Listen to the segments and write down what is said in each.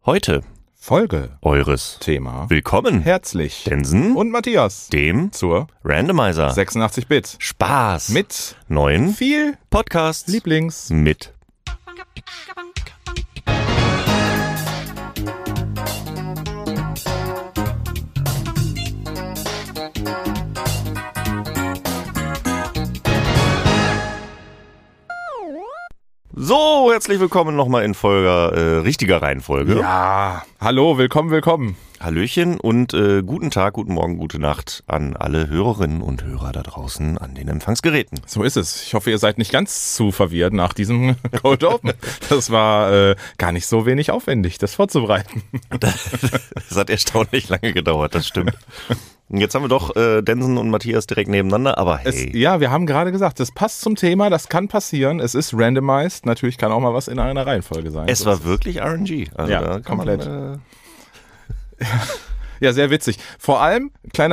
Heute Folge eures Thema. Willkommen, Herzlich. Densen Und Matthias. dem Zur Randomizer. 86-Bit. Spaß Mit neuen viel Podcasts Lieblings. mit. So, herzlich willkommen nochmal in richtiger Reihenfolge. Ja, hallo, willkommen. Hallöchen und guten Tag, guten Morgen, gute Nacht an alle Hörerinnen und Hörer da draußen an den Empfangsgeräten. So ist es. Ich hoffe, ihr seid nicht ganz zu verwirrt nach diesem Cold Open. Das war gar nicht so wenig aufwendig, das vorzubereiten. Das hat erstaunlich lange gedauert, das stimmt. Und jetzt haben wir doch Densen und Matthias direkt nebeneinander, aber hey. Ja, wir haben gerade gesagt, das passt zum Thema, das kann passieren. Es ist randomized, natürlich kann auch mal was in einer Reihenfolge sein. Es war wirklich RNG. Also ja, da kann komplett. Man, Ja, sehr witzig. Vor allem,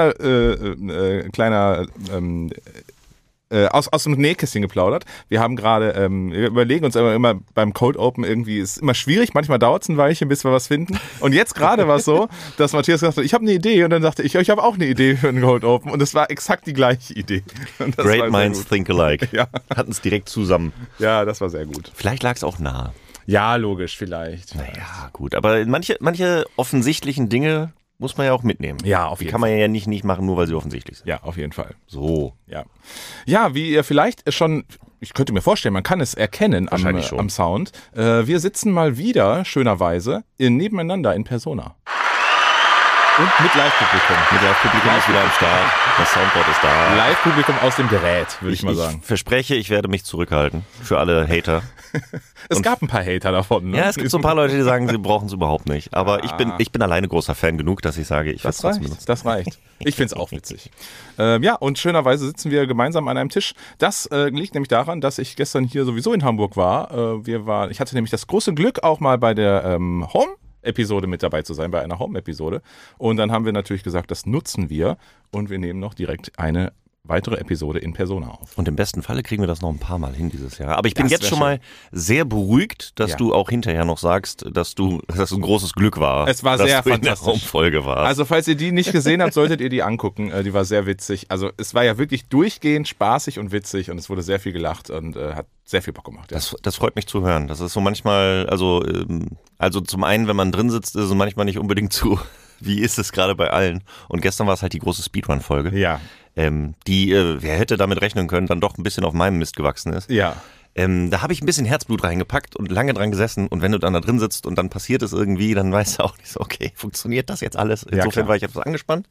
aus dem Nähkästchen geplaudert. Wir haben gerade, wir überlegen uns immer beim Cold Open irgendwie, ist immer schwierig, manchmal dauert es ein Weilchen, bis wir was finden. Und jetzt gerade war es so, dass Matthias gesagt hat, ich habe eine Idee und dann sagte ich habe auch eine Idee für einen Cold Open und es war exakt die gleiche Idee. Great minds think alike. Ja. Hatten es direkt zusammen. Ja, das war sehr gut. Vielleicht lag es auch nah. Ja, logisch, vielleicht. Naja, gut, aber manche offensichtlichen Dinge muss man ja auch mitnehmen. Ja, auf Die jeden kann man ja nicht machen, nur weil sie offensichtlich sind. Ja, auf jeden Fall. So. Ja, wie ihr vielleicht schon, ich könnte mir vorstellen, man kann es erkennen am Sound. Wir sitzen mal wieder, schönerweise, nebeneinander in Persona. Und mit Live-Publikum. Mit Live-Publikum ist wieder am Start. Das Soundboard ist da. Live-Publikum aus dem Gerät, würde ich mal sagen. Ich verspreche, ich werde mich zurückhalten. Für alle Hater. Es gab ein paar Hater davon. Ne? Ja, es gibt so ein paar Leute, die sagen, sie brauchen es überhaupt nicht. Aber ich bin alleine großer Fan genug, dass ich sage, ich werde es trotzdem benutzen. Das reicht. Ich finde es auch witzig. Ja, und schönerweise sitzen wir gemeinsam an einem Tisch. Das liegt nämlich daran, dass ich gestern hier sowieso in Hamburg war. Ich hatte nämlich das große Glück, auch mal bei der Home-Episode mit dabei zu sein, bei einer Home-Episode. Und dann haben wir natürlich gesagt, das nutzen wir und wir nehmen noch direkt eine weitere Episode in Persona auf. Und im besten Falle kriegen wir das noch ein paar Mal hin dieses Jahr. Aber ich bin jetzt schon mal sehr beruhigt, dass du auch hinterher noch sagst, dass das ein großes Glück war. Es war sehr fantastisch. In der Home-Folge warst. Also falls ihr die nicht gesehen habt, solltet ihr die angucken. Die war sehr witzig. Also es war ja wirklich durchgehend spaßig und witzig und es wurde sehr viel gelacht und hat sehr viel Bock gemacht. Ja. Das freut mich zu hören. Das ist so manchmal, also zum einen, wenn man drin sitzt, ist es manchmal nicht unbedingt so, wie ist es gerade bei allen. Und gestern war es halt die große Speedrun-Folge. Ja. Wer hätte damit rechnen können, dann doch ein bisschen auf meinem Mist gewachsen ist. Ja. Da habe ich ein bisschen Herzblut reingepackt und lange dran gesessen und wenn du dann da drin sitzt und dann passiert es irgendwie, dann weißt du auch nicht so, okay, funktioniert das jetzt alles? Insofern war ich etwas angespannt.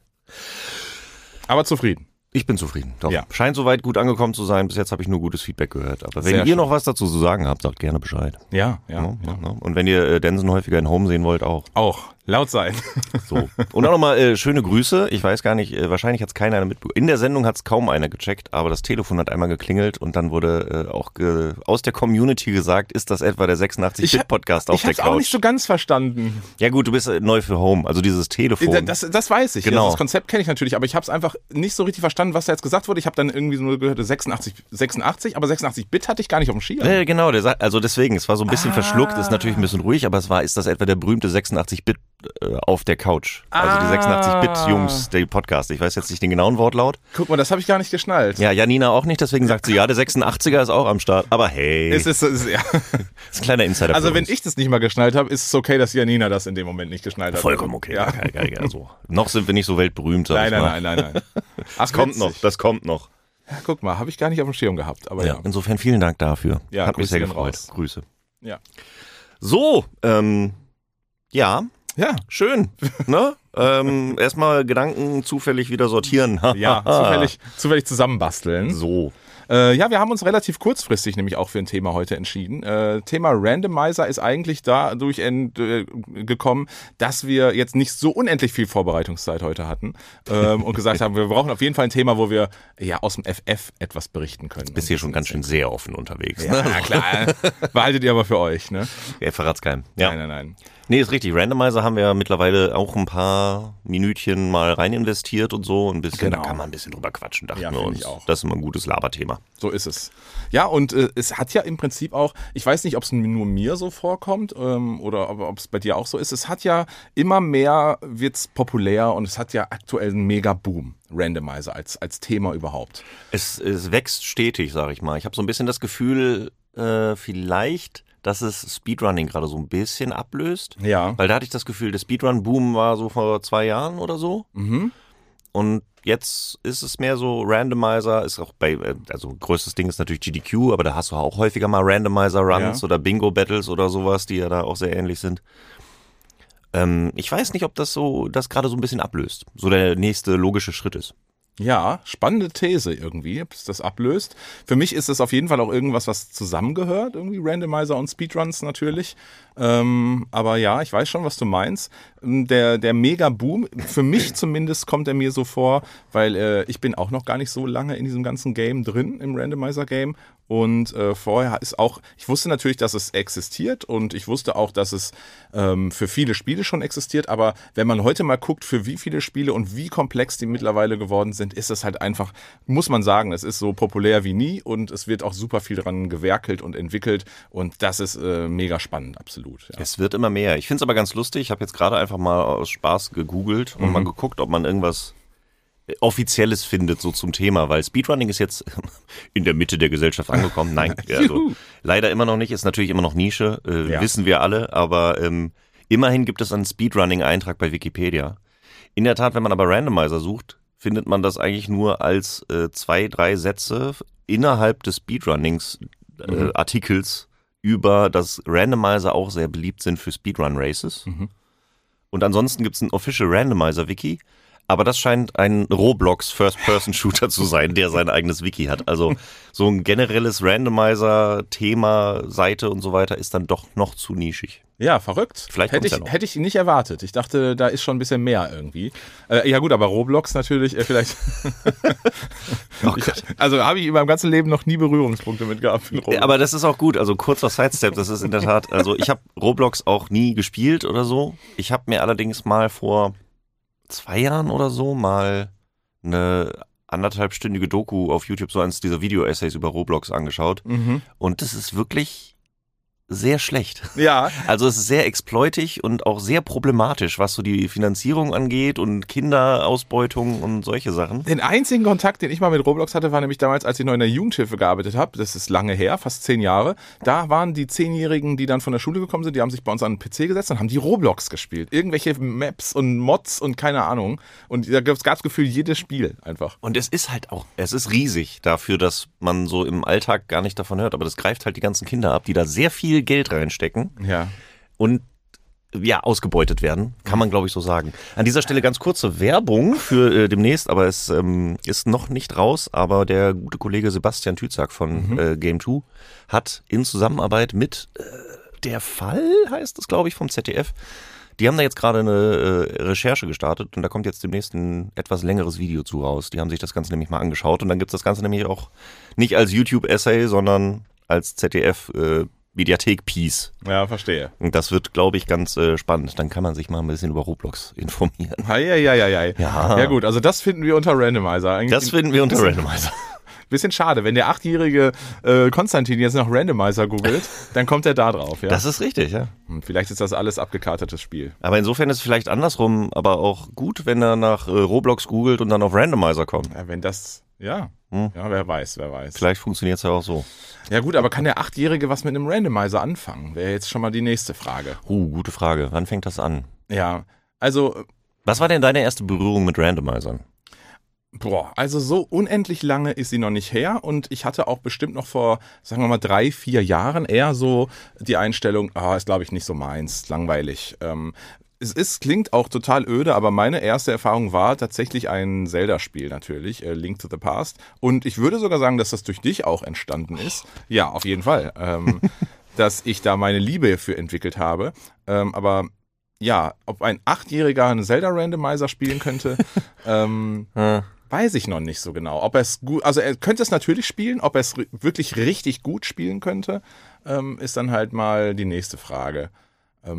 Aber zufrieden. Ich bin zufrieden, doch. Ja. Scheint soweit gut angekommen zu sein. Bis jetzt habe ich nur gutes Feedback gehört. Aber wenn Sehr ihr schön. noch was dazu zu sagen habt, sagt gerne Bescheid. Ja. Und wenn ihr Densen häufiger in Home sehen wollt, auch. Auch. Laut sein. So. Und auch nochmal schöne Grüße. Ich weiß gar nicht, wahrscheinlich hat es keiner mitbekommen. In der Sendung hat es kaum einer gecheckt, aber das Telefon hat einmal geklingelt und dann wurde auch aus der Community gesagt, ist das etwa der 86-Bit-Podcast auf der Couch? Ich habe auch nicht so ganz verstanden. Ja gut, du bist neu für Home, also dieses Telefon. Das weiß ich. Genau. Also das Konzept kenne ich natürlich, aber ich habe es einfach nicht so richtig verstanden, was da jetzt gesagt wurde. Ich habe dann irgendwie so nur gehört, 86, aber 86-Bit hatte ich gar nicht auf dem Schirm. Genau, also deswegen, es war so ein bisschen verschluckt, ist natürlich ein bisschen ruhig, aber ist das etwa der berühmte 86-Bit auf der Couch? Also die 86-Bit-Jungs, der Podcast. Ich weiß jetzt nicht den genauen Wortlaut. Guck mal, das habe ich gar nicht geschnallt. Ja, Janina auch nicht, deswegen sagt sie, ja, der 86er ist auch am Start. Aber hey, Es ist ja. ist ein kleiner Insider. Also für wenn uns. ich das nicht mal geschnallt habe, ist es okay, dass Janina das in dem Moment nicht geschnallt hat. Vollkommen okay. Ja. Geil. So. Noch sind wir nicht so weltberühmt, sag ich mal. Nein. Das kommt noch. Ja, guck mal, habe ich gar nicht auf dem Schirm gehabt. Aber ja. Insofern vielen Dank dafür. Ja, hat mich Grüße sehr gehen gefreut. raus. Grüße. Ja. So, ja, Ja. schön. Ne? Erstmal Gedanken zufällig wieder sortieren. Ja, zufällig zusammenbasteln. So. Ja, wir haben uns relativ kurzfristig nämlich auch für ein Thema heute entschieden. Thema Randomizer ist eigentlich dadurch gekommen, dass wir jetzt nicht so unendlich viel Vorbereitungszeit heute hatten und gesagt haben, wir brauchen auf jeden Fall ein Thema, wo wir ja aus dem FF etwas berichten können. Bist hier schon ganz schön sehr offen unterwegs. Ja, Ne? klar. Behaltet ihr aber für euch, ne? Verrat's keinem. Ja. Nein. Nee, ist richtig. Randomizer haben wir ja mittlerweile auch ein paar Minütchen mal rein investiert und so. Ein bisschen, Genau. Da kann man ein bisschen drüber quatschen, dachten Ja, wir find uns. ich auch. Das ist immer ein gutes Laberthema. So ist es. Ja, und es hat ja im Prinzip auch, ich weiß nicht, ob es nur mir so vorkommt oder ob es bei dir auch so ist, es hat ja immer mehr, wird's populär und es hat ja aktuell einen Mega-Boom, Randomizer als Thema überhaupt. Es wächst stetig, sage ich mal. Ich habe so ein bisschen das Gefühl, vielleicht, dass es Speedrunning gerade so ein bisschen ablöst. Ja. Weil da hatte ich das Gefühl, der Speedrun-Boom war so vor 2 Jahren oder so. Mhm. Und jetzt ist es mehr so Randomizer, ist auch also größtes Ding ist natürlich GDQ, aber da hast du auch häufiger mal Randomizer-Runs oder Bingo-Battles oder sowas, die ja da auch sehr ähnlich sind. Ich weiß nicht, ob das gerade so ein bisschen ablöst. So der nächste logische Schritt ist. Ja, spannende These irgendwie, ob es das ablöst. Für mich ist es auf jeden Fall auch irgendwas, was zusammengehört, irgendwie Randomizer und Speedruns natürlich. Aber ja, ich weiß schon, was du meinst. Der Mega-Boom, für mich zumindest kommt er mir so vor, weil ich bin auch noch gar nicht so lange in diesem ganzen Game drin, im Randomizer-Game. Und vorher ist auch, ich wusste natürlich, dass es existiert und ich wusste auch, dass es für viele Spiele schon existiert. Aber wenn man heute mal guckt, für wie viele Spiele und wie komplex die mittlerweile geworden sind, ist es halt einfach, muss man sagen, es ist so populär wie nie und es wird auch super viel dran gewerkelt und entwickelt und das ist mega spannend, absolut. Ja. Es wird immer mehr. Ich finde es aber ganz lustig. Ich habe jetzt gerade einfach mal aus Spaß gegoogelt und mal geguckt, ob man irgendwas Offizielles findet so zum Thema, weil Speedrunning ist jetzt in der Mitte der Gesellschaft angekommen. Nein, also leider immer noch nicht, ist natürlich immer noch Nische, wissen wir alle, aber immerhin gibt es einen Speedrunning-Eintrag bei Wikipedia. In der Tat, wenn man aber Randomizer sucht, findet man das eigentlich nur als 2, 3 Sätze innerhalb des Speedrunnings-Artikels über, dass Randomizer auch sehr beliebt sind für Speedrun-Races. Und ansonsten gibt es ein Official Randomizer-Wiki, aber das scheint ein Roblox First-Person-Shooter zu sein, der sein eigenes Wiki hat. Also so ein generelles Randomizer-Thema, Seite und so weiter ist dann doch noch zu nischig. Ja, verrückt. Vielleicht hätte ich nicht erwartet. Ich dachte, da ist schon ein bisschen mehr irgendwie. Ja gut, aber Roblox natürlich vielleicht. Also habe ich in meinem ganzen Leben noch nie Berührungspunkte mit gehabt. Aber das ist auch gut. Also kurzer Sidestep, das ist in der Tat, also ich habe Roblox auch nie gespielt oder so. Ich habe mir allerdings mal vor 2 Jahren oder so mal eine 1,5-stündige Doku auf YouTube, so eins dieser Video-Essays über Roblox angeschaut. Und das ist wirklich sehr schlecht. Ja. Also es ist sehr exploitig und auch sehr problematisch, was so die Finanzierung angeht und Kinderausbeutung und solche Sachen. Den einzigen Kontakt, den ich mal mit Roblox hatte, war nämlich damals, als ich noch in der Jugendhilfe gearbeitet habe. Das ist lange her, fast 10 Jahre. Da waren die 10-Jährigen, die dann von der Schule gekommen sind, die haben sich bei uns an den PC gesetzt und haben die Roblox gespielt. Irgendwelche Maps und Mods und keine Ahnung. Und da gab es gefühlt jedes Spiel einfach. Und es ist halt auch, es ist riesig dafür, dass man so im Alltag gar nicht davon hört. Aber das greift halt die ganzen Kinder ab, die da sehr viel Geld reinstecken. Ja. Und ja, ausgebeutet werden, kann man glaube ich so sagen. An dieser Stelle ganz kurze Werbung für demnächst, aber es ist noch nicht raus, aber der gute Kollege Sebastian Tützak von Game2 hat in Zusammenarbeit mit Der Fall, heißt es glaube ich, vom ZDF, die haben da jetzt gerade eine Recherche gestartet und da kommt jetzt demnächst ein etwas längeres Video zu raus. Die haben sich das Ganze nämlich mal angeschaut und dann gibt es das Ganze nämlich auch nicht als YouTube-Essay, sondern als ZDF Mediathek-Piece. Ja, verstehe. Und das wird, glaube ich, ganz spannend. Dann kann man sich mal ein bisschen über Roblox informieren. Ja gut, also das finden wir unter Randomizer. Eigentlich das finden wir unter Randomizer. Bisschen schade, wenn der 8-jährige Konstantin jetzt noch Randomizer googelt, dann kommt er da drauf. Ja? Das ist richtig, ja. Und vielleicht ist das alles abgekartetes Spiel. Aber insofern ist es vielleicht andersrum, aber auch gut, wenn er nach Roblox googelt und dann auf Randomizer kommt. Ja, wenn das, ja, wer weiß. Vielleicht funktioniert es ja auch so. Ja gut, aber kann der 8-jährige was mit einem Randomizer anfangen? Wäre jetzt schon mal die nächste Frage. Gute Frage. Wann fängt das an? Ja, also... Was war denn deine erste Berührung mit Randomizern? Also so unendlich lange ist sie noch nicht her und ich hatte auch bestimmt noch vor, sagen wir mal, 3, 4 Jahren eher so die Einstellung, ist glaube ich nicht so meins, langweilig. Klingt auch total öde, aber meine erste Erfahrung war tatsächlich ein Zelda-Spiel natürlich, Link to the Past. Und ich würde sogar sagen, dass das durch dich auch entstanden ist. Ja, auf jeden Fall. Dass ich da meine Liebe für entwickelt habe. Aber ja, ob ein 8-Jähriger einen Zelda-Randomizer spielen könnte, weiß ich noch nicht so genau. Ob er es gut, also er könnte es natürlich spielen, ob er es wirklich richtig gut spielen könnte, ist dann halt mal die nächste Frage.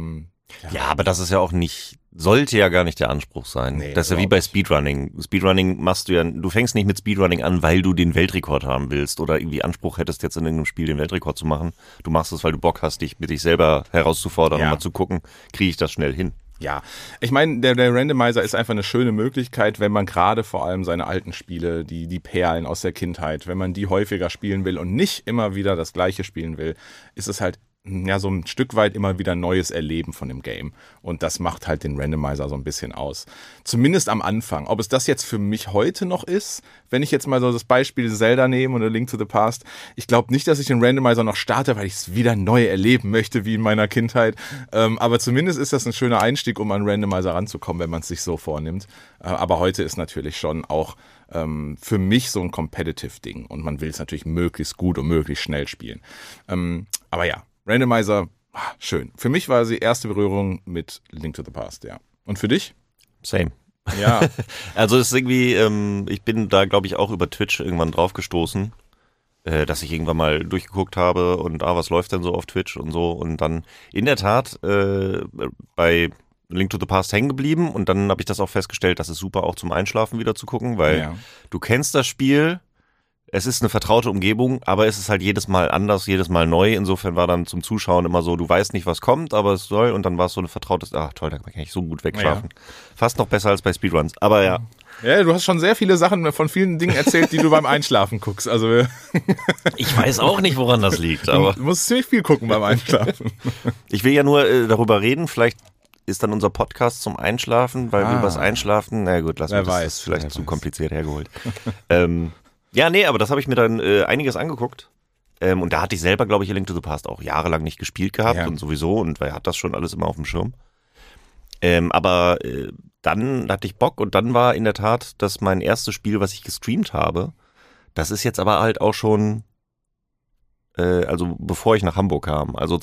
Ja, aber das ist ja auch nicht, sollte ja gar nicht der Anspruch sein. Nee, das ist ja wie bei Speedrunning. Speedrunning machst du ja, du fängst nicht mit Speedrunning an, weil du den Weltrekord haben willst oder irgendwie Anspruch hättest, jetzt in irgendeinem Spiel den Weltrekord zu machen. Du machst es, weil du Bock hast, dich mit dich selber herauszufordern und mal zu gucken, kriege ich das schnell hin. Ja, ich meine, der Randomizer ist einfach eine schöne Möglichkeit, wenn man gerade vor allem seine alten Spiele, die Perlen aus der Kindheit, wenn man die häufiger spielen will und nicht immer wieder das Gleiche spielen will, ist es halt ja so ein Stück weit immer wieder neues Erleben von dem Game. Und das macht halt den Randomizer so ein bisschen aus. Zumindest am Anfang. Ob es das jetzt für mich heute noch ist, wenn ich jetzt mal so das Beispiel Zelda nehme oder Link to the Past, ich glaube nicht, dass ich den Randomizer noch starte, weil ich es wieder neu erleben möchte wie in meiner Kindheit. Aber zumindest ist das ein schöner Einstieg, um an Randomizer ranzukommen, wenn man es sich so vornimmt. Aber heute ist natürlich schon auch für mich so ein Competitive-Ding. Und man will es natürlich möglichst gut und möglichst schnell spielen. Aber ja, Randomizer, schön. Für mich war sie erste Berührung mit Link to the Past, ja. Und für dich? Same. Ja. Also es ist irgendwie, ich bin da glaube ich auch über Twitch irgendwann drauf gestoßen, dass ich irgendwann mal durchgeguckt habe und was läuft denn so auf Twitch und so und dann in der Tat bei Link to the Past hängen geblieben und dann habe ich das auch festgestellt, das ist super auch zum Einschlafen wieder zu gucken, weil du kennst das Spiel. Es ist eine vertraute Umgebung, aber es ist halt jedes Mal anders, jedes Mal neu. Insofern war dann zum Zuschauen immer so, du weißt nicht, was kommt, aber es soll. Und dann war es so eine vertraute, toll, da kann ich so gut wegschlafen. Ja. Fast noch besser als bei Speedruns, aber ja. Ja, du hast schon sehr viele Sachen von vielen Dingen erzählt, die du beim Einschlafen guckst. Also ich weiß auch nicht, woran das liegt. Aber du musst ziemlich viel gucken beim Einschlafen. Ich will ja nur darüber reden, vielleicht ist dann unser Podcast zum Einschlafen, weil wir übers Einschlafen, na gut, lassen wir das ist vielleicht zu kompliziert hergeholt. Ja, nee, aber das habe ich mir dann einiges angeguckt. Und da hatte ich selber, glaube ich, Link to the Past auch jahrelang nicht gespielt gehabt und sowieso. Und wer hat das schon alles immer auf dem Schirm? Aber dann hatte ich Bock und dann war in der Tat das mein erstes Spiel, was ich gestreamt habe. Das ist jetzt aber halt auch schon, also bevor ich nach Hamburg kam, also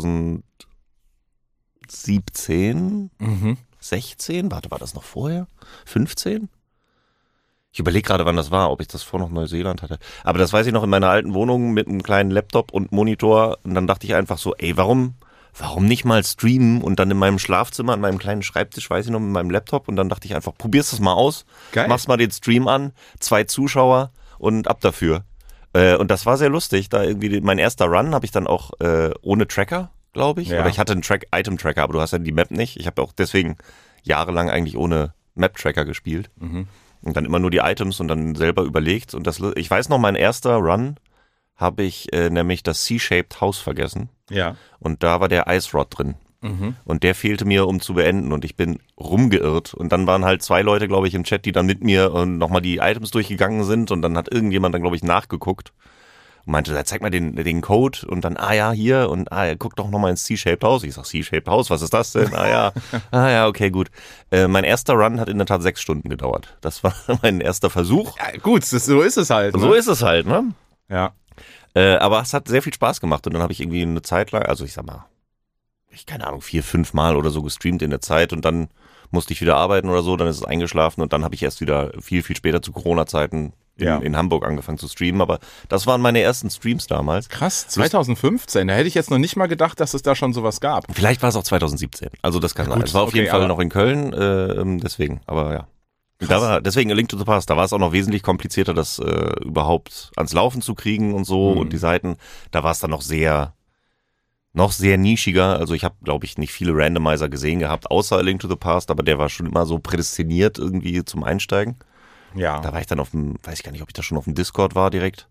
2017, 16, warte, war das noch vorher? 15? Ich überlege gerade, wann das war, ob ich das vor noch Neuseeland hatte. Aber das weiß ich noch in meiner alten Wohnung mit einem kleinen Laptop und Monitor. Und dann dachte ich einfach so, warum nicht mal streamen? Und dann in meinem Schlafzimmer, an meinem kleinen Schreibtisch, weiß ich noch, mit meinem Laptop. Und dann dachte ich einfach, probierst es mal aus. Geil. Machst mal den Stream an, 2 Zuschauer und ab dafür. Und das war sehr lustig. Da irgendwie mein erster Run habe ich dann auch ohne Tracker, glaube ich. Ja. Oder ich hatte einen Item-Tracker, aber du hast ja die Map nicht. Ich habe auch deswegen jahrelang eigentlich ohne Map-Tracker gespielt. Und dann immer nur die Items und dann selber überlegt. Und ich weiß noch, mein erster Run habe ich nämlich das C-Shaped House vergessen. Ja. Und da war der Ice Rod drin. Und der fehlte mir, um zu beenden. Und ich bin rumgeirrt. Und dann waren halt 2 Leute, glaube ich, im Chat, die dann mit mir nochmal die Items durchgegangen sind. Und dann hat irgendjemand dann, glaube ich, nachgeguckt. Und meinte, zeig mal den Code und dann, hier und guck doch nochmal ins C-Shaped House. Ich sag, C-Shaped House, was ist das denn? Okay, gut. Mein erster Run hat in der Tat 6 Stunden gedauert. Das war mein erster Versuch. Ja, gut, so ist es halt. Ne? So ist es halt, ne? Ja. Aber es hat sehr viel Spaß gemacht und dann habe ich irgendwie eine Zeit lang, also ich sag mal, keine Ahnung, 4-5 Mal oder so gestreamt in der Zeit und dann musste ich wieder arbeiten oder so, dann ist es eingeschlafen und dann habe ich erst wieder viel, viel später zu Corona-Zeiten in Hamburg angefangen zu streamen, aber das waren meine ersten Streams damals. Krass, 2015, da hätte ich jetzt noch nicht mal gedacht, dass es da schon sowas gab. Vielleicht war es auch 2017, also das kann sein. Es war auf jeden Fall noch in Köln, deswegen, aber ja. Deswegen A Link to the Past, da war es auch noch wesentlich komplizierter, das überhaupt ans Laufen zu kriegen und so und die Seiten, da war es dann noch sehr nischiger, also ich habe, glaube ich, nicht viele Randomizer gesehen gehabt, außer A Link to the Past, aber der war schon immer so prädestiniert irgendwie zum Einsteigen. Ja. Da war ich dann weiß ich gar nicht, ob ich da schon auf dem Discord war direkt.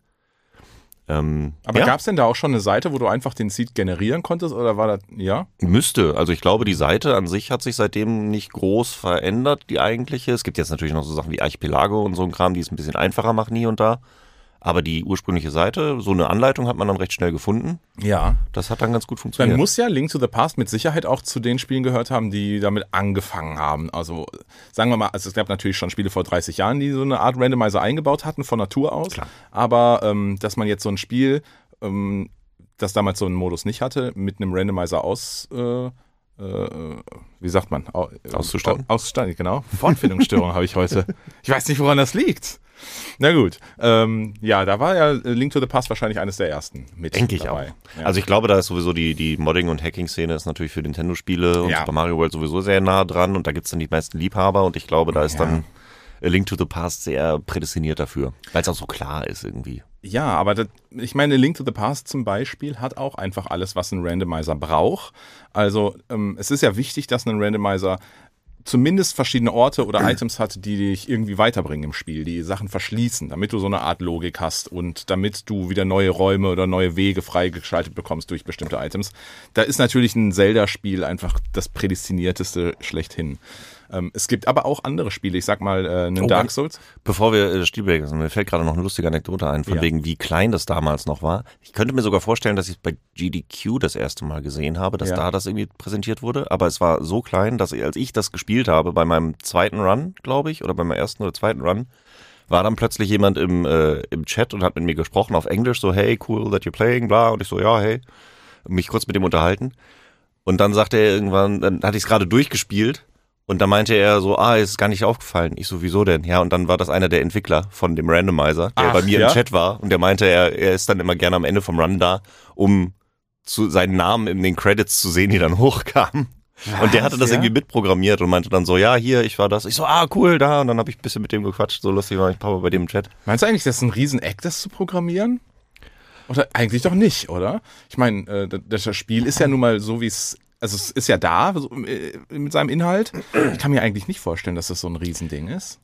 Aber gab es denn da auch schon eine Seite, wo du einfach den Seed generieren konntest oder war das, ja? Müsste, also ich glaube, die Seite an sich hat sich seitdem nicht groß verändert, die eigentliche. Es gibt jetzt natürlich noch so Sachen wie Archipelago und so ein Kram, die es ein bisschen einfacher machen hier und da. Aber die ursprüngliche Seite, so eine Anleitung hat man dann recht schnell gefunden. Ja. Das hat dann ganz gut funktioniert. Dann muss ja Link to the Past mit Sicherheit auch zu den Spielen gehört haben, die damit angefangen haben. Also sagen wir mal, es gab natürlich schon Spiele vor 30 Jahren, die so eine Art Randomizer eingebaut hatten, von Natur aus. Klar. Aber dass man jetzt so ein Spiel, das damals so einen Modus nicht hatte, mit einem Randomizer wie sagt man? Auszustatten. Auszustatten, genau. Wortfindungsstörung habe ich heute. Ich weiß nicht, woran das liegt. Na gut. Ja, da war ja Link to the Past wahrscheinlich eines der ersten mit Denke ich dabei. auch. Ja. Also ich glaube, da ist sowieso die Modding- und Hacking-Szene ist natürlich für Nintendo-Spiele und Ja. Super Mario World sowieso sehr nah dran und da gibt's dann die meisten Liebhaber und ich glaube, da ist dann A Link to the Past sehr prädestiniert dafür, weil es auch so klar ist irgendwie. Ja, aber ich meine, Link to the Past zum Beispiel hat auch einfach alles, was ein Randomizer braucht. Also es ist ja wichtig, dass ein Randomizer zumindest verschiedene Orte oder Items hat, die dich irgendwie weiterbringen im Spiel, die Sachen verschließen, damit du so eine Art Logik hast und damit du wieder neue Räume oder neue Wege freigeschaltet bekommst durch bestimmte Items. Da ist natürlich ein Zelda-Spiel einfach das prädestinierteste schlechthin. Es gibt aber auch andere Spiele, ich sag mal einen Dark Souls. Bevor wir das Spiel beenden, mir fällt gerade noch eine lustige Anekdote ein, von wegen wie klein das damals noch war. Ich könnte mir sogar vorstellen, dass ich es bei GDQ das erste Mal gesehen habe, dass da das irgendwie präsentiert wurde, aber es war so klein, dass als ich das gespielt habe, bei meinem zweiten Run, glaube ich, oder bei meinem ersten oder zweiten Run, war dann plötzlich jemand im Chat und hat mit mir gesprochen auf Englisch, so hey, cool that you're playing, bla, und ich so, ja, hey, mich kurz mit dem unterhalten und dann sagte er irgendwann, dann hatte ich es gerade durchgespielt. Und da meinte er so, ist gar nicht aufgefallen. Ich so, wieso denn? Ja, und dann war das einer der Entwickler von dem Randomizer, der bei mir im Chat war. Und der meinte, er ist dann immer gerne am Ende vom Run da, um seinen Namen in den Credits zu sehen, die dann hochkamen. Und der hatte das irgendwie mitprogrammiert und meinte dann so, ja, hier, ich war das. Ich so, cool, da. Und dann habe ich ein bisschen mit dem gequatscht. So lustig war ich ein paar Mal bei dem im Chat. Meinst du eigentlich, das ist ein Riesen-Eck, das zu programmieren? Oder eigentlich doch nicht, oder? Ich meine, das Spiel ist ja nun mal so, wie es... Also es ist ja da so, mit seinem Inhalt. Ich kann mir eigentlich nicht vorstellen, dass das so ein Riesending ist.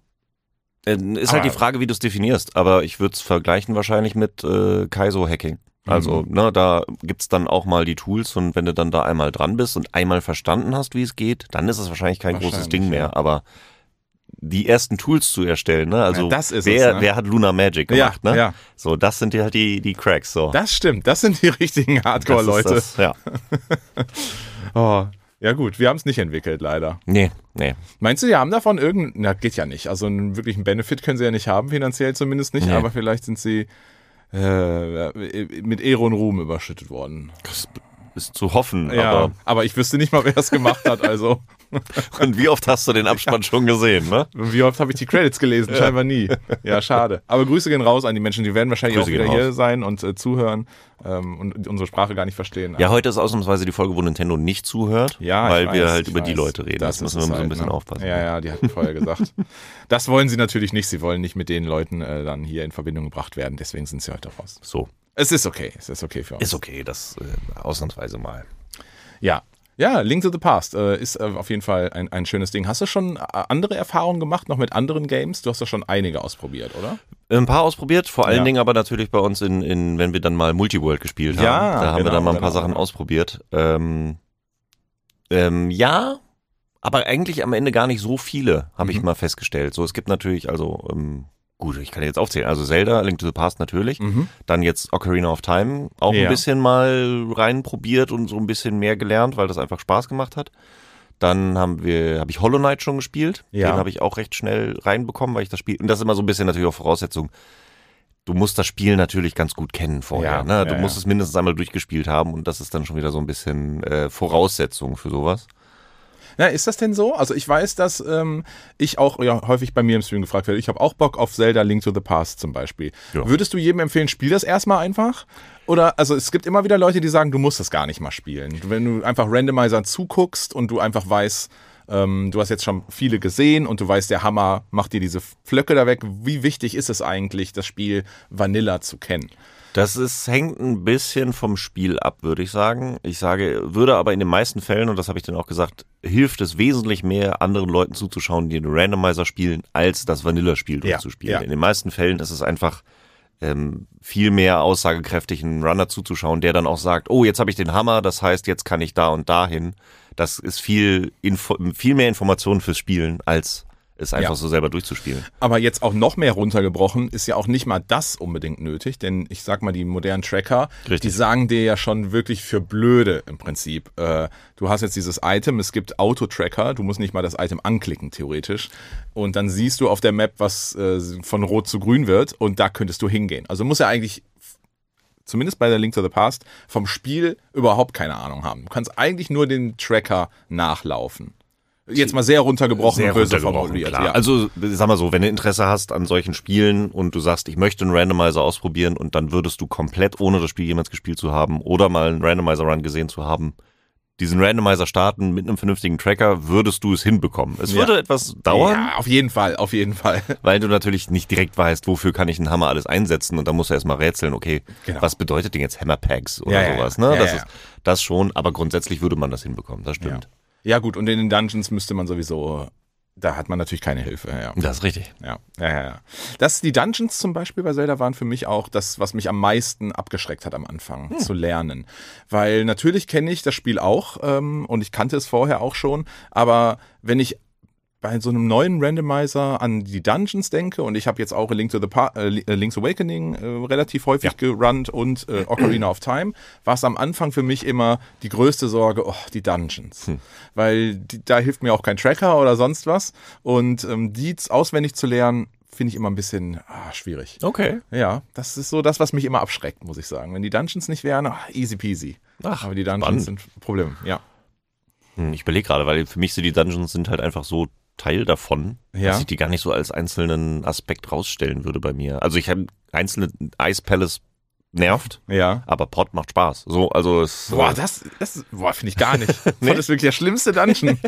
Ist halt die Frage, wie du es definierst. Aber ich würde es vergleichen wahrscheinlich mit Kaizo-Hacking. Also da gibt's dann auch mal die Tools und wenn du dann da einmal dran bist und einmal verstanden hast, wie es geht, dann ist es wahrscheinlich kein großes Ding mehr. Ja. Aber die ersten Tools zu erstellen, ne? Also das ist wer hat Lunar Magic gemacht, ne? Ja. So, das sind halt die Cracks. So. Das stimmt, das sind die richtigen Hardcore-Leute. Ja. Oh, ja gut, wir haben es nicht entwickelt, leider. Nee. Meinst du, die haben davon geht ja nicht. Also einen wirklichen Benefit können sie ja nicht haben, finanziell zumindest nicht, aber vielleicht sind sie mit Ehre und Ruhm überschüttet worden. Das ist zu hoffen, Ja, aber ich wüsste nicht mal, wer es gemacht hat, also. Und wie oft hast du den Abspann schon gesehen, ne? Und wie oft habe ich die Credits gelesen? Scheinbar nie. Ja, schade. Aber Grüße gehen raus an die Menschen, die werden wahrscheinlich Grüße auch wieder gehen hier raus. sein und zuhören und unsere Sprache gar nicht verstehen. Ja, heute ist ausnahmsweise die Folge, wo Nintendo nicht zuhört, weil wir halt über die Leute reden. Das müssen wir so ein bisschen aufpassen. Ja, die hatten vorher gesagt. Das wollen sie natürlich nicht. Sie wollen nicht mit den Leuten dann hier in Verbindung gebracht werden. Deswegen sind sie heute raus. So. Es ist okay für uns. Ist okay, das ausnahmsweise mal. Ja, Link to the Past ist auf jeden Fall ein schönes Ding. Hast du schon andere Erfahrungen gemacht, noch mit anderen Games? Du hast doch schon einige ausprobiert, oder? Ein paar ausprobiert, vor allen Dingen aber natürlich bei uns wenn wir dann mal Multiworld gespielt haben. Da haben wir dann mal ein paar Sachen ausprobiert. Ja, aber eigentlich am Ende gar nicht so viele, habe ich mal festgestellt. So, es gibt natürlich, gut, ich kann jetzt aufzählen. Also Zelda, Link to the Past natürlich. Dann jetzt Ocarina of Time auch ein bisschen mal reinprobiert und so ein bisschen mehr gelernt, weil das einfach Spaß gemacht hat. Dann habe ich Hollow Knight schon gespielt. Den habe ich auch recht schnell reinbekommen, weil ich das Spiel, und das ist immer so ein bisschen natürlich auch Voraussetzung. Du musst das Spiel natürlich ganz gut kennen vorher. Ne? Du musst es mindestens einmal durchgespielt haben und das ist dann schon wieder so ein bisschen Voraussetzung für sowas. Ja, ist das denn so? Also ich weiß, dass ich auch häufig bei mir im Stream gefragt werde. Ich habe auch Bock auf Zelda Link to the Past zum Beispiel. Ja. Würdest du jedem empfehlen, spiel das erstmal einfach? Oder, also es gibt immer wieder Leute, die sagen, du musst das gar nicht mal spielen. Wenn du einfach Randomizern zuguckst und du einfach weißt, du hast jetzt schon viele gesehen und du weißt, der Hammer macht dir diese Flöcke da weg. Wie wichtig ist es eigentlich, das Spiel Vanilla zu kennen? Hängt ein bisschen vom Spiel ab, würde ich sagen. Würde aber in den meisten Fällen, und das habe ich dann auch gesagt, hilft es wesentlich mehr, anderen Leuten zuzuschauen, die den Randomizer spielen, als das Vanilla-Spiel durchzuspielen. Ja. In den meisten Fällen ist es einfach viel mehr aussagekräftig, einen Runner zuzuschauen, der dann auch sagt, oh, jetzt habe ich den Hammer, das heißt, jetzt kann ich da und dahin. Das ist viel mehr Informationen fürs Spielen, als es einfach so selber durchzuspielen. Aber jetzt auch noch mehr runtergebrochen ist ja auch nicht mal das unbedingt nötig, denn ich sag mal, die modernen Tracker, die sagen dir ja schon wirklich für blöde im Prinzip. Du hast jetzt dieses Item, es gibt Auto-Tracker, du musst nicht mal das Item anklicken theoretisch und dann siehst du auf der Map, was von rot zu grün wird und da könntest du hingehen. Also muss ja eigentlich, zumindest bei der Link to the Past, vom Spiel überhaupt keine Ahnung haben. Du kannst eigentlich nur den Tracker nachlaufen. Jetzt mal sehr runtergebrochen, Sehr böse runtergebrochen, formuliert. klar. Ja. Also sag mal so, wenn du Interesse hast an solchen Spielen und du sagst, ich möchte einen Randomizer ausprobieren und dann würdest du komplett, ohne das Spiel jemals gespielt zu haben oder mal einen Randomizer-Run gesehen zu haben, diesen Randomizer starten mit einem vernünftigen Tracker, würdest du es hinbekommen. Es würde etwas dauern, Ja, auf jeden Fall. weil du natürlich nicht direkt weißt, wofür kann ich einen Hammer alles einsetzen und dann musst du erstmal rätseln, okay, Genau. was bedeutet denn jetzt Hammerpacks oder Ja, sowas. ja. Ne? Ja, Das ja. ist das schon, aber grundsätzlich würde man das hinbekommen, das stimmt. Ja gut, und in den Dungeons müsste man sowieso, da hat man natürlich keine Hilfe. Ja. Das ist richtig. Ja. Die Dungeons zum Beispiel bei Zelda waren für mich auch das, was mich am meisten abgeschreckt hat am Anfang, zu lernen. Weil natürlich kenne ich das Spiel auch und ich kannte es vorher auch schon, aber wenn ich bei so einem neuen Randomizer an die Dungeons denke und ich habe jetzt auch Link's Awakening relativ häufig gerunnt und Ocarina of Time, war es am Anfang für mich immer die größte Sorge, die Dungeons. Weil da hilft mir auch kein Tracker oder sonst was und die auswendig zu lernen, finde ich immer ein bisschen schwierig. Okay. Ja, das ist so das, was mich immer abschreckt, muss ich sagen. Wenn die Dungeons nicht wären, easy peasy. Aber die Dungeons sind ein Problem, ja. Ich überlege gerade, weil für mich so die Dungeons sind halt einfach so Teil davon, dass ich die gar nicht so als einzelnen Aspekt rausstellen würde bei mir. Also ich habe einzelne Ice Palace nervt, aber Pod macht Spaß. So, also es, das finde ich gar nicht. Pod ist wirklich der schlimmste Dungeon.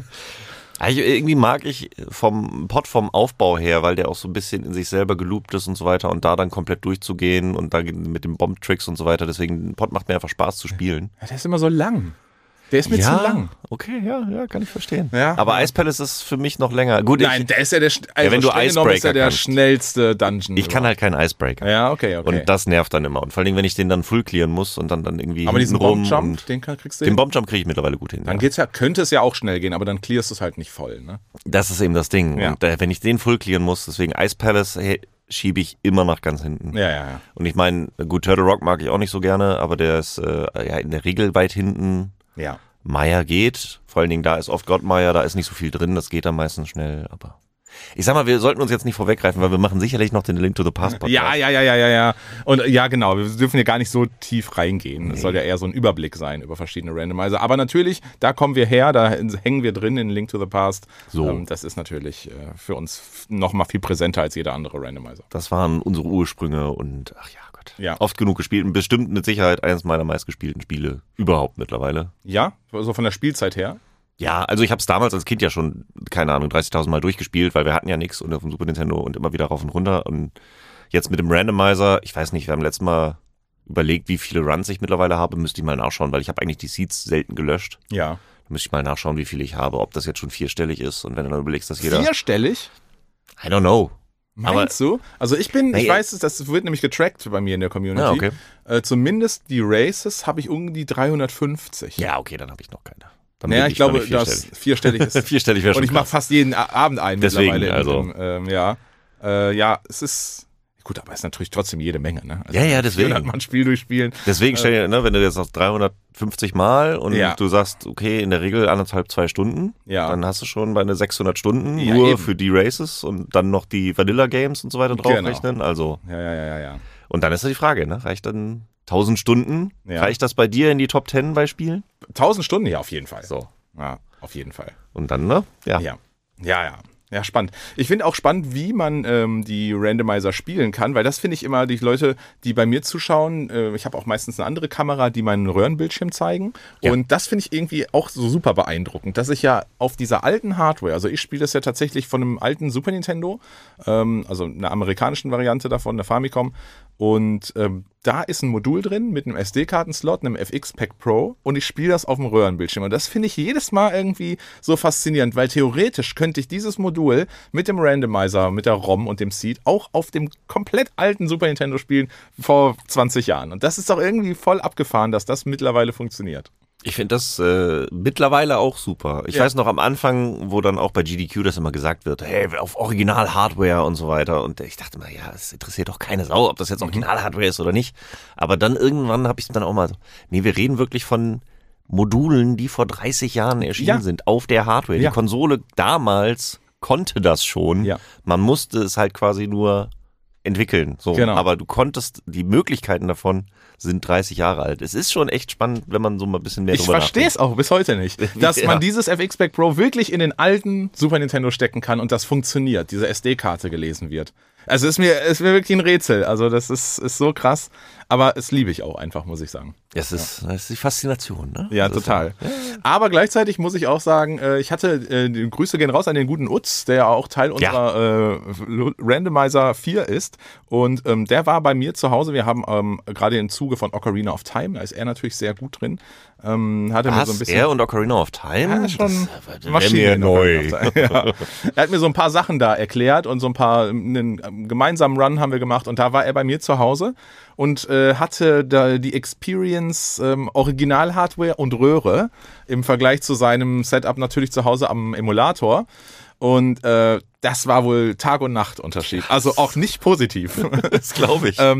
Irgendwie mag ich vom Aufbau her, weil der auch so ein bisschen in sich selber geloopt ist und so weiter und da dann komplett durchzugehen und da mit den Bomb-Tricks und so weiter. Deswegen, Pod macht mir einfach Spaß zu spielen. Der ist immer so lang. Der ist mir zu lang. Okay, ja, kann ich verstehen. Ja, aber Ice Palace ist für mich noch länger. Gut, nein, der ist ja der, wenn du Icebreaker ist ja der kannst. schnellste Dungeon. Ich kann halt keinen Icebreaker. Ja, okay. Und das nervt dann immer. Und vor allem, wenn ich den dann full clearen muss und dann irgendwie aber diesen rum Bomb-Jump, den kriegst du den hin. Bomb-Jump kriege ich mittlerweile gut hin. Dann könnte es ja auch schnell gehen, aber dann clearst du es halt nicht voll, ne? Das ist eben das Ding. Ja. Und wenn ich den full clearen muss, deswegen Ice Palace schiebe ich immer nach ganz hinten. Ja. Und ich meine, gut, Turtle Rock mag ich auch nicht so gerne, aber der ist in der Regel weit hinten. Ja. Maya geht, vor allen Dingen da ist oft Gottmeier, da ist nicht so viel drin, das geht dann meistens schnell, aber ich sag mal, wir sollten uns jetzt nicht vorweggreifen, weil wir machen sicherlich noch den Link to the Past Podcast. Ja. Und ja, genau, wir dürfen ja gar nicht so tief reingehen. Es soll ja eher so ein Überblick sein über verschiedene Randomizer. Aber natürlich, da kommen wir her, da hängen wir drin in Link to the Past. So. Das ist natürlich für uns noch mal viel präsenter als jeder andere Randomizer. Das waren unsere Ursprünge und ach ja, Gott. Ja. Oft genug gespielt und bestimmt mit Sicherheit eines meiner meistgespielten Spiele überhaupt mittlerweile. Ja, so von der Spielzeit her. Ja, also ich habe es damals als Kind ja schon, keine Ahnung, 30.000 Mal durchgespielt, weil wir hatten ja nichts und auf dem Super Nintendo und immer wieder rauf und runter. Und jetzt mit dem Randomizer, ich weiß nicht, wir haben letztes Mal überlegt, wie viele Runs ich mittlerweile habe, müsste ich mal nachschauen, weil ich habe eigentlich die Seeds selten gelöscht. Ja. Da müsste ich mal nachschauen, wie viele ich habe, ob das jetzt schon vierstellig ist. Und wenn du dann überlegst, dass jeder... Vierstellig? I don't know. Meinst du? Also ich weiß es, das wird nämlich getrackt bei mir in der Community. Ja, okay. Zumindest die Races habe ich um die 350. Ja, okay, dann habe ich noch keine. Dann Ja, bin ich glaube, noch nicht dass vierstellig ist. Vierstellig wäre schon Und ich mache krass. fast jeden Abend einen Deswegen, mittlerweile. Ja, es ist... Gut, aber es ist natürlich trotzdem jede Menge, ne? Also Ja, deswegen. 400 Mal ein Spiel durchspielen. Deswegen stell dir, ne, wenn du jetzt sagst 350 Mal und du sagst, okay, in der Regel 2 Stunden, dann hast du schon bei 600 Stunden nur für die Races und dann noch die Vanilla Games und so weiter draufrechnen. Also. Ja. Und dann ist die Frage, ne, reicht dann 1000 Stunden? Ja. Reicht das bei dir in die Top 10 bei Spielen? 1000 Stunden, ja, auf jeden Fall. So. Ja, auf jeden Fall. Und dann, ne? Ja. Ja, spannend. Ich finde auch spannend, wie man die Randomizer spielen kann, weil das finde ich immer die Leute, die bei mir zuschauen, ich habe auch meistens eine andere Kamera, die meinen Röhrenbildschirm zeigen und das finde ich irgendwie auch so super beeindruckend, dass ich ja auf dieser alten Hardware, also ich spiele das ja tatsächlich von einem alten Super Nintendo, also einer amerikanischen Variante davon, der Famicom und da ist ein Modul drin mit einem SD-Kartenslot, einem FX-Pack Pro und ich spiele das auf dem Röhrenbildschirm. Und das finde ich jedes Mal irgendwie so faszinierend, weil theoretisch könnte ich dieses Modul mit dem Randomizer, mit der ROM und dem Seed auch auf dem komplett alten Super Nintendo spielen vor 20 Jahren. Und das ist doch irgendwie voll abgefahren, dass das mittlerweile funktioniert. Ich finde das mittlerweile auch super. Ich weiß noch am Anfang, wo dann auch bei GDQ das immer gesagt wird, hey, auf Original-Hardware und so weiter. Und ich dachte mal, ja, es interessiert doch keine Sau, ob das jetzt Original-Hardware ist oder nicht. Aber dann irgendwann habe ich es dann auch mal so, nee, wir reden wirklich von Modulen, die vor 30 Jahren erschienen sind, auf der Hardware. Die Konsole damals konnte das schon. Ja. Man musste es halt quasi nur entwickeln. So. Genau. Aber du konntest die Möglichkeiten davon sind 30 Jahre alt. Es ist schon echt spannend, wenn man so mal ein bisschen mehr Ich verstehe es auch bis heute nicht, dass man dieses FX-Back Pro wirklich in den alten Super Nintendo stecken kann und das funktioniert, diese SD-Karte gelesen wird. Also ist mir wirklich ein Rätsel. Also das ist so krass. Aber es liebe ich auch einfach, muss ich sagen. Das ist die Faszination, ne? Ja, total. Aber gleichzeitig muss ich auch sagen, ich hatte, die Grüße gehen raus an den guten Utz, der ja auch Teil unserer Randomizer 4 ist. Und der war bei mir zu Hause. Wir haben gerade im Zuge von Ocarina of Time, da ist er natürlich sehr gut drin. Hatte mir so ein bisschen, er und Ocarina of Time? Ja, schon das Maschine neu. Ja. Er hat mir so ein paar Sachen da erklärt und so ein paar, einen gemeinsamen Run haben wir gemacht. Und da war er bei mir zu Hause und hatte da die Experience Original-Hardware und Röhre im Vergleich zu seinem Setup natürlich zu Hause am Emulator. Und das war wohl Tag- und Nacht-Unterschied. Also auch nicht positiv. Das glaube ich.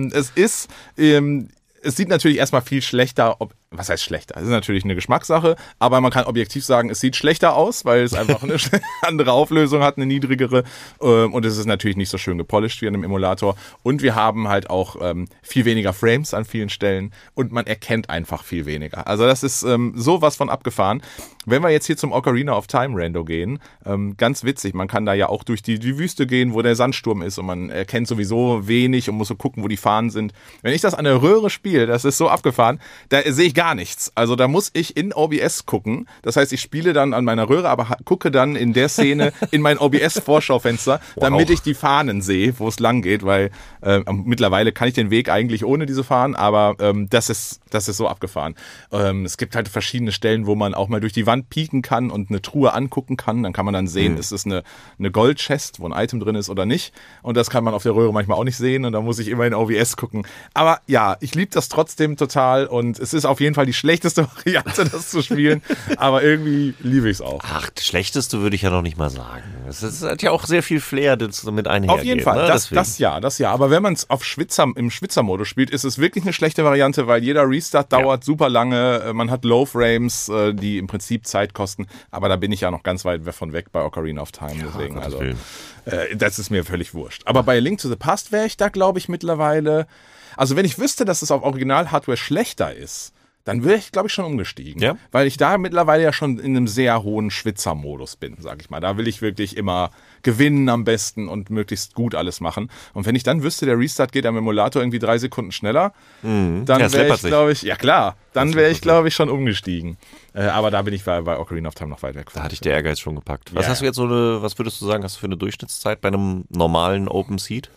Es sieht natürlich erstmal viel schlechter, was heißt schlechter? Das ist natürlich eine Geschmackssache, aber man kann objektiv sagen, es sieht schlechter aus, weil es einfach eine andere Auflösung hat, eine niedrigere, und es ist natürlich nicht so schön gepolished wie in einem Emulator. Und wir haben halt auch viel weniger Frames an vielen Stellen und man erkennt einfach viel weniger. Also das ist sowas von abgefahren. Wenn wir jetzt hier zum Ocarina of Time Rando gehen, ganz witzig, man kann da ja auch durch die Wüste gehen, wo der Sandsturm ist und man erkennt sowieso wenig und muss so gucken, wo die Fahnen sind. Wenn ich das an der Röhre spiele, das ist so abgefahren, da sehe ich gar nichts. Also da muss ich in OBS gucken. Das heißt, ich spiele dann an meiner Röhre, aber gucke dann in der Szene in mein OBS-Vorschaufenster, damit ich die Fahnen sehe, wo es lang geht, weil mittlerweile kann ich den Weg eigentlich ohne diese Fahnen, aber das ist so abgefahren. Es gibt halt verschiedene Stellen, wo man auch mal durch die Wand pieken kann und eine Truhe angucken kann. Dann kann man dann sehen, ist es eine Gold-Chest, wo ein Item drin ist oder nicht. Und das kann man auf der Röhre manchmal auch nicht sehen und da muss ich immer in OBS gucken. Aber ja, ich liebe das trotzdem total und es ist auf jeden Fall die schlechteste Variante, das zu spielen, aber irgendwie liebe ich es auch. Ach, das Schlechteste würde ich ja noch nicht mal sagen. Es hat ja auch sehr viel Flair, das damit einhergeht. Auf jeden Fall, ne? das ja. Aber wenn man es im Schwitzermodus spielt, ist es wirklich eine schlechte Variante, weil jeder Restart dauert super lange, man hat Low Frames, die im Prinzip Zeit kosten, aber da bin ich ja noch ganz weit davon weg bei Ocarina of Time, deswegen, also das ist mir völlig wurscht. Aber bei Link to the Past wäre ich da, glaube ich, mittlerweile, also wenn ich wüsste, dass es auf Original-Hardware schlechter ist, dann wäre ich, glaube ich, schon umgestiegen. Ja? Weil ich da mittlerweile ja schon in einem sehr hohen Schwitzermodus bin, sag ich mal. Da will ich wirklich immer gewinnen am besten und möglichst gut alles machen. Und wenn ich dann wüsste, der Restart geht am Emulator irgendwie 3 Sekunden schneller, dann wäre ich, glaube ich, dann wäre ich, glaube ich, schon umgestiegen. Aber da bin ich bei Ocarina of Time noch weit weg. Da hatte ich der Ehrgeiz schon gepackt. Was hast du jetzt was würdest du sagen, hast du für eine Durchschnittszeit bei einem normalen Open Seed?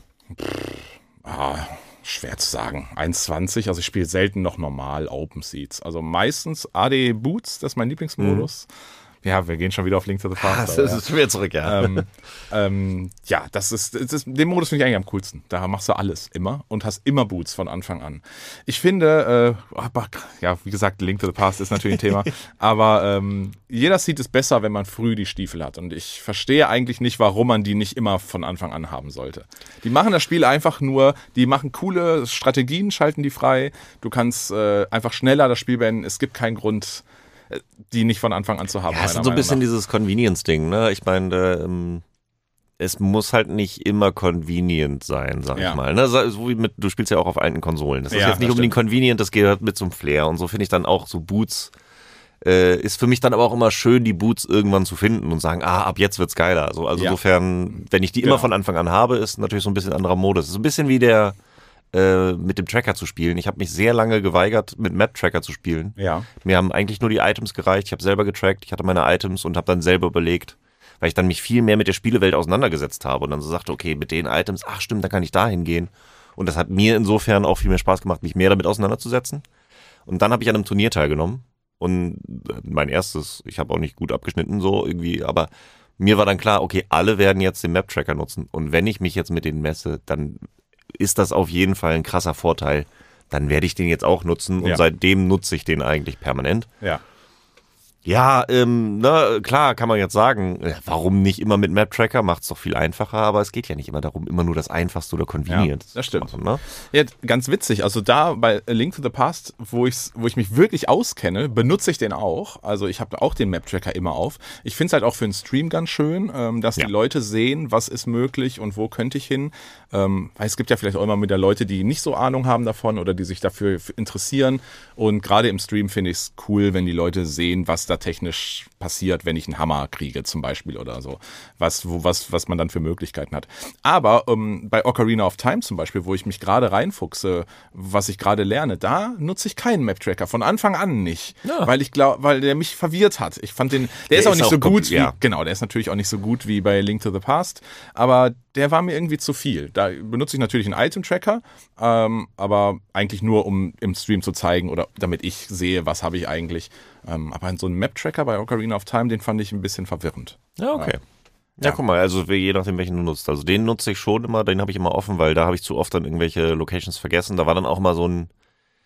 Schwer zu sagen. 1,20, also ich spiele selten noch normal Open Seeds. Also meistens AD Boots, das ist mein Lieblingsmodus. Ja, wir gehen schon wieder auf Link to the Past. Das ist wieder zurück, ja. Ja, den Modus finde ich eigentlich am coolsten. Da machst du alles immer und hast immer Boots von Anfang an. Ich finde, wie gesagt, Link to the Past ist natürlich ein Thema, aber jeder Seed ist besser, wenn man früh die Stiefel hat. Und ich verstehe eigentlich nicht, warum man die nicht immer von Anfang an haben sollte. Die machen das Spiel einfach nur, die machen coole Strategien, schalten die frei. Du kannst einfach schneller das Spiel beenden. Es gibt keinen Grund, die nicht von Anfang an zu haben. Ja, es ist so ein bisschen dieses Convenience-Ding, ne? Ich meine, es muss halt nicht immer convenient sein, sag ich mal. Ne? So wie du spielst ja auch auf alten Konsolen. Das ist jetzt nicht unbedingt convenient, das gehört mit zum Flair. Und so finde ich dann auch so Boots, ist für mich dann aber auch immer schön, die Boots irgendwann zu finden und sagen, ab jetzt wird's geiler. Also insofern, wenn ich die immer von Anfang an habe, ist natürlich so ein bisschen anderer Modus. So ein bisschen wie mit dem Tracker zu spielen. Ich habe mich sehr lange geweigert, mit Map-Tracker zu spielen. Ja. Mir haben eigentlich nur die Items gereicht. Ich habe selber getrackt, ich hatte meine Items und habe dann selber überlegt, weil ich dann mich viel mehr mit der Spielewelt auseinandergesetzt habe und dann so sagte, okay, mit den Items, stimmt, dann kann ich da hingehen. Und das hat mir insofern auch viel mehr Spaß gemacht, mich mehr damit auseinanderzusetzen. Und dann habe ich an einem Turnier teilgenommen und mein erstes, ich habe auch nicht gut abgeschnitten so irgendwie, aber mir war dann klar, okay, alle werden jetzt den Map-Tracker nutzen und wenn ich mich jetzt mit denen messe, dann ist das auf jeden Fall ein krasser Vorteil. Dann werde ich den jetzt auch nutzen und seitdem nutze ich den eigentlich permanent. Ja. Ja, klar kann man jetzt sagen, warum nicht immer mit Map-Tracker, macht's doch viel einfacher, aber es geht ja nicht immer darum, immer nur das Einfachste oder Convenient. Ja, das stimmt. Machen, ne? Ja, ganz witzig, also da bei A Link to the Past, wo ich mich wirklich auskenne, benutze ich den auch. Also ich habe auch den Map-Tracker immer auf. Ich finde es halt auch für einen Stream ganz schön, dass die Leute sehen, was ist möglich und wo könnte ich hin. Weil es gibt ja vielleicht auch immer wieder Leute, die nicht so Ahnung haben davon oder die sich dafür interessieren. Und gerade im Stream finde ich es cool, wenn die Leute sehen, was da technisch passiert, wenn ich einen Hammer kriege zum Beispiel oder so. Was man dann für Möglichkeiten hat. Aber bei Ocarina of Time zum Beispiel, wo ich mich gerade reinfuchse, was ich gerade lerne, da nutze ich keinen Map-Tracker. Von Anfang an nicht. Ja. Weil der mich verwirrt hat. Ich fand der ist auch nicht so gut wie, genau, der ist natürlich auch nicht so gut wie bei Link to the Past, aber der war mir irgendwie zu viel. Da benutze ich natürlich einen Item-Tracker, aber eigentlich nur, um im Stream zu zeigen oder damit ich sehe, was habe ich eigentlich. Aber so ein Map-Tracker bei Ocarina of Time, den fand ich ein bisschen verwirrend. Ja, okay. Ja, guck mal, also je nachdem, welchen du nutzt. Also den nutze ich schon immer, den habe ich immer offen, weil da habe ich zu oft dann irgendwelche Locations vergessen. Da war dann auch mal so ein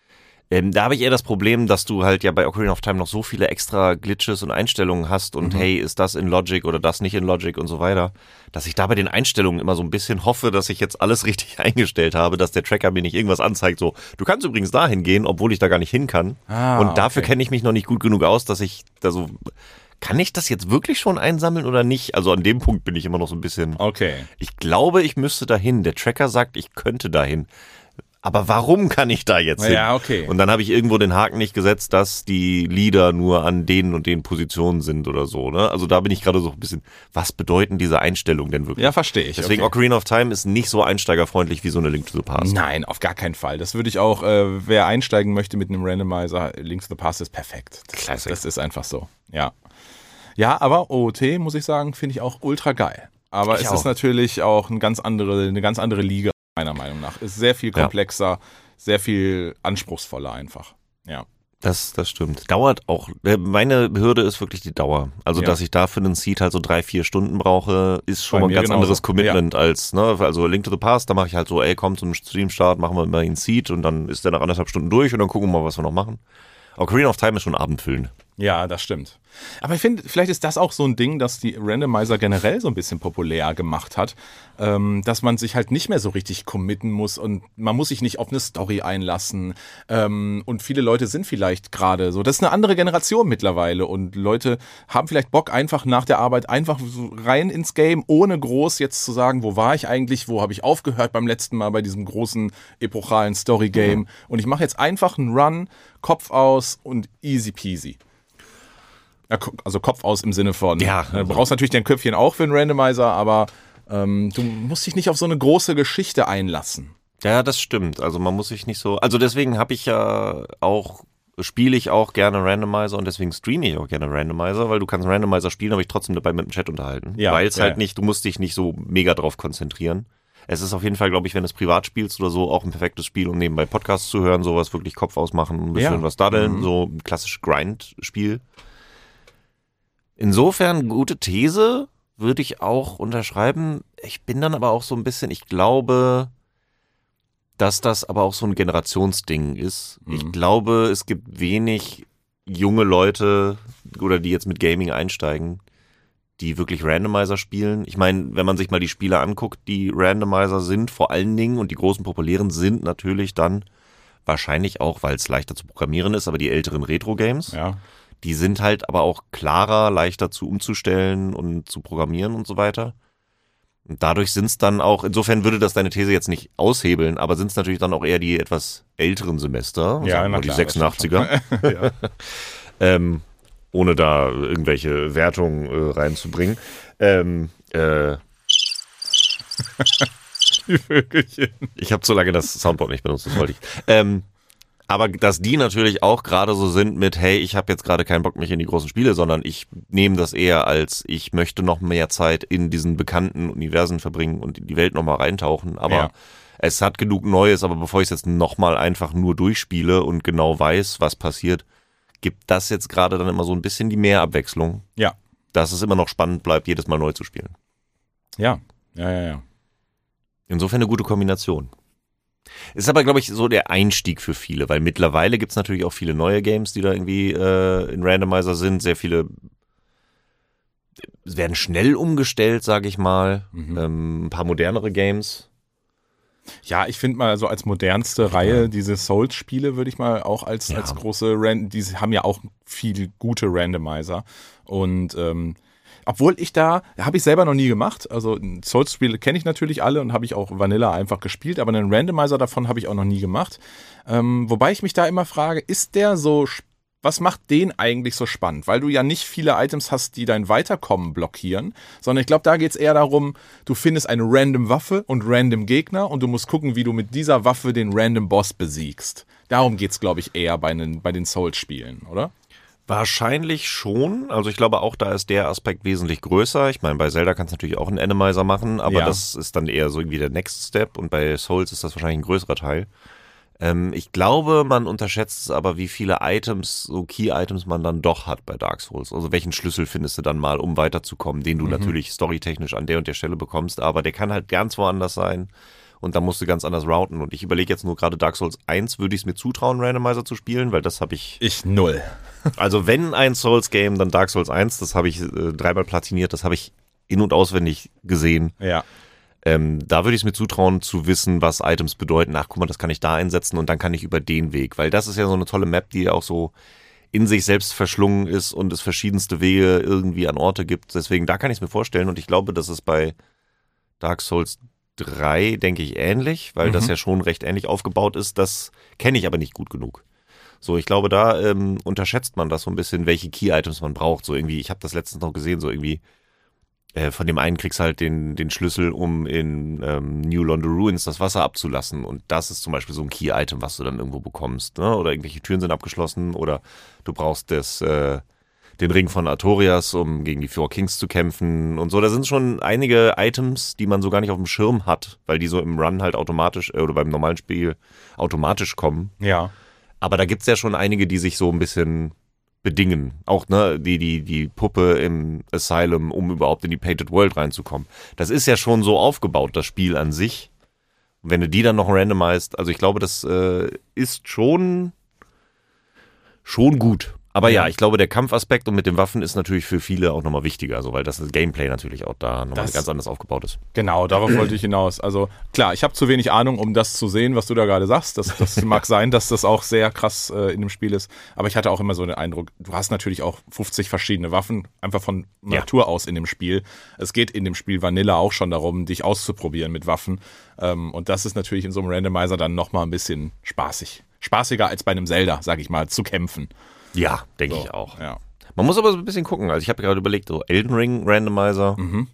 da habe ich eher das Problem, dass du halt ja bei Ocarina of Time noch so viele extra Glitches und Einstellungen hast und hey, ist das in Logic oder das nicht in Logic und so weiter, dass ich da bei den Einstellungen immer so ein bisschen hoffe, dass ich jetzt alles richtig eingestellt habe, dass der Tracker mir nicht irgendwas anzeigt, so, du kannst übrigens dahin gehen, obwohl ich da gar nicht hin kann. Und dafür kenne ich mich noch nicht gut genug aus, dass ich da so, kann ich das jetzt wirklich schon einsammeln oder nicht? Also an dem Punkt bin ich immer noch so ein bisschen, ich glaube, ich müsste dahin. Der Tracker sagt, ich könnte dahin. Aber warum kann ich da jetzt hin? Ja, okay. Und dann habe ich irgendwo den Haken nicht gesetzt, dass die Lieder nur an den und den Positionen sind oder so. Ne? Also da bin ich gerade so ein bisschen, was bedeuten diese Einstellungen denn wirklich? Ja, verstehe ich. Deswegen Ocarina of Time ist nicht so einsteigerfreundlich wie so eine Link to the Past. Nein, auf gar keinen Fall. Das würde ich auch, wer einsteigen möchte mit einem Randomizer, Link to the Past ist perfekt. Klasse. Das ist einfach so, ja. Ja, aber OOT, muss ich sagen, finde ich auch ultra geil. Aber es ist natürlich auch eine ganz andere Liga. Meiner Meinung nach. Ist sehr viel komplexer, sehr viel anspruchsvoller einfach. Ja. Das stimmt. Dauert auch. Meine Hürde ist wirklich die Dauer. Also, dass ich da für einen Seed halt so 3-4 Stunden brauche, ist schon mal ein ganz anderes Commitment als, ne, also Link to the Past, da mache ich halt so, komm zum Streamstart, machen wir mal einen Seed und dann ist der nach 1,5 Stunden durch und dann gucken wir mal, was wir noch machen. Ocarina of Time ist schon abendfüllend. Ja, das stimmt. Aber ich finde, vielleicht ist das auch so ein Ding, das die Randomizer generell so ein bisschen populär gemacht hat, dass man sich halt nicht mehr so richtig committen muss und man muss sich nicht auf eine Story einlassen. Und viele Leute sind vielleicht gerade so, das ist eine andere Generation mittlerweile und Leute haben vielleicht Bock, einfach nach der Arbeit einfach so rein ins Game, ohne groß jetzt zu sagen, wo war ich eigentlich, wo habe ich aufgehört beim letzten Mal bei diesem großen epochalen Story-Game. Und ich mache jetzt einfach einen Run, Kopf aus und easy peasy. Ja, also Kopf aus im Sinne von, du brauchst natürlich dein Köpfchen auch für einen Randomizer, aber du musst dich nicht auf so eine große Geschichte einlassen. Ja, das stimmt. Also man muss sich nicht so, also deswegen spiele ich auch gerne Randomizer und deswegen streame ich auch gerne Randomizer, weil du kannst Randomizer spielen, aber ich trotzdem dabei mit dem Chat unterhalten. Ja, weil es halt nicht, du musst dich nicht so mega drauf konzentrieren. Es ist auf jeden Fall, glaube ich, wenn du es privat spielst oder so, auch ein perfektes Spiel, um nebenbei Podcasts zu hören, sowas wirklich Kopf ausmachen, ein bisschen was daddeln, so ein klassisch Grind-Spiel. Insofern, gute These, würde ich auch unterschreiben. Ich bin dann aber auch so ein bisschen, ich glaube, dass das aber auch so ein Generationsding ist. Ich glaube, es gibt wenig junge Leute oder die jetzt mit Gaming einsteigen, die wirklich Randomizer spielen. Ich meine, wenn man sich mal die Spiele anguckt, die Randomizer sind vor allen Dingen und die großen populären sind natürlich dann wahrscheinlich auch, weil es leichter zu programmieren ist, aber die älteren Retro-Games. Ja. Die sind halt aber auch klarer, leichter zu umzustellen und zu programmieren und so weiter. Und dadurch sind es dann auch, insofern würde das deine These jetzt nicht aushebeln, aber sind es natürlich dann auch eher die etwas älteren Semester, ja, die 86er. Ohne da irgendwelche Wertungen reinzubringen. Die Vögelchen. Ich habe so lange das Soundboard nicht benutzt, das wollte ich. Aber dass die natürlich auch gerade so sind mit, hey, ich habe jetzt gerade keinen Bock mehr in die großen Spiele, sondern ich nehme das eher als, ich möchte noch mehr Zeit in diesen bekannten Universen verbringen und in die Welt nochmal reintauchen. Aber es hat genug Neues, aber bevor ich es jetzt nochmal einfach nur durchspiele und genau weiß, was passiert, gibt das jetzt gerade dann immer so ein bisschen die Mehrabwechslung. Ja. Dass es immer noch spannend bleibt, jedes Mal neu zu spielen. Ja. Insofern eine gute Kombination. Ist aber, glaube ich, so der Einstieg für viele, weil mittlerweile gibt es natürlich auch viele neue Games, die da irgendwie in Randomizer sind. Sehr viele werden schnell umgestellt, sage ich mal. Ein paar modernere Games. Ja, ich finde mal so als modernste Reihe diese Souls-Spiele würde ich mal auch als große die haben ja auch viele gute Randomizer. Und obwohl habe ich selber noch nie gemacht. Also Souls-Spiele kenne ich natürlich alle und habe ich auch Vanilla einfach gespielt, aber einen Randomizer davon habe ich auch noch nie gemacht. Wobei ich mich da immer frage, ist der so, was macht den eigentlich so spannend? Weil du ja nicht viele Items hast, die dein Weiterkommen blockieren, sondern ich glaube, da geht es eher darum, du findest eine random Waffe und random Gegner und du musst gucken, wie du mit dieser Waffe den random Boss besiegst. Darum geht es, glaube ich, eher bei den Souls-Spielen, oder? Wahrscheinlich schon. Also ich glaube auch, da ist der Aspekt wesentlich größer. Ich meine, bei Zelda kannst du natürlich auch einen Randomizer machen, aber das ist dann eher so irgendwie der Next Step und bei Souls ist das wahrscheinlich ein größerer Teil. Ich glaube, man unterschätzt es aber, wie viele Items, so Key-Items man dann doch hat bei Dark Souls. Also welchen Schlüssel findest du dann mal, um weiterzukommen, den du natürlich storytechnisch an der und der Stelle bekommst, aber der kann halt ganz woanders sein. Und da musst du ganz anders routen. Und ich überlege jetzt nur gerade Dark Souls 1, würde ich es mir zutrauen, Randomizer zu spielen, weil das habe ich... Ich null. Also wenn ein Souls-Game, dann Dark Souls 1, das habe ich 3-mal platiniert, das habe ich in- und auswendig gesehen. Ja. Da würde ich es mir zutrauen, zu wissen, was Items bedeuten. Ach, guck mal, das kann ich da einsetzen und dann kann ich über den Weg. Weil das ist ja so eine tolle Map, die auch so in sich selbst verschlungen ist und es verschiedenste Wege irgendwie an Orte gibt. Deswegen, da kann ich es mir vorstellen. Und ich glaube, das ist bei Dark Souls 3, denke ich, ähnlich, weil das ja schon recht ähnlich aufgebaut ist. Das kenne ich aber nicht gut genug. So, ich glaube, da unterschätzt man das so ein bisschen, welche Key-Items man braucht. So irgendwie, ich habe das letztens noch gesehen, so irgendwie von dem einen kriegst halt den Schlüssel, um in New Londo Ruins das Wasser abzulassen. Und das ist zum Beispiel so ein Key-Item, was du dann irgendwo bekommst. Ne? Oder irgendwelche Türen sind abgeschlossen oder du brauchst den Ring von Artorias, um gegen die Four Kings zu kämpfen und so. Da sind schon einige Items, die man so gar nicht auf dem Schirm hat, weil die so im Run halt automatisch oder beim normalen Spiel automatisch kommen. Ja. Aber da gibt's ja schon einige, die sich so ein bisschen bedingen. Auch ne, die Puppe im Asylum, um überhaupt in die Painted World reinzukommen. Das ist ja schon so aufgebaut, das Spiel an sich. Und wenn du die dann noch randomized, also ich glaube, das ist schon gut. Aber ja, ich glaube, der Kampfaspekt und mit den Waffen ist natürlich für viele auch nochmal wichtiger, also weil das Gameplay natürlich auch da nochmal ganz anders aufgebaut ist. Genau, darauf wollte ich hinaus. Also klar, ich habe zu wenig Ahnung, um das zu sehen, was du da gerade sagst. Das mag sein, dass das auch sehr krass in dem Spiel ist. Aber ich hatte auch immer so den Eindruck, du hast natürlich auch 50 verschiedene Waffen, einfach von Natur aus in dem Spiel. Es geht in dem Spiel Vanilla auch schon darum, dich auszuprobieren mit Waffen. Und das ist natürlich in so einem Randomizer dann nochmal ein bisschen spaßig. Spaßiger als bei einem Zelda, sag ich mal, zu kämpfen. Ja, denke ich auch. Ja. Man muss aber so ein bisschen gucken. Also ich habe gerade überlegt, so Elden Ring Randomizer.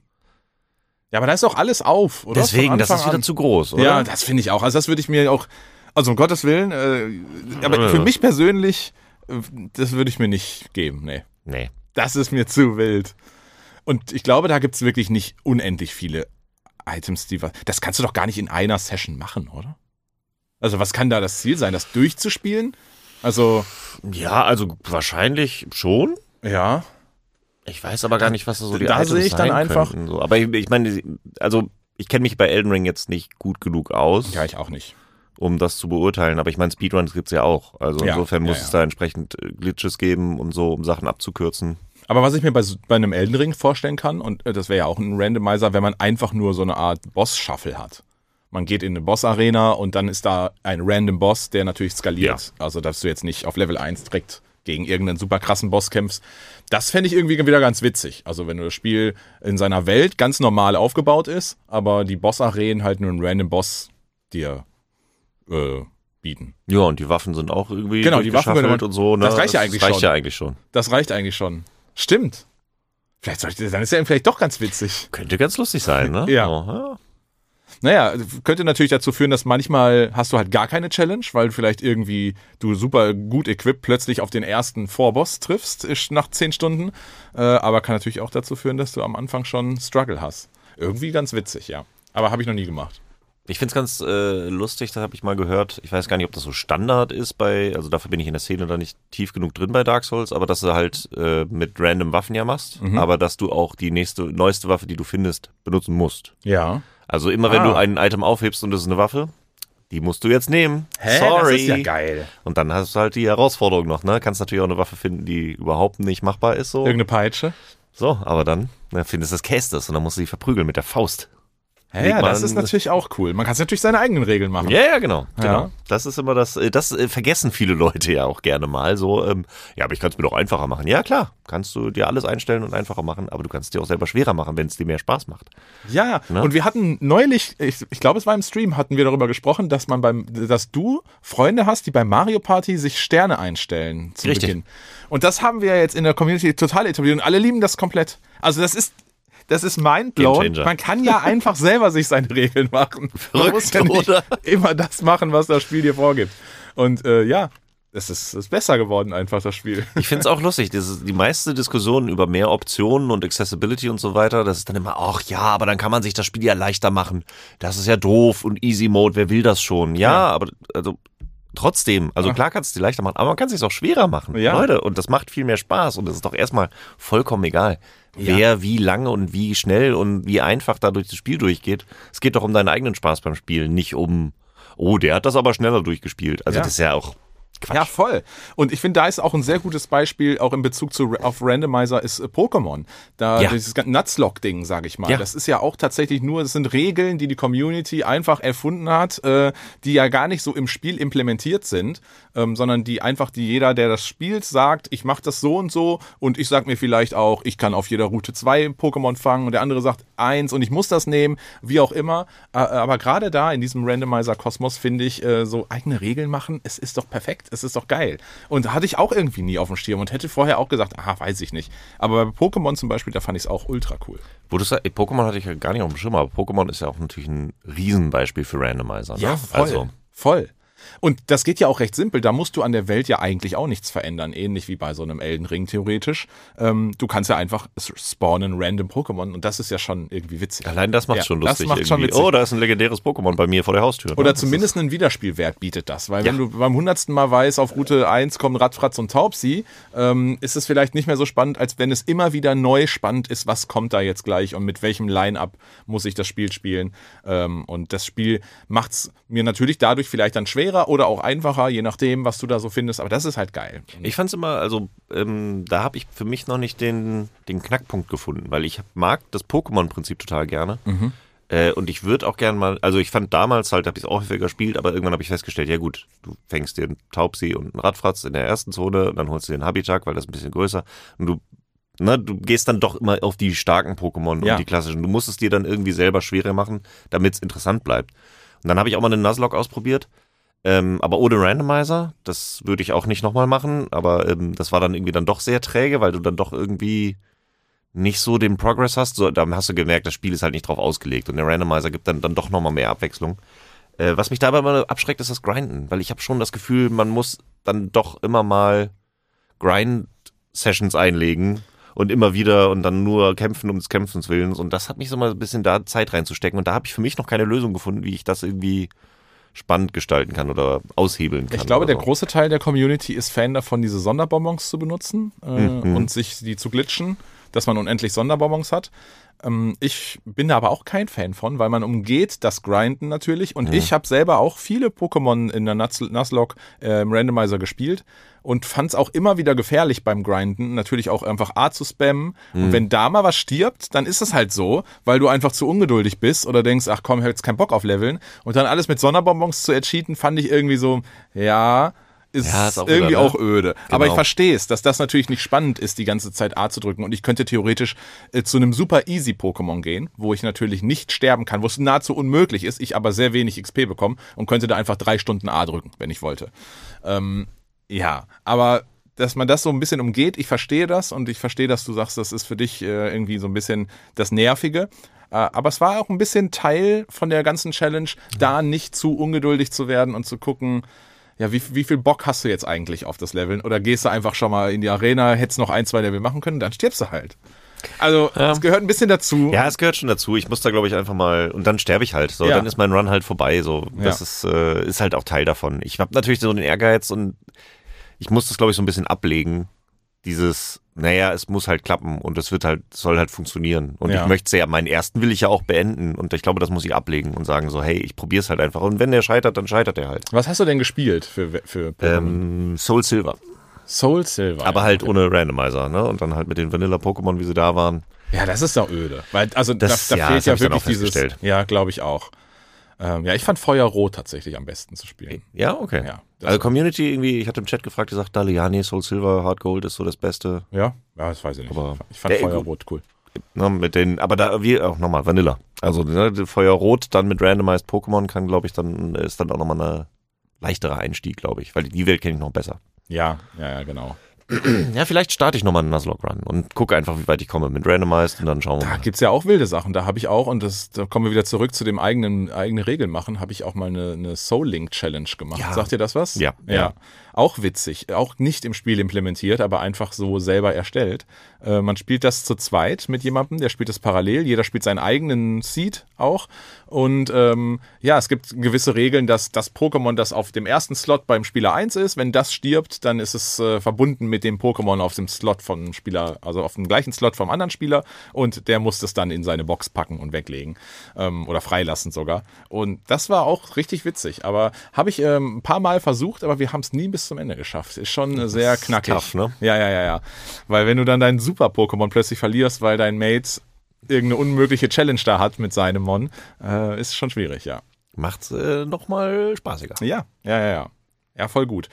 Ja, aber da ist auch alles auf, oder? Deswegen, das ist wieder zu groß, oder? Ja, das finde ich auch. Also das würde ich mir auch, also um Gottes Willen, aber für mich persönlich, das würde ich mir nicht geben, nee. Das ist mir zu wild. Und ich glaube, da gibt es wirklich nicht unendlich viele Items, das kannst du doch gar nicht in einer Session machen, oder? Also was kann da das Ziel sein, das durchzuspielen? Also ja, also wahrscheinlich schon. Ja. Ich weiß aber gar nicht, was so die da Items sehe ich dann sein einfach. könnten, so. Aber ich meine, also ich kenne mich bei Elden Ring jetzt nicht gut genug aus. Ja, ich auch nicht. Um das zu beurteilen. Aber ich meine, Speedruns gibt's ja auch. Also insofern muss es da entsprechend Glitches geben und so, um Sachen abzukürzen. Aber was ich mir bei einem Elden Ring vorstellen kann, und das wäre ja auch ein Randomizer, wenn man einfach nur so eine Art Boss-Shuffle hat. Man geht in eine Boss-Arena und dann ist da ein random Boss, der natürlich skaliert. Ja. Also, dass du jetzt nicht auf Level 1 direkt gegen irgendeinen super krassen Boss kämpfst. Das fände ich irgendwie wieder ganz witzig. Also, wenn das Spiel in seiner Welt ganz normal aufgebaut ist, aber die Boss-Arenen halt nur einen random Boss dir bieten. Ja, und die Waffen sind auch irgendwie genau, die Waffen und so. Ne? Das reicht ja eigentlich schon. Das reicht eigentlich schon. Stimmt. Dann ist ja vielleicht doch ganz witzig. Könnte ganz lustig sein, ne? Ja. Oh, ja. Naja, könnte natürlich dazu führen, dass manchmal hast du halt gar keine Challenge, weil vielleicht irgendwie du super gut equipped plötzlich auf den ersten Vorboss triffst nach 10 Stunden. Aber kann natürlich auch dazu führen, dass du am Anfang schon Struggle hast. Irgendwie ganz witzig, ja. Aber habe ich noch nie gemacht. Ich finde es ganz lustig, das habe ich mal gehört. Ich weiß gar nicht, ob das so Standard ist also dafür bin ich in der Szene da nicht tief genug drin bei Dark Souls, aber dass du halt mit random Waffen ja machst, aber dass du auch die neueste Waffe, die du findest, benutzen musst. Ja. Also immer wenn du ein Item aufhebst und das ist eine Waffe, die musst du jetzt nehmen. Hä? Sorry. Das ist ja geil. Und dann hast du halt die Herausforderung noch, ne? Kannst natürlich auch eine Waffe finden, die überhaupt nicht machbar ist. So, Irgendeine Peitsche. so, aber dann findest du das Kästes und dann musst du sie verprügeln mit der Faust. Ja, das ist natürlich auch cool. Man kann natürlich seine eigenen Regeln machen. Ja, genau. Ja. Das ist immer das vergessen viele Leute ja auch gerne mal. So, ja, aber ich kann es mir doch einfacher machen. Ja, klar, kannst du dir alles einstellen und einfacher machen, aber du kannst es dir auch selber schwerer machen, wenn es dir mehr Spaß macht. Ja, Ne? und wir hatten neulich, ich glaube, es war im Stream, hatten wir darüber gesprochen, dass dass du Freunde hast, die bei Mario Party sich Sterne einstellen zu Richtig. Beginn. Und das haben wir jetzt in der Community total etabliert und alle lieben das komplett. Also das ist mindblown. Gamechanger. Man kann ja einfach selber sich seine Regeln machen. Man muss ja nicht oder? immer das machen, was das Spiel dir vorgibt. Und ja, es ist besser geworden einfach, das Spiel. Ich finde es auch lustig, die meiste Diskussion über mehr Optionen und Accessibility und so weiter, das ist dann immer, ach ja, aber dann kann man sich das Spiel ja leichter machen. Das ist ja doof und Easy Mode, wer will das schon? Ja, aber also trotzdem, also klar kannst du es dir leichter machen, aber man kann es sich auch schwerer machen, Ja. Leute. Und das macht viel mehr Spaß und es ist doch erstmal vollkommen egal, wer wie lange und wie schnell und wie einfach da durch das Spiel durchgeht. Es geht doch um deinen eigenen Spaß beim Spielen, nicht um, oh, der hat das aber schneller durchgespielt. Also Ja. das ist ja auch Quatsch. Ja, voll. Und ich finde, da ist auch ein sehr gutes Beispiel, auch in Bezug auf Randomizer, ist Pokémon. Da Ja. dieses Nuzlocke-Ding, sage ich mal. Ja. Das ist ja auch tatsächlich das sind Regeln, die die Community einfach erfunden hat, die ja gar nicht so im Spiel implementiert sind, sondern die jeder, der das spielt, sagt, ich mache das so und ich sag mir vielleicht auch, ich kann auf jeder Route 2 Pokémon fangen und der andere sagt 1 und ich muss das nehmen, wie auch immer. Aber gerade da in diesem Randomizer-Kosmos finde ich, so eigene Regeln machen, es ist doch perfekt. Es ist doch geil. Und hatte ich auch irgendwie nie auf dem Schirm und hätte vorher auch gesagt, weiß ich nicht. Aber bei Pokémon zum Beispiel, da fand ich es auch ultra cool. Wo du sagst, Pokémon hatte ich ja gar nicht auf dem Schirm, aber Pokémon ist ja auch natürlich ein Riesenbeispiel für Randomizer. Ne? Ja, voll. Also, Voll. Und das geht ja auch recht simpel. Da musst du an der Welt ja eigentlich auch nichts verändern. Ähnlich wie bei so einem Elden Ring theoretisch. Du kannst ja einfach spawnen random Pokémon und das ist ja schon irgendwie witzig. allein das macht Ja, schon das lustig. macht schon irgendwie. witzig. Oh, da ist ein legendäres Pokémon bei mir vor der Haustür. Oder ne? zumindest einen Wiederspielwert bietet das. Weil wenn du beim 100. Mal weißt, auf Route 1 kommen Radfratz und Taubsi, ist es vielleicht nicht mehr so spannend, als wenn es immer wieder neu spannend ist, was kommt da jetzt gleich und mit welchem Line-Up muss ich das Spiel spielen. Und das Spiel macht es mir natürlich dadurch vielleicht dann schwerer oder auch einfacher, je nachdem, was du da so findest. Aber das ist halt geil. Ich fand's immer, also da habe ich für mich noch nicht den Knackpunkt gefunden, weil ich mag das Pokémon-Prinzip total gerne. Und ich würde auch gerne mal, also ich fand damals halt, habe ich es auch häufiger gespielt, aber irgendwann habe ich festgestellt, ja gut, du fängst dir einen Taubsi und einen Radfratz in der ersten Zone und dann holst du dir einen Habitak, weil das ist ein bisschen größer und du gehst dann doch immer auf die starken Pokémon Ja. und die klassischen. Du musst es dir dann irgendwie selber schwerer machen, damit es interessant bleibt. Und dann habe ich auch mal einen Nuzlocke ausprobiert, aber ohne Randomizer. Das würde ich auch nicht nochmal machen, aber das war dann irgendwie dann doch sehr träge, weil du dann doch irgendwie nicht so den Progress hast. So, da hast du gemerkt, das Spiel ist halt nicht drauf ausgelegt und der Randomizer gibt dann doch nochmal mehr Abwechslung. Was mich dabei immer abschreckt, ist das Grinden, weil ich habe schon das Gefühl, man muss dann doch immer mal Grind-Sessions einlegen und immer wieder und dann nur kämpfen um des Kämpfens Willens und das hat mich so mal ein bisschen da Zeit reinzustecken und da habe ich für mich noch keine Lösung gefunden, wie ich das irgendwie spannend gestalten kann oder aushebeln kann. Ich glaube, oder der große Teil der Community ist Fan davon, diese Sonderbonbons zu benutzen und sich die zu glitschen, dass man unendlich Sonderbonbons hat. Ich bin da aber auch kein Fan von, weil man umgeht das Grinden natürlich und ich habe selber auch viele Pokémon in der Nuzlocke im Randomizer gespielt und fand es auch immer wieder gefährlich beim Grinden, natürlich auch einfach A zu spammen und wenn da mal was stirbt, dann ist es halt so, weil du einfach zu ungeduldig bist oder denkst, ach komm, ich hab jetzt keinen Bock auf Leveln und dann alles mit Sonderbonbons zu ercheaten, fand ich irgendwie so, ist auch irgendwie wieder, ne? auch öde. Genau. Aber ich verstehe es, dass das natürlich nicht spannend ist, die ganze Zeit A zu drücken. Und ich könnte theoretisch zu einem super easy Pokémon gehen, wo ich natürlich nicht sterben kann, wo es nahezu unmöglich ist, ich aber sehr wenig XP bekomme und könnte da einfach 3 Stunden A drücken, wenn ich wollte. Aber dass man das so ein bisschen umgeht, ich verstehe das und ich verstehe, dass du sagst, das ist für dich irgendwie so ein bisschen das Nervige. Aber es war auch ein bisschen Teil von der ganzen Challenge, da nicht zu ungeduldig zu werden und zu gucken, ja, wie viel Bock hast du jetzt eigentlich auf das Leveln? Oder gehst du einfach schon mal in die Arena, hättest noch 1, 2 Level machen können, dann stirbst du halt. Also, es gehört ein bisschen dazu. Ja, es gehört schon dazu. Ich muss da, glaube ich, einfach mal, und dann sterbe ich halt. So, Ja. dann ist mein Run halt vorbei. So, das ist halt auch Teil davon. Ich habe natürlich so den Ehrgeiz und ich muss das, glaube ich, so ein bisschen ablegen. Dieses, naja, es muss halt klappen und soll halt funktionieren. Und Ja. ich möchte ja, meinen ersten will ich ja auch beenden und ich glaube, das muss ich ablegen und sagen so, hey, ich probier's halt einfach. Und wenn der scheitert, dann scheitert er halt. Was hast du denn gespielt für Pokémon? Soul Silver. Soul Silver. Aber ja, halt okay. ohne Randomizer, ne? Und dann halt mit den Vanilla-Pokémon, wie sie da waren. Ja, das ist doch öde. Weil, also Das- da ja, fehlt das ja hab ich dann wirklich auch festgestellt. Ja, glaube ich auch. Ja, ich fand Feuerrot tatsächlich am besten zu spielen. Ja, okay. Ja, das- Also Community irgendwie, ich hatte im Chat gefragt, die sagt, ja, nee, Soul Silver, Hard Gold ist so das Beste. Ja, das weiß ich nicht. Aber- Ich fand Ja, Feuerrot cool. Ne, mit den, aber da, wie auch nochmal, Vanilla. Also ne, Feuerrot dann mit Randomized Pokémon kann, glaube ich, ist dann auch nochmal eine leichterer Einstieg, glaube ich, weil die Welt kenne ich noch besser. Ja, genau. Ja, vielleicht starte ich nochmal einen Nuzlocke Run und gucke einfach, wie weit ich komme mit Randomized und dann schauen wir Da mal. gibt's ja auch wilde Sachen. Da habe ich auch, und da kommen wir wieder zurück zu dem eigene Regeln machen, habe ich auch mal eine Soul Link Challenge gemacht. Ja. Sagt ihr das was? Ja. Auch witzig. Auch nicht im Spiel implementiert, aber einfach so selber erstellt. Man spielt das zu zweit mit jemandem, der spielt das parallel. Jeder spielt seinen eigenen Seed auch. Und es gibt gewisse Regeln, dass das Pokémon, das auf dem ersten Slot beim Spieler 1 ist, wenn das stirbt, dann ist es verbunden mit dem Pokémon auf dem Slot vom Spieler, also auf dem gleichen Slot vom anderen Spieler, und der muss es dann in seine Box packen und weglegen. Oder freilassen sogar. Und das war auch richtig witzig. Aber habe ich ein paar Mal versucht, aber wir haben es nie bis zum Ende geschafft. Ist schon sehr ist knackig. tough, ne? Ja. Weil wenn du dann deinen Super-Pokémon plötzlich verlierst, weil dein Mate irgendeine unmögliche Challenge da hat mit seinem Mon, ist schon schwierig, ja. Macht's nochmal spaßiger. Ja. Ja, voll gut.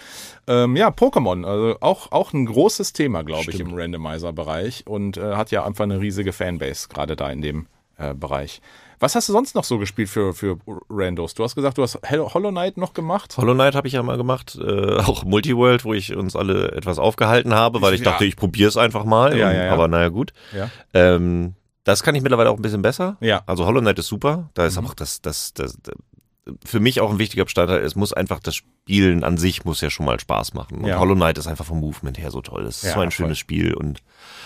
Pokémon, also auch ein großes Thema, glaube ich, im Randomizer-Bereich und hat ja einfach eine riesige Fanbase, gerade da in dem Bereich. Was hast du sonst noch so gespielt für Randos? Du hast gesagt, du hast Hollow Knight noch gemacht. Hollow Knight habe ich ja mal gemacht, auch Multiworld, wo ich uns alle etwas aufgehalten habe, weil ich dachte, ich probiere es einfach mal. Ja. Aber naja, gut. Ja. Das kann ich mittlerweile auch ein bisschen besser. Ja. Also Hollow Knight ist super. Da ist auch das für mich auch ein wichtiger Bestandteil. Es muss einfach, das Spielen an sich muss ja schon mal Spaß machen. Und Ja. Hollow Knight ist einfach vom Movement her so toll. Das ist Ja, so ein voll. schönes Spiel. Und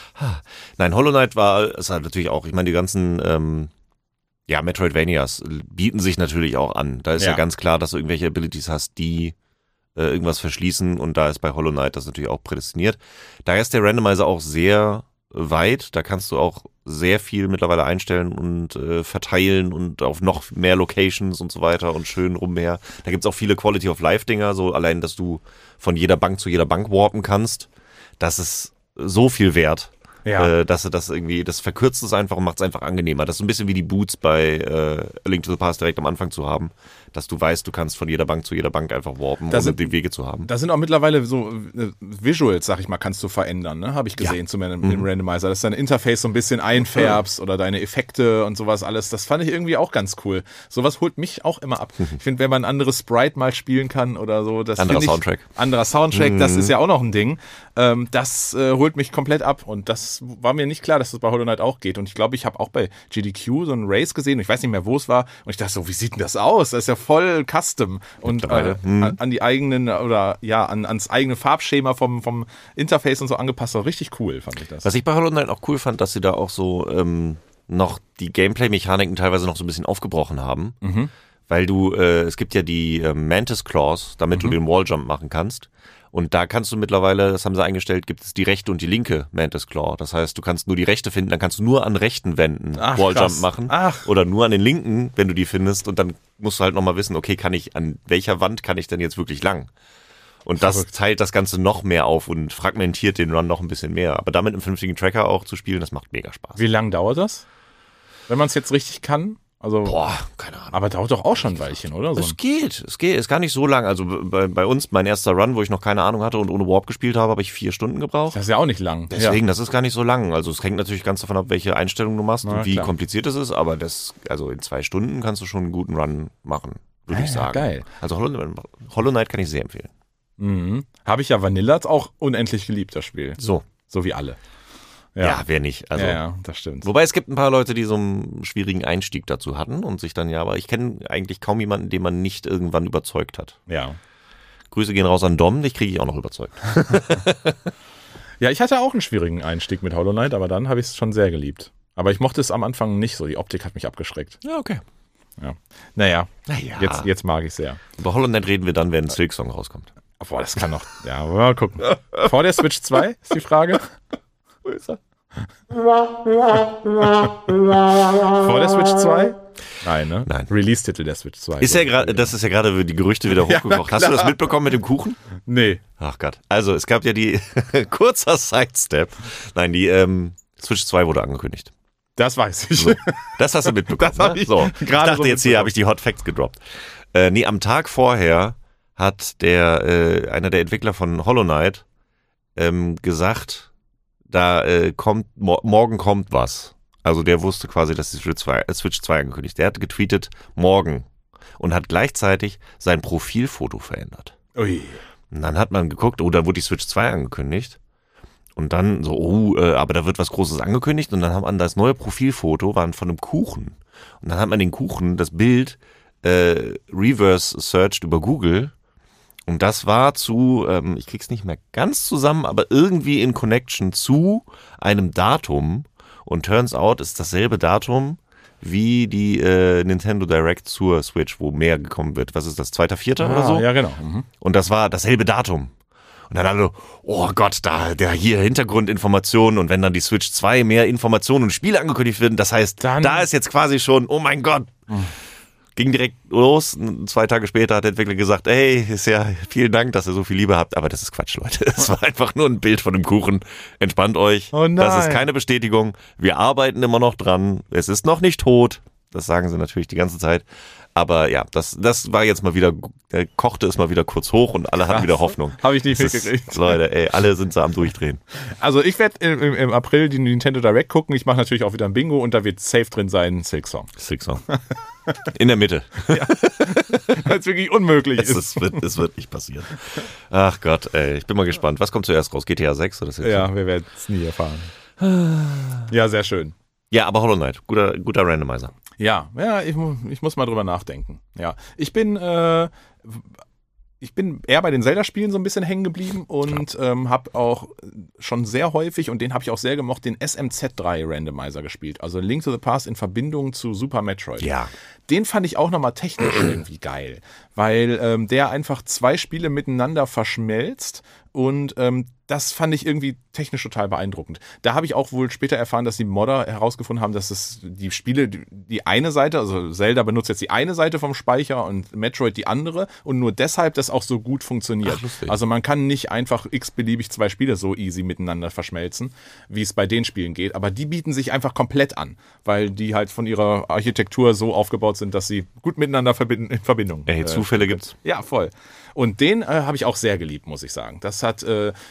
nein, Hollow Knight ist halt natürlich auch, ich meine, die ganzen Metroidvanias bieten sich natürlich auch an. Da ist ja ganz klar, dass du irgendwelche Abilities hast, die irgendwas verschließen, und da ist bei Hollow Knight das natürlich auch prädestiniert. Daher ist der Randomizer auch sehr weit. Da kannst du auch sehr viel mittlerweile einstellen und verteilen und auf noch mehr Locations und so weiter und schön rumher. Da gibt's auch viele Quality-of-Life-Dinger, so allein, dass du von jeder Bank zu jeder Bank warpen kannst. Das ist so viel wert. Ja. Dass du das irgendwie, das verkürzt es einfach und macht es einfach angenehmer. Das ist so ein bisschen wie die Boots bei A Link to the Past direkt am Anfang zu haben, dass du weißt, du kannst von jeder Bank zu jeder Bank einfach warpen, ohne die Wege zu haben. Da sind auch mittlerweile so Visuals, sag ich mal, kannst du verändern, ne? Habe ich gesehen, zumindest im Randomizer, dass dein Interface so ein bisschen einfärbst oder deine Effekte und sowas alles. Das fand ich irgendwie auch ganz cool. Sowas holt mich auch immer ab. Ich finde, wenn man ein anderes Sprite mal spielen kann oder so, das Anderer find ich, Soundtrack. Anderer Soundtrack, das ist ja auch noch ein Ding. Das holt mich komplett ab, und das war mir nicht klar, dass das bei Hollow Knight auch geht. Und ich glaube, ich habe auch bei GDQ so einen Race gesehen, ich weiß nicht mehr, wo es war, und ich dachte so, wie sieht denn das aus? Das ist ja voll custom und an die eigenen oder ans eigene Farbschema vom Interface und so angepasst. War richtig cool, fand ich das. Was ich bei Hollow Knight auch cool fand, dass sie da auch so noch die Gameplay-Mechaniken teilweise noch so ein bisschen aufgebrochen haben. Weil es gibt ja die Mantis Claws, damit du den Walljump machen kannst. Und da kannst du mittlerweile, das haben sie eingestellt, gibt es die rechte und die linke Mantis Claw. Das heißt, du kannst nur die rechte finden, dann kannst du nur an rechten Wänden Walljump krass. machen. Ach. Oder nur an den linken, wenn du die findest. Und dann musst du halt nochmal wissen, okay, an welcher Wand kann ich denn jetzt wirklich lang? Und das teilt das Ganze noch mehr auf und fragmentiert den Run noch ein bisschen mehr. Aber damit einen vernünftigen Tracker auch zu spielen, das macht mega Spaß. Wie lang dauert das? Wenn man es jetzt richtig kann? Also, keine Ahnung. aber dauert doch auch schon ein Weilchen, oder? So Es geht, ist gar nicht so lang. Also bei uns, mein erster Run, wo ich noch keine Ahnung hatte und ohne Warp gespielt habe ich 4 Stunden gebraucht. das ist ja auch nicht lang. Deswegen, das ist gar nicht so lang. Also es hängt natürlich ganz davon ab, welche Einstellungen du machst und wie klar. kompliziert es ist, aber also in 2 Stunden kannst du schon einen guten Run machen, würde ich sagen. Geil. Also Hollow Knight kann ich sehr empfehlen. Habe ich ja Vanilla auch unendlich geliebt, das Spiel. So. So wie alle. Ja, wer nicht. Also, ja, das stimmt. Wobei es gibt ein paar Leute, die so einen schwierigen Einstieg dazu hatten und sich dann aber ich kenne eigentlich kaum jemanden, den man nicht irgendwann überzeugt hat. Ja. Grüße gehen raus an Dom, dich kriege ich auch noch überzeugt. Ja, ich hatte auch einen schwierigen Einstieg mit Hollow Knight, aber dann habe ich es schon sehr geliebt. Aber ich mochte es am Anfang nicht so. Die Optik hat mich abgeschreckt. Ja, okay. Ja. Naja, Naja. jetzt mag ich es sehr. Über Hollow Knight reden wir dann, wenn ein Silksong rauskommt. Boah, das kann noch. Ja, mal gucken. Vor der Switch 2 ist die Frage. Wo ist er? Vor der Switch 2? Nein, ne? Nein. Release-Titel der Switch 2. Ist ja gerade, das ist ja gerade die Gerüchte wieder hochgekocht. Hast du das mitbekommen mit dem Kuchen? Nee. Ach Gott. Also, es gab ja die, kurzer Sidestep. Nein, die Switch 2 wurde angekündigt. Das weiß ich. So, das hast du mitbekommen. Das hab ne? ich So. gerade Ich dachte so jetzt hier, habe ich die Hot Facts gedroppt. Nee, am Tag vorher hat einer der Entwickler von Hollow Knight gesagt, da morgen kommt was. Also der wusste quasi, dass die Switch 2 angekündigt. Der hat getweetet, morgen. Und hat gleichzeitig sein Profilfoto verändert. Ui. Und dann hat man geguckt, da wurde die Switch 2 angekündigt. Und dann so, aber da wird was Großes angekündigt. Und dann hat man das neue Profilfoto, war von einem Kuchen. Und dann hat man den Kuchen, das Bild, reverse-searched über Google. Und das war zu, ich krieg's nicht mehr ganz zusammen, aber irgendwie in Connection zu einem Datum. Und turns out ist dasselbe Datum wie die Nintendo Direct zur Switch, wo mehr gekommen wird. Was ist das, 2.4. oder so? Ja, genau. Mhm. Und das war dasselbe Datum. Und dann alle, oh Gott, der hier Hintergrundinformationen und wenn dann die Switch 2 mehr Informationen und Spiele angekündigt werden, das heißt, da ist jetzt quasi schon, oh mein Gott. Ging direkt los. 2 Tage später hat der Entwickler gesagt, ey, ist ja vielen Dank, dass ihr so viel Liebe habt, aber das ist Quatsch, Leute. Es war einfach nur ein Bild von dem Kuchen. Entspannt euch. Oh nein. Das ist keine Bestätigung. Wir arbeiten immer noch dran. Es ist noch nicht tot. Das sagen sie natürlich die ganze Zeit. Aber ja, das war jetzt mal wieder, kochte es mal wieder kurz hoch und alle hatten wieder Hoffnung. Habe ich nicht mitgekriegt. Leute, ey, alle sind so am Durchdrehen. Also ich werde im April die Nintendo Direct gucken. Ich mache natürlich auch wieder ein Bingo und da wird safe drin sein Silksong. Silksong. In der Mitte. Ja. Weil es wirklich unmöglich ist. Es wird nicht passieren. Ach Gott, ey, ich bin mal gespannt. Was kommt zuerst raus? GTA 6 oder Silksong? Ja, wir werden es nie erfahren. Ja, sehr schön. Ja, aber Hollow Knight, guter Randomizer. Ja, ich muss mal drüber nachdenken. Ja, ich bin eher bei den Zelda-Spielen so ein bisschen hängen geblieben und habe auch schon sehr häufig, und den habe ich auch sehr gemocht, den SMZ3 Randomizer gespielt. Also Link to the Past in Verbindung zu Super Metroid. Ja. Den fand ich auch nochmal technisch irgendwie geil, weil der einfach 2 Spiele miteinander verschmelzt und das fand ich irgendwie technisch total beeindruckend. Da habe ich auch wohl später erfahren, dass die Modder herausgefunden haben, dass es die Spiele, die eine Seite, also Zelda benutzt jetzt die eine Seite vom Speicher und Metroid die andere und nur deshalb das auch so gut funktioniert. Ach, also man kann nicht einfach x-beliebig 2 Spiele so easy miteinander verschmelzen, wie es bei den Spielen geht, aber die bieten sich einfach komplett an, weil die halt von ihrer Architektur so aufgebaut sind, dass sie gut miteinander in Verbindung. Ey, Zufälle gibt's. Ja, voll. Und den habe ich auch sehr geliebt, muss ich sagen. Das hat,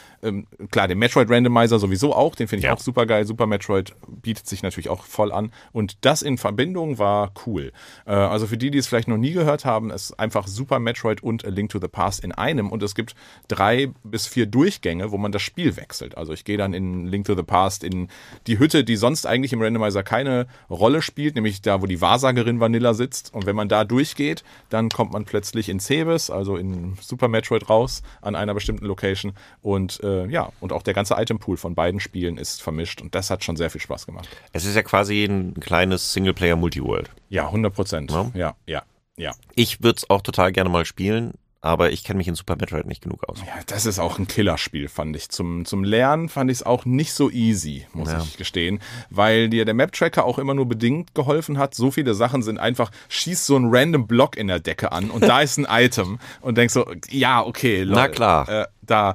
klar, den Metroid Randomizer sowieso auch, den finde ich auch super geil. Super Metroid bietet sich natürlich auch voll an. Und das in Verbindung war cool. Also für die es vielleicht noch nie gehört haben, ist einfach Super Metroid und A Link to the Past in einem. Und es gibt 3 bis 4 Durchgänge, wo man das Spiel wechselt. Also ich gehe dann in Link to the Past in die Hütte, die sonst eigentlich im Randomizer keine Rolle spielt, nämlich da, wo die Wahrsagerin Vanilla sitzt. Und wenn man da durchgeht, dann kommt man plötzlich in Cebes, also in Super Metroid raus, an einer bestimmten Location. Und und auch der ganze Itempool von beiden Spielen ist vermischt. Und das hat schon sehr viel Spaß gemacht. Es ist ja quasi ein kleines Singleplayer-Multiworld. Ja, 100%. Ja. Ich würde es auch total gerne mal spielen, aber ich kenne mich in Super Metroid nicht genug aus. Ja, das ist auch ein Killerspiel, fand ich. Zum Lernen fand ich es auch nicht so easy, muss ich gestehen, weil dir der Map-Tracker auch immer nur bedingt geholfen hat. So viele Sachen sind einfach, schieß so einen random Block in der Decke an und da ist ein Item und denkst so, ja, okay, Leute. Na klar.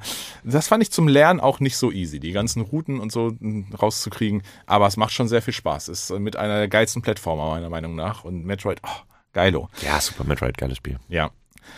Das fand ich zum Lernen auch nicht so easy, die ganzen Routen und so rauszukriegen, aber es macht schon sehr viel Spaß. Ist mit einer der geilsten Plattformer meiner Meinung nach und Metroid, geilo. Ja, Super Metroid, geiles Spiel. Ja.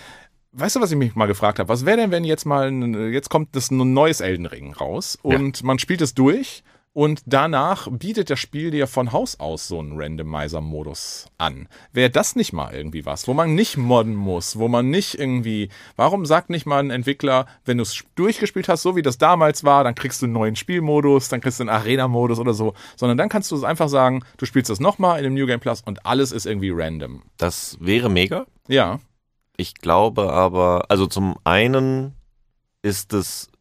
Weißt du, was ich mich mal gefragt habe? Was wäre denn, wenn jetzt kommt das ein neues Elden Ring raus und man spielt es durch und danach bietet das Spiel dir von Haus aus so einen Randomizer-Modus an. Wäre das nicht mal irgendwie was, wo man nicht modden muss, wo man nicht irgendwie, warum sagt nicht mal ein Entwickler, wenn du es durchgespielt hast, so wie das damals war, dann kriegst du einen neuen Spielmodus, dann kriegst du einen Arena-Modus oder so, sondern dann kannst du einfach sagen, du spielst das nochmal in dem New Game Plus und alles ist irgendwie random. Das wäre mega. Ja. Ich glaube aber, also zum einen ist es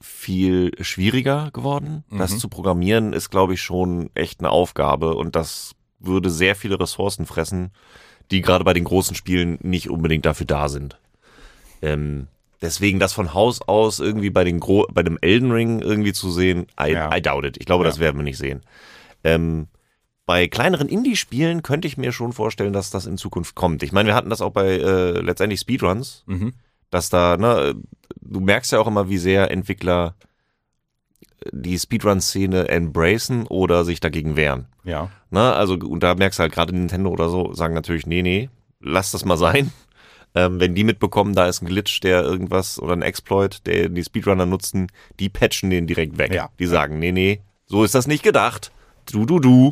viel schwieriger geworden. Das zu programmieren ist, glaube ich, schon echt eine Aufgabe und das würde sehr viele Ressourcen fressen, die gerade bei den großen Spielen nicht unbedingt dafür da sind. Deswegen das von Haus aus irgendwie bei dem Elden Ring irgendwie zu sehen, I doubt it. Ich glaube, das werden wir nicht sehen. Bei kleineren Indie-Spielen könnte ich mir schon vorstellen, dass das in Zukunft kommt. Ich meine, wir hatten das auch bei letztendlich Speedruns, dass da, ne, du merkst ja auch immer, wie sehr Entwickler die Speedrun-Szene embracen oder sich dagegen wehren. Ja. Ne, also, und da merkst du halt gerade Nintendo oder so, sagen natürlich, nee, lass das mal sein. Wenn die mitbekommen, da ist ein Glitch, der irgendwas oder ein Exploit, der die Speedrunner nutzen, die patchen den direkt weg. Ja. Die sagen, nee, so ist das nicht gedacht. Du.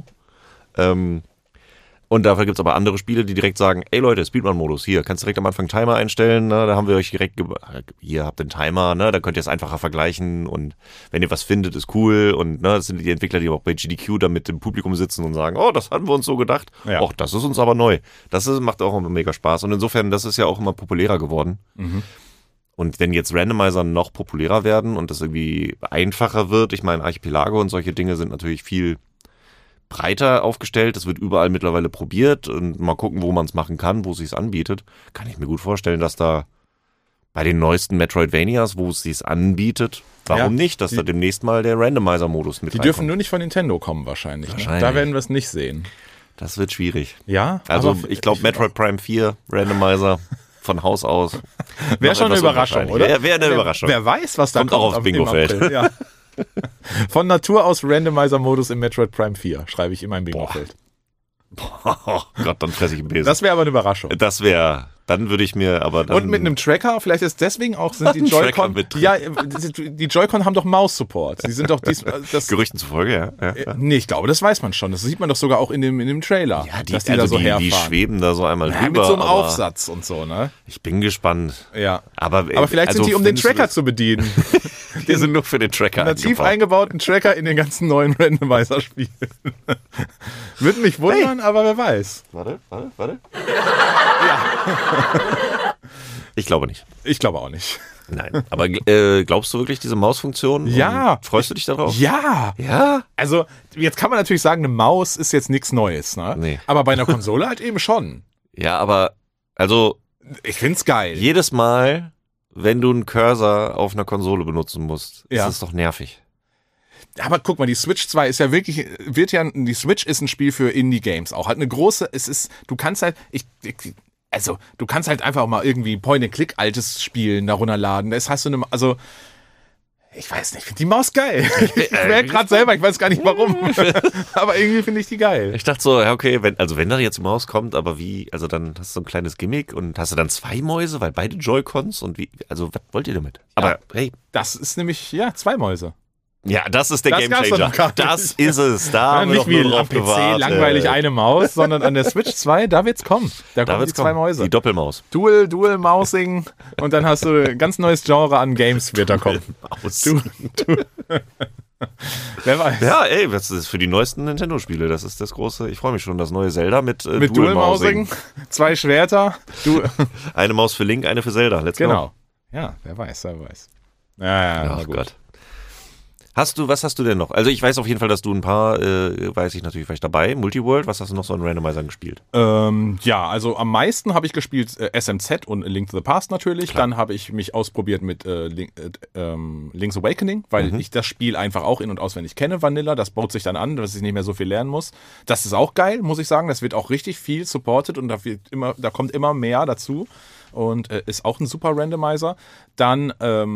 Und dafür gibt's aber andere Spiele, die direkt sagen, ey Leute, Speedrun-Modus, hier, kannst direkt am Anfang Timer einstellen, ne? Da haben wir euch direkt, hier habt den Timer, ne? Da könnt ihr es einfacher vergleichen und wenn ihr was findet, ist cool und ne, das sind die Entwickler, die auch bei GDQ da mit dem Publikum sitzen und sagen, oh, das hatten wir uns so gedacht, Ja. das ist uns aber neu. Macht auch immer mega Spaß und insofern, das ist ja auch immer populärer geworden. Und wenn jetzt Randomizer noch populärer werden und das irgendwie einfacher wird, ich meine, Archipelago und solche Dinge sind natürlich viel breiter aufgestellt. Das wird überall mittlerweile probiert und mal gucken, wo man es machen kann, wo es sich anbietet. Kann ich mir gut vorstellen, dass da bei den neuesten Metroidvanias, wo es sich anbietet, warum nicht, dass da demnächst mal der Randomizer-Modus mit Die reinkommt. dürfen nur nicht von Nintendo kommen wahrscheinlich. Ne? Wahrscheinlich. Da werden wir es nicht sehen. Das wird schwierig. Ja, Also aber ich glaube Metroid Prime 4 Randomizer von Haus aus. wäre noch schon eine etwas Überraschung, oder? Wäre eine Überraschung. Wer weiß, was da Kommt auch aufs im Bingo-Feld. April. Ja. Von Natur aus Randomizer-Modus im Metroid Prime 4, schreibe ich in mein Bingo-Feld. Oh Gott, dann fresse ich einen Besen. Das wäre aber eine Überraschung. Dann würde ich mir aber dann... Und mit einem Tracker, vielleicht ist deswegen auch, sind die Ein Tracker Joy-Con, mit drin. ja, die Joy-Con haben doch Maus-Support. Die sind doch Gerüchten zufolge, ja. nee, ich glaube, das weiß man schon. Das sieht man doch sogar auch in dem Trailer, dass die da so die herfahren. schweben da so einmal Ja, drüber. mit so einem aber Aufsatz und so, ne? Ich bin gespannt. Ja. Aber vielleicht sind die, um den Tracker zu bedienen. Die sind nur für den Tracker Nativ eingebaut. eingebauten Tracker in den ganzen neuen Randomizer-Spielen. Würde mich wundern, aber wer weiß. Warte. Ich glaube nicht. Ich glaube auch nicht. Nein. Aber glaubst du wirklich diese Mausfunktion? Ja. Und freust du dich darauf? Ja. Ja? Also, jetzt kann man natürlich sagen, eine Maus ist jetzt nichts Neues, ne? Nee. Aber bei einer Konsole halt eben schon. Ja, aber also Ich find's geil. jedes Mal, wenn du einen Cursor auf einer Konsole benutzen musst, ist Ja. es doch nervig. Aber guck mal, die Switch 2 ist ja wirklich, die Switch ist ein Spiel für Indie-Games auch. Halt eine große, du kannst halt, du kannst halt einfach auch mal irgendwie Point-and-Click altes Spielen da runterladen. Das hast du ich weiß nicht, ich finde die Maus geil. Ich merke gerade selber, ich weiß gar nicht warum. Aber irgendwie finde ich die geil. Ich dachte so, ja okay, wenn da jetzt eine Maus kommt, aber wie, also dann hast du so ein kleines Gimmick und hast du dann 2 Mäuse, weil beide Joy-Cons und wie, also was wollt ihr damit? Aber hey, Das ist nämlich, 2 Mäuse. ja, das ist der Das gab's doch Gamechanger. noch gar nicht. Das ist es. Da haben wir Nicht doch wie nur drauf am PC, gewartet. langweilig eine Maus, sondern an der Switch 2, da wird's kommen. Da kommen die 2 Mäuse. Die Doppelmaus. Dual Mousing und dann hast du ein ganz neues Genre an Games wird da kommen. Maus. Wer weiß. Ja, ey, das ist für die neuesten Nintendo-Spiele. Das ist das große. Ich freue mich schon, das neue Zelda mit Mit Dual Dual Mousing. Mousing, 2 Schwerter. Eine Maus für Link, eine für Zelda. Let's go. Genau. Ja, wer weiß. Ja, na Ach gut. Gott. Was hast du denn noch? Also ich weiß auf jeden Fall, dass du ein paar, weiß ich natürlich, war ich dabei. Multiworld, was hast du noch so an Randomizern gespielt? Ja, also am meisten habe ich gespielt SMZ und A Link to the Past natürlich. Klar. Dann habe ich mich ausprobiert mit Link's Awakening, weil ich das Spiel einfach auch in- und auswendig kenne, Vanilla. Das baut sich dann an, dass ich nicht mehr so viel lernen muss. Das ist auch geil, muss ich sagen. Das wird auch richtig viel supported und da kommt immer mehr dazu. Und ist auch ein super Randomizer. Dann,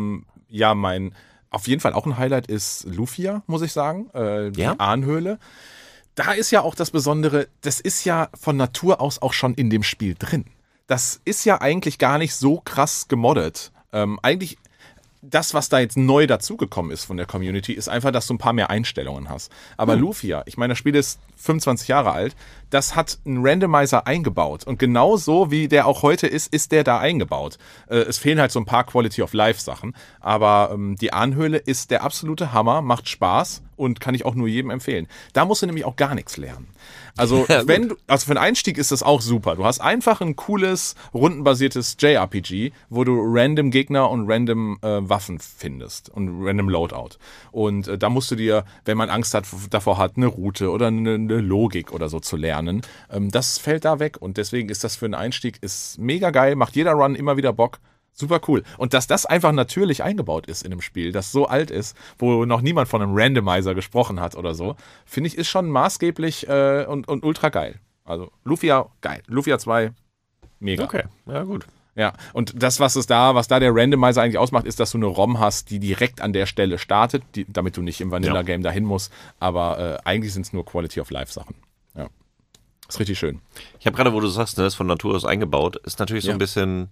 auf jeden Fall auch ein Highlight ist Lufia, muss ich sagen. Die Ja? Ahnhöhle. Da ist ja auch das Besondere, das ist ja von Natur aus auch schon in dem Spiel drin. Das ist ja eigentlich gar nicht so krass gemoddet. Eigentlich das, was da jetzt neu dazugekommen ist von der Community, ist einfach, dass du ein paar mehr Einstellungen hast. Aber Lufia, ich meine, das Spiel ist 25 Jahre alt, das hat einen Randomizer eingebaut. Und genau so, wie der auch heute ist der da eingebaut. Es fehlen halt so ein paar Quality-of-Life-Sachen. Aber die Ahnhöhle ist der absolute Hammer, macht Spaß und kann ich auch nur jedem empfehlen. Da musst du nämlich auch gar nichts lernen. Also, Ja, gut. also für den Einstieg ist das auch super. Du hast einfach ein cooles, rundenbasiertes JRPG, wo du random Gegner und random Waffen findest und random Loadout. Und da musst du dir, wenn man Angst davor hat, eine Route oder eine Logik oder so zu lernen. Das fällt da weg und deswegen ist das für einen Einstieg ist mega geil, macht jeder Run immer wieder Bock. Super cool. Und dass das einfach natürlich eingebaut ist in einem Spiel, das so alt ist, wo noch niemand von einem Randomizer gesprochen hat oder so, finde ich, ist schon maßgeblich und ultra geil. Also Lufia, geil. Lufia 2, mega. Okay, ja gut. Ja, und das, was da der Randomizer eigentlich ausmacht, ist, dass du eine ROM hast, die direkt an der Stelle startet, damit du nicht im Vanilla-Game dahin musst. Aber eigentlich sind es nur Quality-of-Life-Sachen. Ja, ist richtig schön. Ich habe gerade, wo du sagst, ne, ist von Natur aus eingebaut, ist natürlich so ein bisschen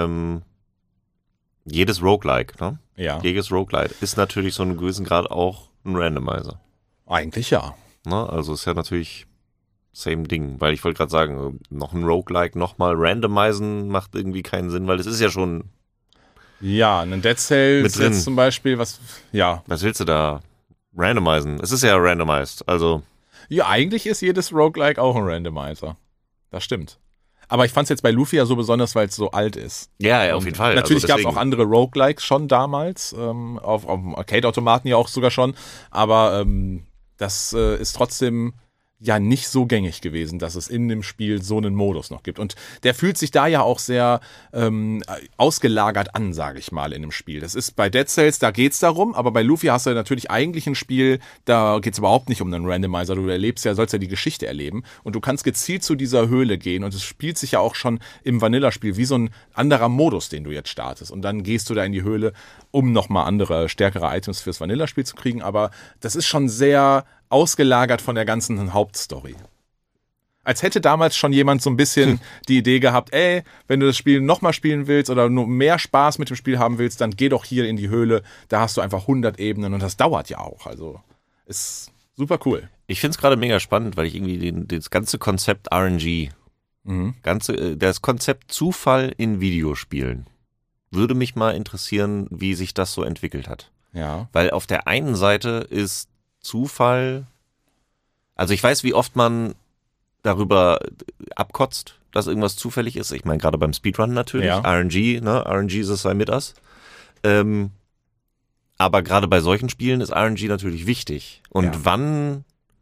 jedes Roguelike, ne? Ja. Jedes Roguelike ist natürlich so einen gewissen Grad auch ein Randomizer. Eigentlich ja. Ne? Also ist ja natürlich same Ding, weil ich wollte gerade sagen, noch ein Roguelike nochmal randomisen macht irgendwie keinen Sinn, weil es ist ja schon Ja, ein Dead Cells jetzt zum Beispiel, was willst du da randomisen? Es ist ja randomized, also Ja, eigentlich ist jedes Roguelike auch ein Randomizer. Das stimmt. Aber ich fand es jetzt bei Lufia so besonders, weil es so alt ist. Ja, auf jeden Fall. Natürlich also gab es auch andere Roguelikes schon damals, auf dem Arcade-Automaten ja auch sogar schon, aber das ist trotzdem ja nicht so gängig gewesen, dass es in dem Spiel so einen Modus noch gibt. Und der fühlt sich da ja auch sehr ausgelagert an, sage ich mal, in dem Spiel. Das ist bei Dead Cells, da geht's darum, aber bei Lufia hast du natürlich eigentlich ein Spiel, da geht's überhaupt nicht um einen Randomizer. Du sollst ja die Geschichte erleben und du kannst gezielt zu dieser Höhle gehen und es spielt sich ja auch schon im Vanilla-Spiel wie so ein anderer Modus, den du jetzt startest. Und dann gehst du da in die Höhle, um nochmal andere, stärkere Items fürs Vanilla-Spiel zu kriegen. Aber das ist schon sehr ausgelagert von der ganzen Hauptstory. Als hätte damals schon jemand so ein bisschen die Idee gehabt, wenn du das Spiel nochmal spielen willst oder nur mehr Spaß mit dem Spiel haben willst, dann geh doch hier in die Höhle, da hast du einfach 100 Ebenen und das dauert ja auch. Also ist super cool. Ich finde es gerade mega spannend, weil ich irgendwie das ganze Konzept RNG, das Konzept Zufall in Videospielen, würde mich mal interessieren, wie sich das so entwickelt hat. Ja. Weil auf der einen Seite ist Zufall, also ich weiß, wie oft man darüber abkotzt, dass irgendwas zufällig ist. Ich meine, gerade beim Speedrun natürlich, RNG, ne? RNG ist es sei mit us. Aber gerade bei solchen Spielen ist RNG natürlich wichtig. Und wann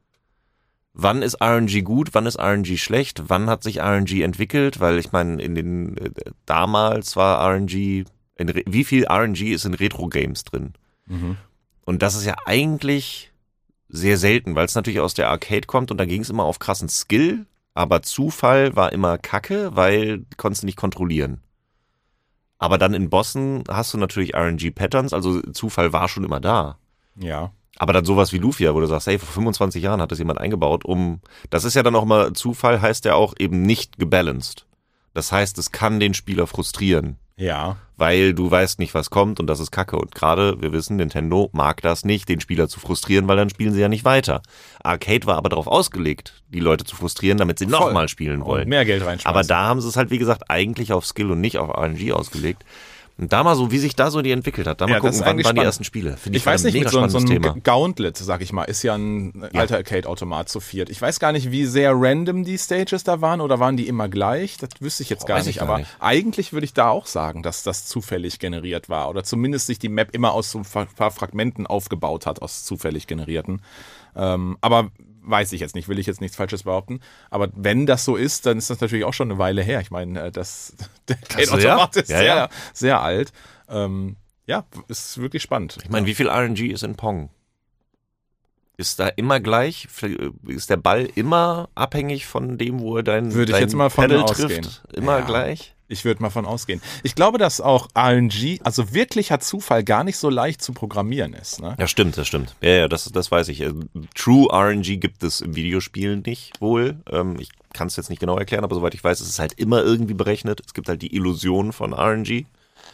ist RNG gut, wann ist RNG schlecht, wann hat sich RNG entwickelt? Weil ich meine, damals war RNG, wie viel RNG ist in Retro-Games drin? Mhm. Und das ist ja eigentlich sehr selten, weil es natürlich aus der Arcade kommt und da ging es immer auf krassen Skill, aber Zufall war immer Kacke, weil du konntest nicht kontrollieren. Aber dann in Bossen hast du natürlich RNG-Patterns, also Zufall war schon immer da. Ja. Aber dann sowas wie Lufia, wo du sagst, hey, vor 25 Jahren hat das jemand eingebaut, das ist ja dann auch immer, Zufall heißt ja auch eben nicht gebalanced. Das heißt, es kann den Spieler frustrieren. Ja. Weil du weißt nicht, was kommt und das ist Kacke. Und gerade, wir wissen, Nintendo mag das nicht, den Spieler zu frustrieren, weil dann spielen sie ja nicht weiter. Arcade war aber darauf ausgelegt, die Leute zu frustrieren, damit sie nochmal spielen wollen. Und mehr Geld reinschmeißen. Aber da haben sie es halt, wie gesagt, eigentlich auf Skill und nicht auf RNG ausgelegt. Und da mal so, wie sich da so die entwickelt hat. Da mal gucken, wann waren die ersten Spiele. Finde ich weiß nicht, mit so ein Gauntlet, sag ich mal, ist ja ein alter Arcade-Automat zu viert. Ich weiß gar nicht, wie sehr random die Stages da waren oder waren die immer gleich? Das wüsste ich jetzt gar nicht. Aber eigentlich würde ich da auch sagen, dass das zufällig generiert war. Oder zumindest sich die Map immer aus so ein paar Fragmenten aufgebaut hat, aus zufällig generierten. Aber weiß ich jetzt nicht, will ich jetzt nichts Falsches behaupten. Aber wenn das so ist, dann ist das natürlich auch schon eine Weile her. Ich meine, der Arcade-Automat ist sehr, sehr alt. Ist wirklich spannend. Ich meine, wie viel RNG ist in Pong? Ist da immer gleich? Ist der Ball immer abhängig von dem, wo er dein Pedal trifft? Immer gleich? Ich würde mal von ausgehen. Ich glaube, dass auch RNG, also wirklicher Zufall, gar nicht so leicht zu programmieren ist. Ne? Ja, stimmt, das stimmt. Ja, das weiß ich. True RNG gibt es im Videospiel nicht wohl. Ich kann es jetzt nicht genau erklären, aber soweit ich weiß, ist es halt immer irgendwie berechnet. Es gibt halt die Illusion von RNG.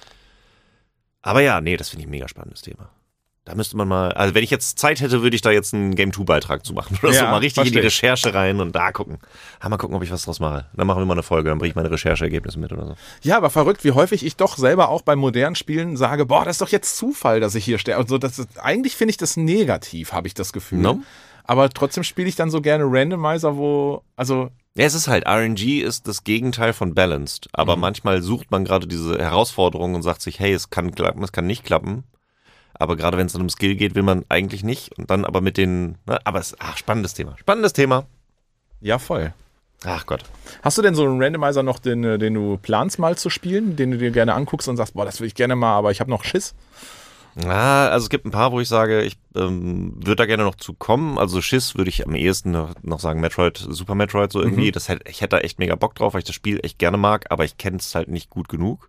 Aber ja, nee, das finde ich ein mega spannendes Thema. Da müsste man mal, also wenn ich jetzt Zeit hätte, würde ich da jetzt einen Game-2-Beitrag zu machen. Oder so mal richtig in die Recherche rein und da gucken. Mal gucken, ob ich was draus mache. Dann machen wir mal eine Folge, dann bringe ich meine Rechercheergebnisse mit oder so. Ja, aber verrückt, wie häufig ich doch selber auch bei modernen Spielen sage, boah, das ist doch jetzt Zufall, dass ich hier stehe. Und so, eigentlich finde ich das negativ, habe ich das Gefühl. No? Aber trotzdem spiele ich dann so gerne Randomizer, ja, es ist halt, RNG ist das Gegenteil von Balanced. Aber manchmal sucht man gerade diese Herausforderung und sagt sich, hey, es kann klappen, es kann nicht klappen. Aber gerade wenn es um Skill geht, will man eigentlich nicht. Und dann aber mit den, aber es ist spannendes Thema. Spannendes Thema. Ja, voll. Ach Gott. Hast du denn so einen Randomizer noch, den du planst mal zu spielen, den du dir gerne anguckst und sagst, boah, das will ich gerne mal, aber ich habe noch Schiss? Also es gibt ein paar, wo ich sage, ich würde da gerne noch zu kommen. Also Schiss würde ich am ehesten noch sagen, Super Metroid so irgendwie. Ich hätte da echt mega Bock drauf, weil ich das Spiel echt gerne mag, aber ich kenne es halt nicht gut genug.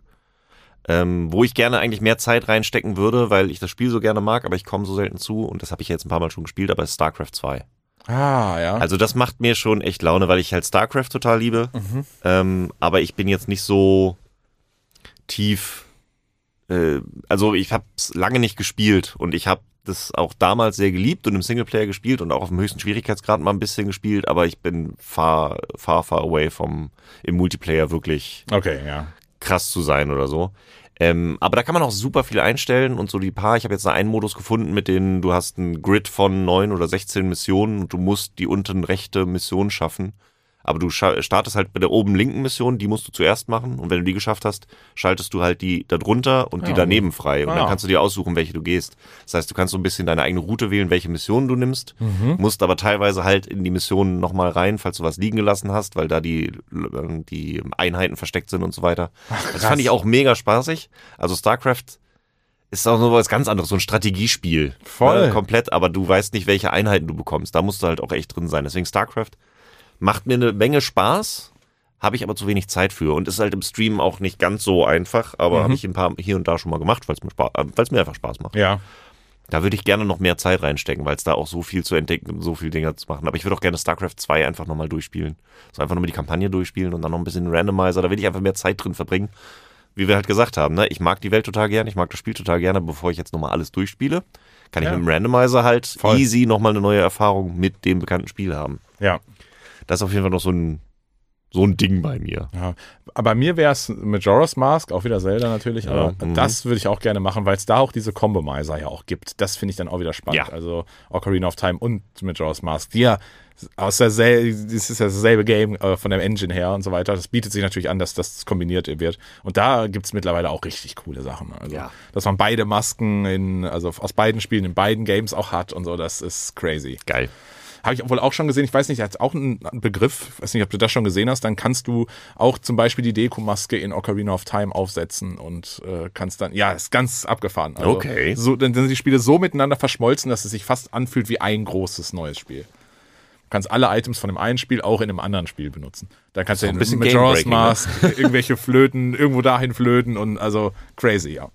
Wo ich gerne eigentlich mehr Zeit reinstecken würde, weil ich das Spiel so gerne mag, aber ich komme so selten zu und das habe ich jetzt ein paar Mal schon gespielt, aber ist StarCraft 2. Ah, ja. Also das macht mir schon echt Laune, weil ich halt StarCraft total liebe. Aber ich bin jetzt nicht so tief. Also ich habe es lange nicht gespielt und ich habe das auch damals sehr geliebt und im Singleplayer gespielt und auch auf dem höchsten Schwierigkeitsgrad mal ein bisschen gespielt, aber ich bin far away vom im Multiplayer wirklich krass zu sein oder so. Aber da kann man auch super viel einstellen und so ich habe jetzt einen Modus gefunden, mit dem du hast einen Grid von 9 oder 16 Missionen und du musst die unten rechte Mission schaffen. Aber du startest halt bei der oben linken Mission, die musst du zuerst machen und wenn du die geschafft hast, schaltest du halt die da drunter und die daneben frei und dann kannst du dir aussuchen, welche du gehst. Das heißt, du kannst so ein bisschen deine eigene Route wählen, welche Missionen du nimmst, musst aber teilweise halt in die Missionen nochmal rein, falls du was liegen gelassen hast, weil da die Einheiten versteckt sind und so weiter. Das fand ich auch mega spaßig. Also StarCraft ist auch noch was ganz anderes, so ein Strategiespiel. Voll. Komplett, aber du weißt nicht, welche Einheiten du bekommst. Da musst du halt auch echt drin sein. Deswegen StarCraft macht mir eine Menge Spaß, habe ich aber zu wenig Zeit für und ist halt im Stream auch nicht ganz so einfach, aber habe ich ein paar hier und da schon mal gemacht, weil es mir einfach Spaß macht. Ja. Da würde ich gerne noch mehr Zeit reinstecken, weil es da auch so viel zu entdecken und so viele Dinge zu machen. Aber ich würde auch gerne StarCraft 2 einfach nochmal durchspielen. So einfach nochmal die Kampagne durchspielen und dann noch ein bisschen Randomizer. Da will ich einfach mehr Zeit drin verbringen. Wie wir halt gesagt haben, ne? Ich mag die Welt total gerne, ich mag das Spiel total gerne, bevor ich jetzt nochmal alles durchspiele. Kann ich mit dem Randomizer halt easy nochmal eine neue Erfahrung mit dem bekannten Spiel haben. Ja. Das ist auf jeden Fall noch so ein Ding bei mir. Ja, aber bei mir wäre es Majora's Mask, auch wieder Zelda natürlich, aber das würde ich auch gerne machen, weil es da auch diese Combomizer ja auch gibt. Das finde ich dann auch wieder spannend. Ja. Also Ocarina of Time und Majora's Mask, die ja das ist ja dasselbe Game von der Engine her und so weiter. Das bietet sich natürlich an, dass das kombiniert wird. Und da gibt es mittlerweile auch richtig coole Sachen. Also, dass man beide Masken aus beiden Spielen in beiden Games auch hat und so, das ist crazy. Geil. Habe ich wohl auch schon gesehen, ich weiß nicht, hat auch einen Begriff, ich weiß nicht, ob du das schon gesehen hast, dann kannst du auch zum Beispiel die Deko-Maske in Ocarina of Time aufsetzen und kannst dann, ist ganz abgefahren. Also, okay. So, dann sind die Spiele so miteinander verschmolzen, dass es sich fast anfühlt wie ein großes neues Spiel. Du kannst alle Items von dem einen Spiel auch in einem anderen Spiel benutzen. Dann kannst du in Majora's Mask irgendwelche Flöten, irgendwo dahin flöten und also crazy, ja.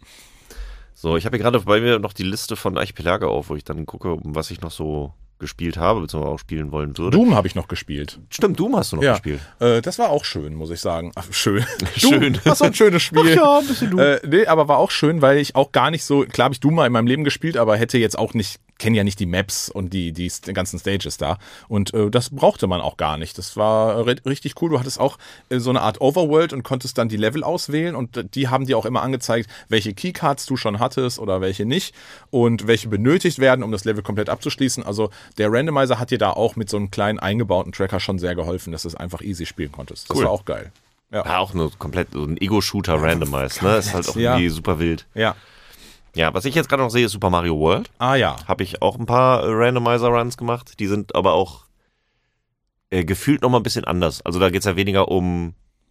So, ich habe hier gerade bei mir noch die Liste von Archipelage auf, wo ich dann gucke, was ich noch so gespielt habe, beziehungsweise auch spielen wollen würde. Doom habe ich noch gespielt. Stimmt, Doom hast du noch gespielt. Das war auch schön, muss ich sagen. Ach, schön. Schön. Das war ein schönes Spiel. Ach ja, ein bisschen Doom. Nee, aber war auch schön, weil ich auch gar nicht so, klar habe ich Doom mal in meinem Leben gespielt, aber hätte jetzt auch nicht, kenne ja nicht die Maps und die ganzen Stages da. Und das brauchte man auch gar nicht. Das war richtig cool. Du hattest auch so eine Art Overworld und konntest dann die Level auswählen und die haben dir auch immer angezeigt, welche Keycards du schon hattest oder welche nicht und welche benötigt werden, um das Level komplett abzuschließen. Also der Randomizer hat dir da auch mit so einem kleinen eingebauten Tracker schon sehr geholfen, dass du es einfach easy spielen konntest. Das war auch geil. Ja, auch nur komplett so ein Ego-Shooter Randomizer, ne? Ist halt auch irgendwie super wild. Ja. Ja, was ich jetzt gerade noch sehe, ist Super Mario World. Ah ja. Habe ich auch ein paar Randomizer-Runs gemacht. Die sind aber auch gefühlt nochmal ein bisschen anders. Also da geht es ja weniger um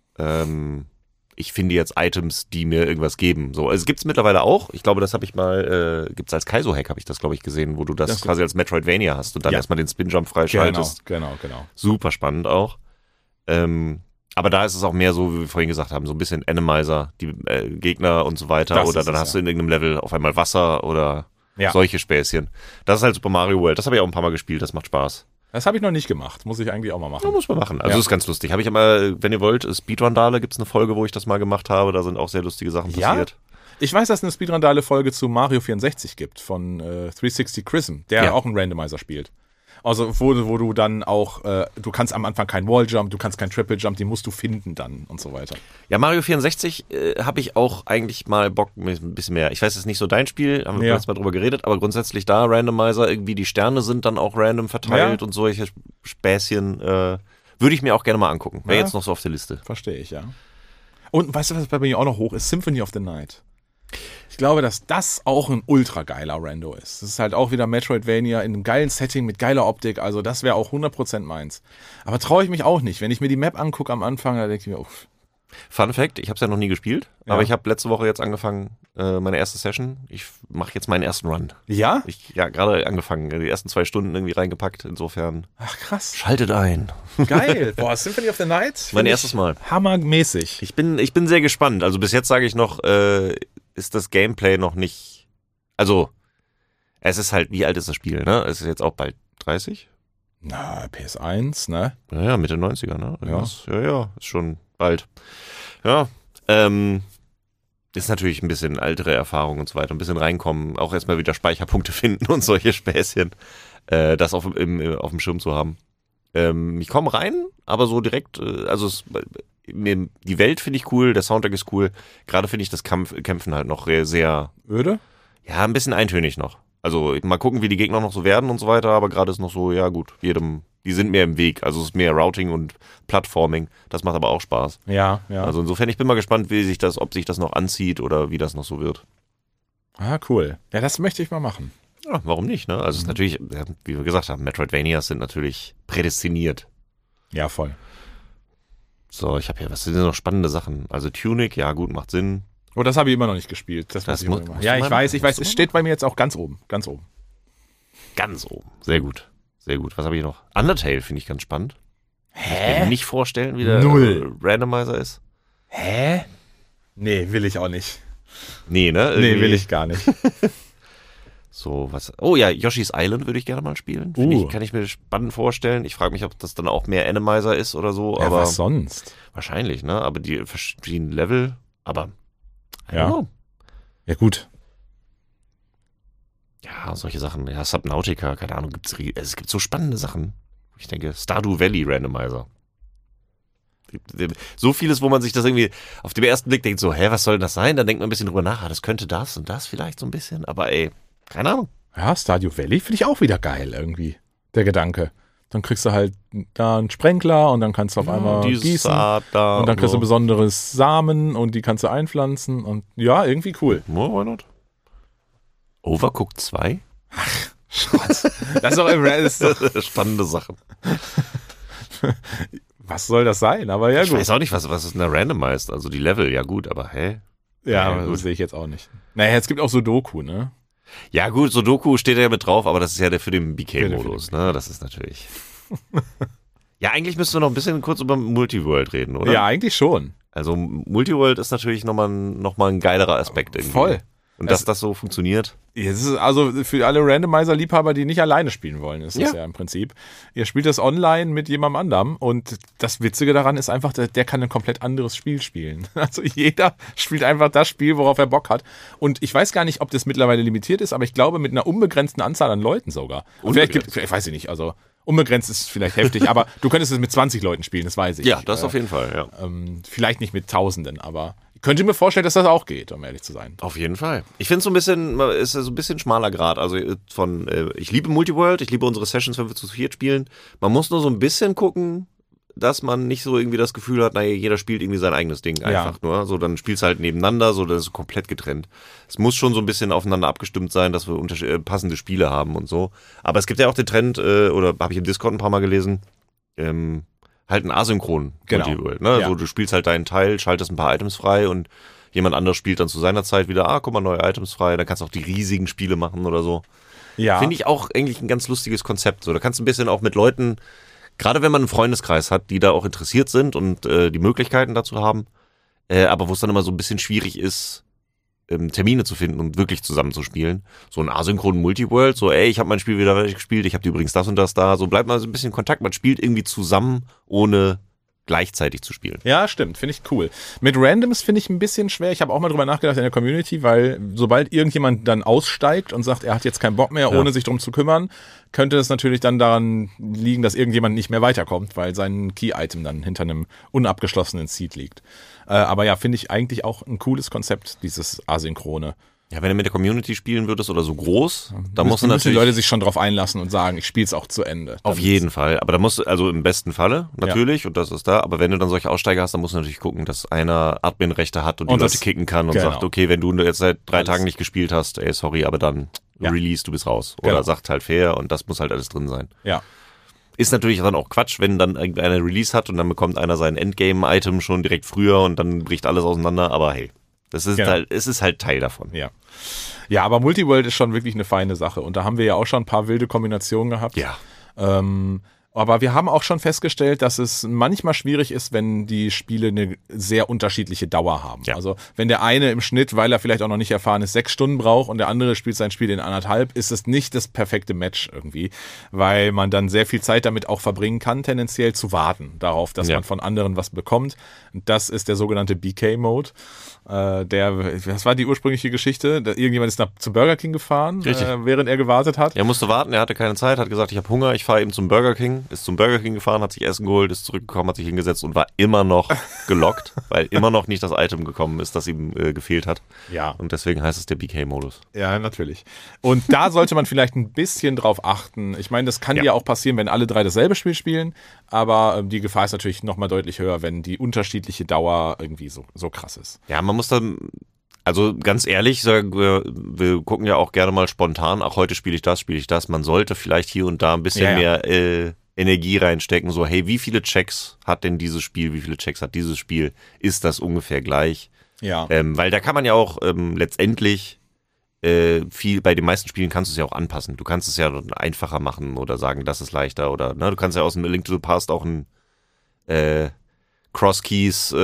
ich finde jetzt Items, die mir irgendwas geben. So, also es gibt es mittlerweile auch. Ich glaube, das habe ich mal, gibt es als Kaizo-Hack, habe ich das, glaube ich, gesehen, wo du das quasi als Metroidvania hast und dann erstmal den Spin-Jump freischaltest. Genau. Super spannend auch. Aber da ist es auch mehr so, wie wir vorhin gesagt haben, so ein bisschen Animizer, die Gegner und so weiter. Das oder dann hast du in irgendeinem Level auf einmal Wasser oder solche Späßchen. Das ist halt Super Mario World. Das habe ich auch ein paar Mal gespielt, das macht Spaß. Das habe ich noch nicht gemacht. Muss ich eigentlich auch mal machen. Ja, muss man machen. Also ist ganz lustig. Habe ich immer, wenn ihr wollt, Speedrandale, gibt es eine Folge, wo ich das mal gemacht habe. Da sind auch sehr lustige Sachen passiert. Ich weiß, dass es eine Speedrandale-Folge zu Mario 64 gibt von 360 Chrism, der auch einen Randomizer spielt. Also wo du dann auch, du kannst am Anfang keinen Walljump, du kannst keinen Triple Jump, den musst du finden dann und so weiter. Ja, Mario 64 habe ich auch eigentlich mal Bock ein bisschen mehr. Ich weiß, das ist nicht so dein Spiel, haben wir jetzt mal drüber geredet, aber grundsätzlich da Randomizer, irgendwie die Sterne sind dann auch random verteilt und solche Späßchen würde ich mir auch gerne mal angucken. Wäre jetzt noch so auf der Liste. Verstehe ich, ja. Und weißt du, was bei mir auch noch hoch ist? Symphony of the Night. Ich glaube, dass das auch ein ultra geiler Rando ist. Das ist halt auch wieder Metroidvania in einem geilen Setting mit geiler Optik. Also das wäre auch 100% meins. Aber traue ich mich auch nicht. Wenn ich mir die Map angucke am Anfang, da denke ich mir, uff. Fun Fact, ich habe es ja noch nie gespielt, aber ich habe letzte Woche jetzt angefangen, meine erste Session. Ich mache jetzt meinen ersten Run. Ja? Gerade angefangen, die ersten 2 Stunden irgendwie reingepackt, insofern. Ach krass. Schaltet ein. Geil. Boah, Symphony of the Night? Mein erstes Mal. Hammermäßig. Ich bin sehr gespannt. Also bis jetzt sage ich noch, ist das Gameplay noch nicht, also es ist halt, wie alt ist das Spiel, ne? Es ist jetzt auch bald 30? Na, PS1, ne? Ja, Mitte 90er, ne? Ja, ist schon bald. Ja, ist natürlich ein bisschen ältere Erfahrung und so weiter, ein bisschen reinkommen, auch erstmal wieder Speicherpunkte finden und solche Späßchen, das auf dem Schirm zu haben. Ich komme rein, aber so direkt, die Welt finde ich cool, der Soundtrack ist cool, gerade finde ich das Kämpfen halt noch sehr, Öde? ja, ein bisschen eintönig noch. Also mal gucken, wie die Gegner noch so werden und so weiter, aber gerade ist noch so, ja gut, die sind mehr im Weg, also es ist mehr Routing und Plattforming, das macht aber auch Spaß. Ja. Also insofern, ich bin mal gespannt, ob sich das noch anzieht oder wie das noch so wird. Ah, cool. Ja, das möchte ich mal machen. Ja, warum nicht, ne? Also es ist natürlich, wie wir gesagt haben, Metroidvanias sind natürlich prädestiniert. Ja, voll. So, was sind denn noch spannende Sachen? Also Tunic, ja gut, macht Sinn. Oh, das habe ich immer noch nicht gespielt. Das muss ich musst ja, du ich mal weiß. Es steht bei mir jetzt auch ganz oben. Ganz oben. Sehr gut. Was habe ich noch? Undertale finde ich ganz spannend. Kann ich mir nicht vorstellen, wie der Randomizer ist. Hä? Nee, will ich auch nicht. Nee, ne? Nee, will ich gar nicht. So, was. Oh ja, Yoshi's Island würde ich gerne mal spielen. Kann ich mir spannend vorstellen. Ich frage mich, ob das dann auch mehr Randomizer ist oder so. Ja, aber was sonst? Wahrscheinlich, ne? Aber die verschiedenen Level, aber. Ja. Ja, gut. Ja, solche Sachen. Ja, Subnautica, keine Ahnung, es gibt so spannende Sachen. Ich denke, Stardew Valley Randomizer. So vieles, wo man sich das irgendwie auf den ersten Blick denkt, so, was soll das sein? Dann denkt man ein bisschen drüber nach, das könnte das und das vielleicht so ein bisschen, aber keine Ahnung. Ja, Stardew Valley finde ich auch wieder geil irgendwie, der Gedanke. Dann kriegst du halt da einen Sprenkler und dann kannst du auf einmal gießen Saat da und dann kriegst du besonderes Samen und die kannst du einpflanzen und ja, irgendwie cool. Why not? Overcooked 2? Schrott. Das ist doch spannende Sachen. Was soll das sein? Aber ja, gut. Ich weiß auch nicht, was ist denn da randomized? Also die Level, ja gut, aber Ja, das sehe ich jetzt auch nicht. Naja, es gibt auch Sudoku, ne? Ja gut, Sudoku steht ja mit drauf, aber das ist ja für den BK-Modus, ne? Das ist natürlich... Ja, eigentlich müssten wir noch ein bisschen kurz über Multiworld reden, oder? Ja, eigentlich schon. Also Multiworld ist natürlich nochmal ein geilerer Aspekt irgendwie. Voll. Und dass das so funktioniert. Es ist also für alle Randomizer-Liebhaber, die nicht alleine spielen wollen, ist das ja im Prinzip. Ihr spielt das online mit jemandem anderem und das Witzige daran ist einfach, der kann ein komplett anderes Spiel spielen. Also jeder spielt einfach das Spiel, worauf er Bock hat. Und ich weiß gar nicht, ob das mittlerweile limitiert ist, aber ich glaube mit einer unbegrenzten Anzahl an Leuten sogar. Vielleicht weiß ich nicht, also unbegrenzt ist vielleicht heftig, aber du könntest es mit 20 Leuten spielen, das weiß ich. Ja, das auf jeden Fall, ja. Vielleicht nicht mit Tausenden, aber ich könnte mir vorstellen, dass das auch geht, um ehrlich zu sein. Auf jeden Fall. Ich finde es ist so ein bisschen schmaler Grad. Also ich liebe Multiworld, ich liebe unsere Sessions, wenn wir zu viert spielen. Man muss nur so ein bisschen gucken, dass man nicht so irgendwie das Gefühl hat, naja, jeder spielt irgendwie sein eigenes Ding einfach nur. So, dann spielst du halt nebeneinander, so, das ist komplett getrennt. Es muss schon so ein bisschen aufeinander abgestimmt sein, dass wir passende Spiele haben und so. Aber es gibt ja auch den Trend, oder habe ich im Discord ein paar Mal gelesen, halt ein asynchron Multiworld, ne? Ja. Also du spielst halt deinen Teil, schaltest ein paar Items frei und jemand anderes spielt dann zu seiner Zeit wieder, guck mal, neue Items frei, dann kannst du auch die riesigen Spiele machen oder so. Ja. Finde ich auch eigentlich ein ganz lustiges Konzept. So, da kannst du ein bisschen auch mit Leuten, gerade wenn man einen Freundeskreis hat, die da auch interessiert sind und die Möglichkeiten dazu haben, aber wo es dann immer so ein bisschen schwierig ist, Termine zu finden und wirklich zusammen zu spielen. So ein asynchronen Multiworld, so ich habe mein Spiel wieder gespielt, ich habe übrigens das und das da, so bleibt mal so ein bisschen in Kontakt, man spielt irgendwie zusammen, ohne gleichzeitig zu spielen. Ja, stimmt, finde ich cool. Mit Randoms finde ich ein bisschen schwer, ich habe auch mal drüber nachgedacht in der Community, weil sobald irgendjemand dann aussteigt und sagt, er hat jetzt keinen Bock mehr, ohne sich drum zu kümmern, könnte es natürlich dann daran liegen, dass irgendjemand nicht mehr weiterkommt, weil sein Key-Item dann hinter einem unabgeschlossenen Seed liegt. Aber ja, finde ich eigentlich auch ein cooles Konzept, dieses Asynchrone. Ja, wenn du mit der Community spielen würdest oder so groß, dann musst du müssen natürlich... die Leute sich schon drauf einlassen und sagen, ich spiele es auch zu Ende. Auf jeden Fall. Aber da musst du, also im besten Falle natürlich, und das ist da, aber wenn du dann solche Aussteiger hast, dann musst du natürlich gucken, dass einer Admin-Rechte hat und die Leute kicken kann und sagt, okay, wenn du jetzt seit 3 Tagen nicht gespielt hast, ey, sorry, aber dann Release, du bist raus. Oder sagt halt fair und das muss halt alles drin sein. Ja. Ist natürlich dann auch Quatsch, wenn dann irgendeiner Release hat und dann bekommt einer sein Endgame-Item schon direkt früher und dann bricht alles auseinander, aber hey, das ist halt, es ist halt Teil davon. Ja. Ja, aber Multiworld ist schon wirklich eine feine Sache. Und da haben wir ja auch schon ein paar wilde Kombinationen gehabt. Ja. Aber wir haben auch schon festgestellt, dass es manchmal schwierig ist, wenn die Spiele eine sehr unterschiedliche Dauer haben. Ja. Also wenn der eine im Schnitt, weil er vielleicht auch noch nicht erfahren ist, 6 Stunden braucht und der andere spielt sein Spiel in 1,5, ist es nicht das perfekte Match irgendwie, weil man dann sehr viel Zeit damit auch verbringen kann, tendenziell zu warten darauf, dass man von anderen was bekommt. Und das ist der sogenannte BK-Mode. Das war die ursprüngliche Geschichte. Irgendjemand ist zu Burger King gefahren, während er gewartet hat. Er musste warten, er hatte keine Zeit, hat gesagt, ich habe Hunger, ich fahre eben zum Burger King. Ist zum Burger King gefahren, hat sich Essen geholt, ist zurückgekommen, hat sich hingesetzt und war immer noch gelockt, weil immer noch nicht das Item gekommen ist, das ihm gefehlt hat. Ja. Und deswegen heißt es der BK-Modus. Ja, natürlich. Und da sollte man vielleicht ein bisschen drauf achten. Ich meine, das kann ja auch passieren, wenn alle 3 dasselbe Spiel spielen, aber die Gefahr ist natürlich nochmal deutlich höher, wenn die unterschiedliche Dauer irgendwie so krass ist. Ja, man muss dann, also ganz ehrlich, wir gucken ja auch gerne mal spontan, auch heute spiele ich das. Man sollte vielleicht hier und da ein bisschen mehr Energie reinstecken, so hey, wie viele Checks hat denn dieses Spiel, wie viele Checks hat dieses Spiel, ist das ungefähr gleich? Ja. Weil da kann man ja auch letztendlich viel, bei den meisten Spielen kannst du es ja auch anpassen. Du kannst es ja einfacher machen oder sagen, das ist leichter oder du kannst ja aus dem A Link to the Past auch ein Cross-Keys,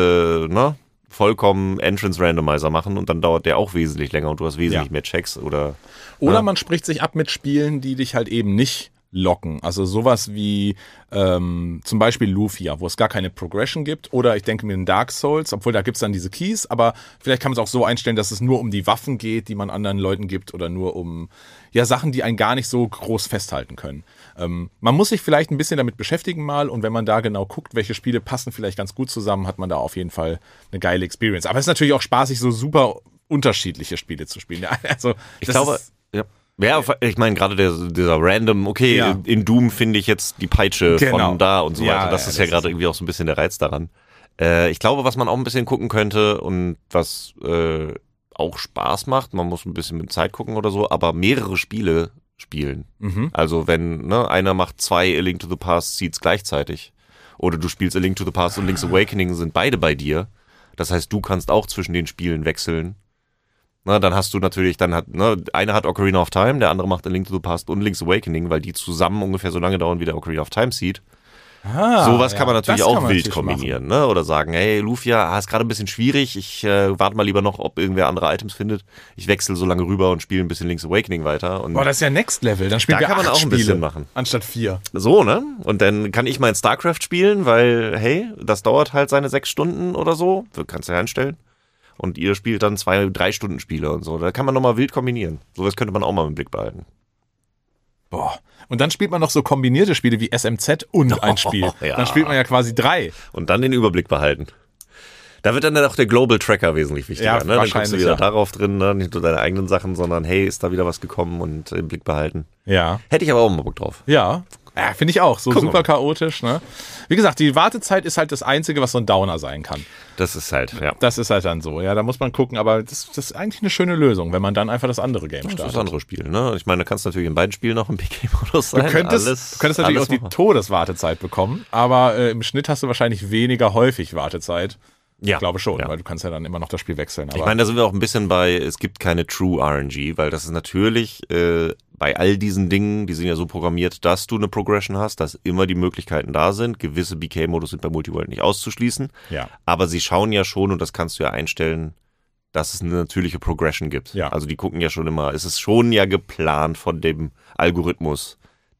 vollkommen Entrance-Randomizer machen und dann dauert der auch wesentlich länger und du hast wesentlich mehr Checks oder man spricht sich ab mit Spielen, die dich halt eben nicht locken. Also sowas wie zum Beispiel Lufia, wo es gar keine Progression gibt. Oder ich denke mir in Dark Souls, obwohl da gibt es dann diese Keys, aber vielleicht kann man es auch so einstellen, dass es nur um die Waffen geht, die man anderen Leuten gibt oder nur um Sachen, die einen gar nicht so groß festhalten können. Man muss sich vielleicht ein bisschen damit beschäftigen mal und wenn man da genau guckt, welche Spiele passen vielleicht ganz gut zusammen, hat man da auf jeden Fall eine geile Experience. Aber es ist natürlich auch spaßig, so super unterschiedliche Spiele zu spielen. Also ich glaube, ja, ich meine, gerade dieser random, in Doom finde ich jetzt die Peitsche von da und so weiter. Das ist ja gerade irgendwie auch so ein bisschen der Reiz daran. Ich glaube, was man auch ein bisschen gucken könnte und was auch Spaß macht, man muss ein bisschen mit Zeit gucken oder so, aber mehrere Spiele spielen. Also wenn einer macht 2 A Link to the Past Seeds gleichzeitig oder du spielst A Link to the Past und Link's Awakening sind beide bei dir. Das heißt, du kannst auch zwischen den Spielen wechseln. Dann hast du natürlich, einer hat Ocarina of Time, der andere macht A Link to the Past und Link's Awakening, weil die zusammen ungefähr so lange dauern wie der Ocarina of Time Seed. Sowas kann man natürlich auch wild kombinieren, ne? Oder sagen, hey, Lufia, ist gerade ein bisschen schwierig, ich warte mal lieber noch, ob irgendwer andere Items findet. Ich wechsle so lange rüber und spiele ein bisschen Link's Awakening weiter. Und das ist ja Next Level, dann spielen wir 8 kann man auch ein Spiele bisschen machen. Anstatt 4. So, ne? Und dann kann ich mal in StarCraft spielen, weil, hey, das dauert halt seine 6 Stunden oder so. Du kannst ja einstellen. Und ihr spielt dann 2-3 Stunden Spiele und so. Da kann man nochmal wild kombinieren. Sowas könnte man auch mal im Blick behalten. Boah. Und dann spielt man noch so kombinierte Spiele wie SMZ und ein Spiel. Ja. Dann spielt man ja quasi 3. Und dann den Überblick behalten. Da wird dann auch der Global Tracker wesentlich wichtiger. Ja, ne? Dann guckst du wieder ja. darauf drin, ne? Nicht nur deine eigenen Sachen, sondern hey, ist da wieder was gekommen und im Blick behalten. Ja. Hätte ich aber auch mal Bock drauf. Ja. Ja, finde ich auch. So Gucken super wir. chaotisch, ne? Wie gesagt, die Wartezeit ist halt das Einzige, was so ein Downer sein kann. Das ist halt, ja. Das ist halt dann so. Ja, da muss man gucken, aber das ist eigentlich eine schöne Lösung, wenn man dann einfach das andere Game Das ist startet. das andere Spiel, ne? Ich meine, da kannst du natürlich in beiden Spielen noch im BK-Modus sein. Du könntest natürlich auch die Todeswartezeit bekommen, aber im Schnitt hast du wahrscheinlich weniger häufig Wartezeit. Ja. Ich glaube schon, Ja. weil du kannst ja dann immer noch das Spiel wechseln. Aber Ich meine, da sind wir auch ein bisschen bei, es gibt keine True RNG, weil das ist natürlich bei all diesen Dingen, die sind ja so programmiert, dass du eine Progression hast, dass immer die Möglichkeiten da sind. Gewisse BK-Modus sind bei Multiworld nicht auszuschließen. ja. Aber sie schauen ja schon, und das kannst du ja einstellen, dass es eine natürliche Progression gibt. Ja. Also die gucken ja schon immer, es ist schon ja geplant von dem Algorithmus,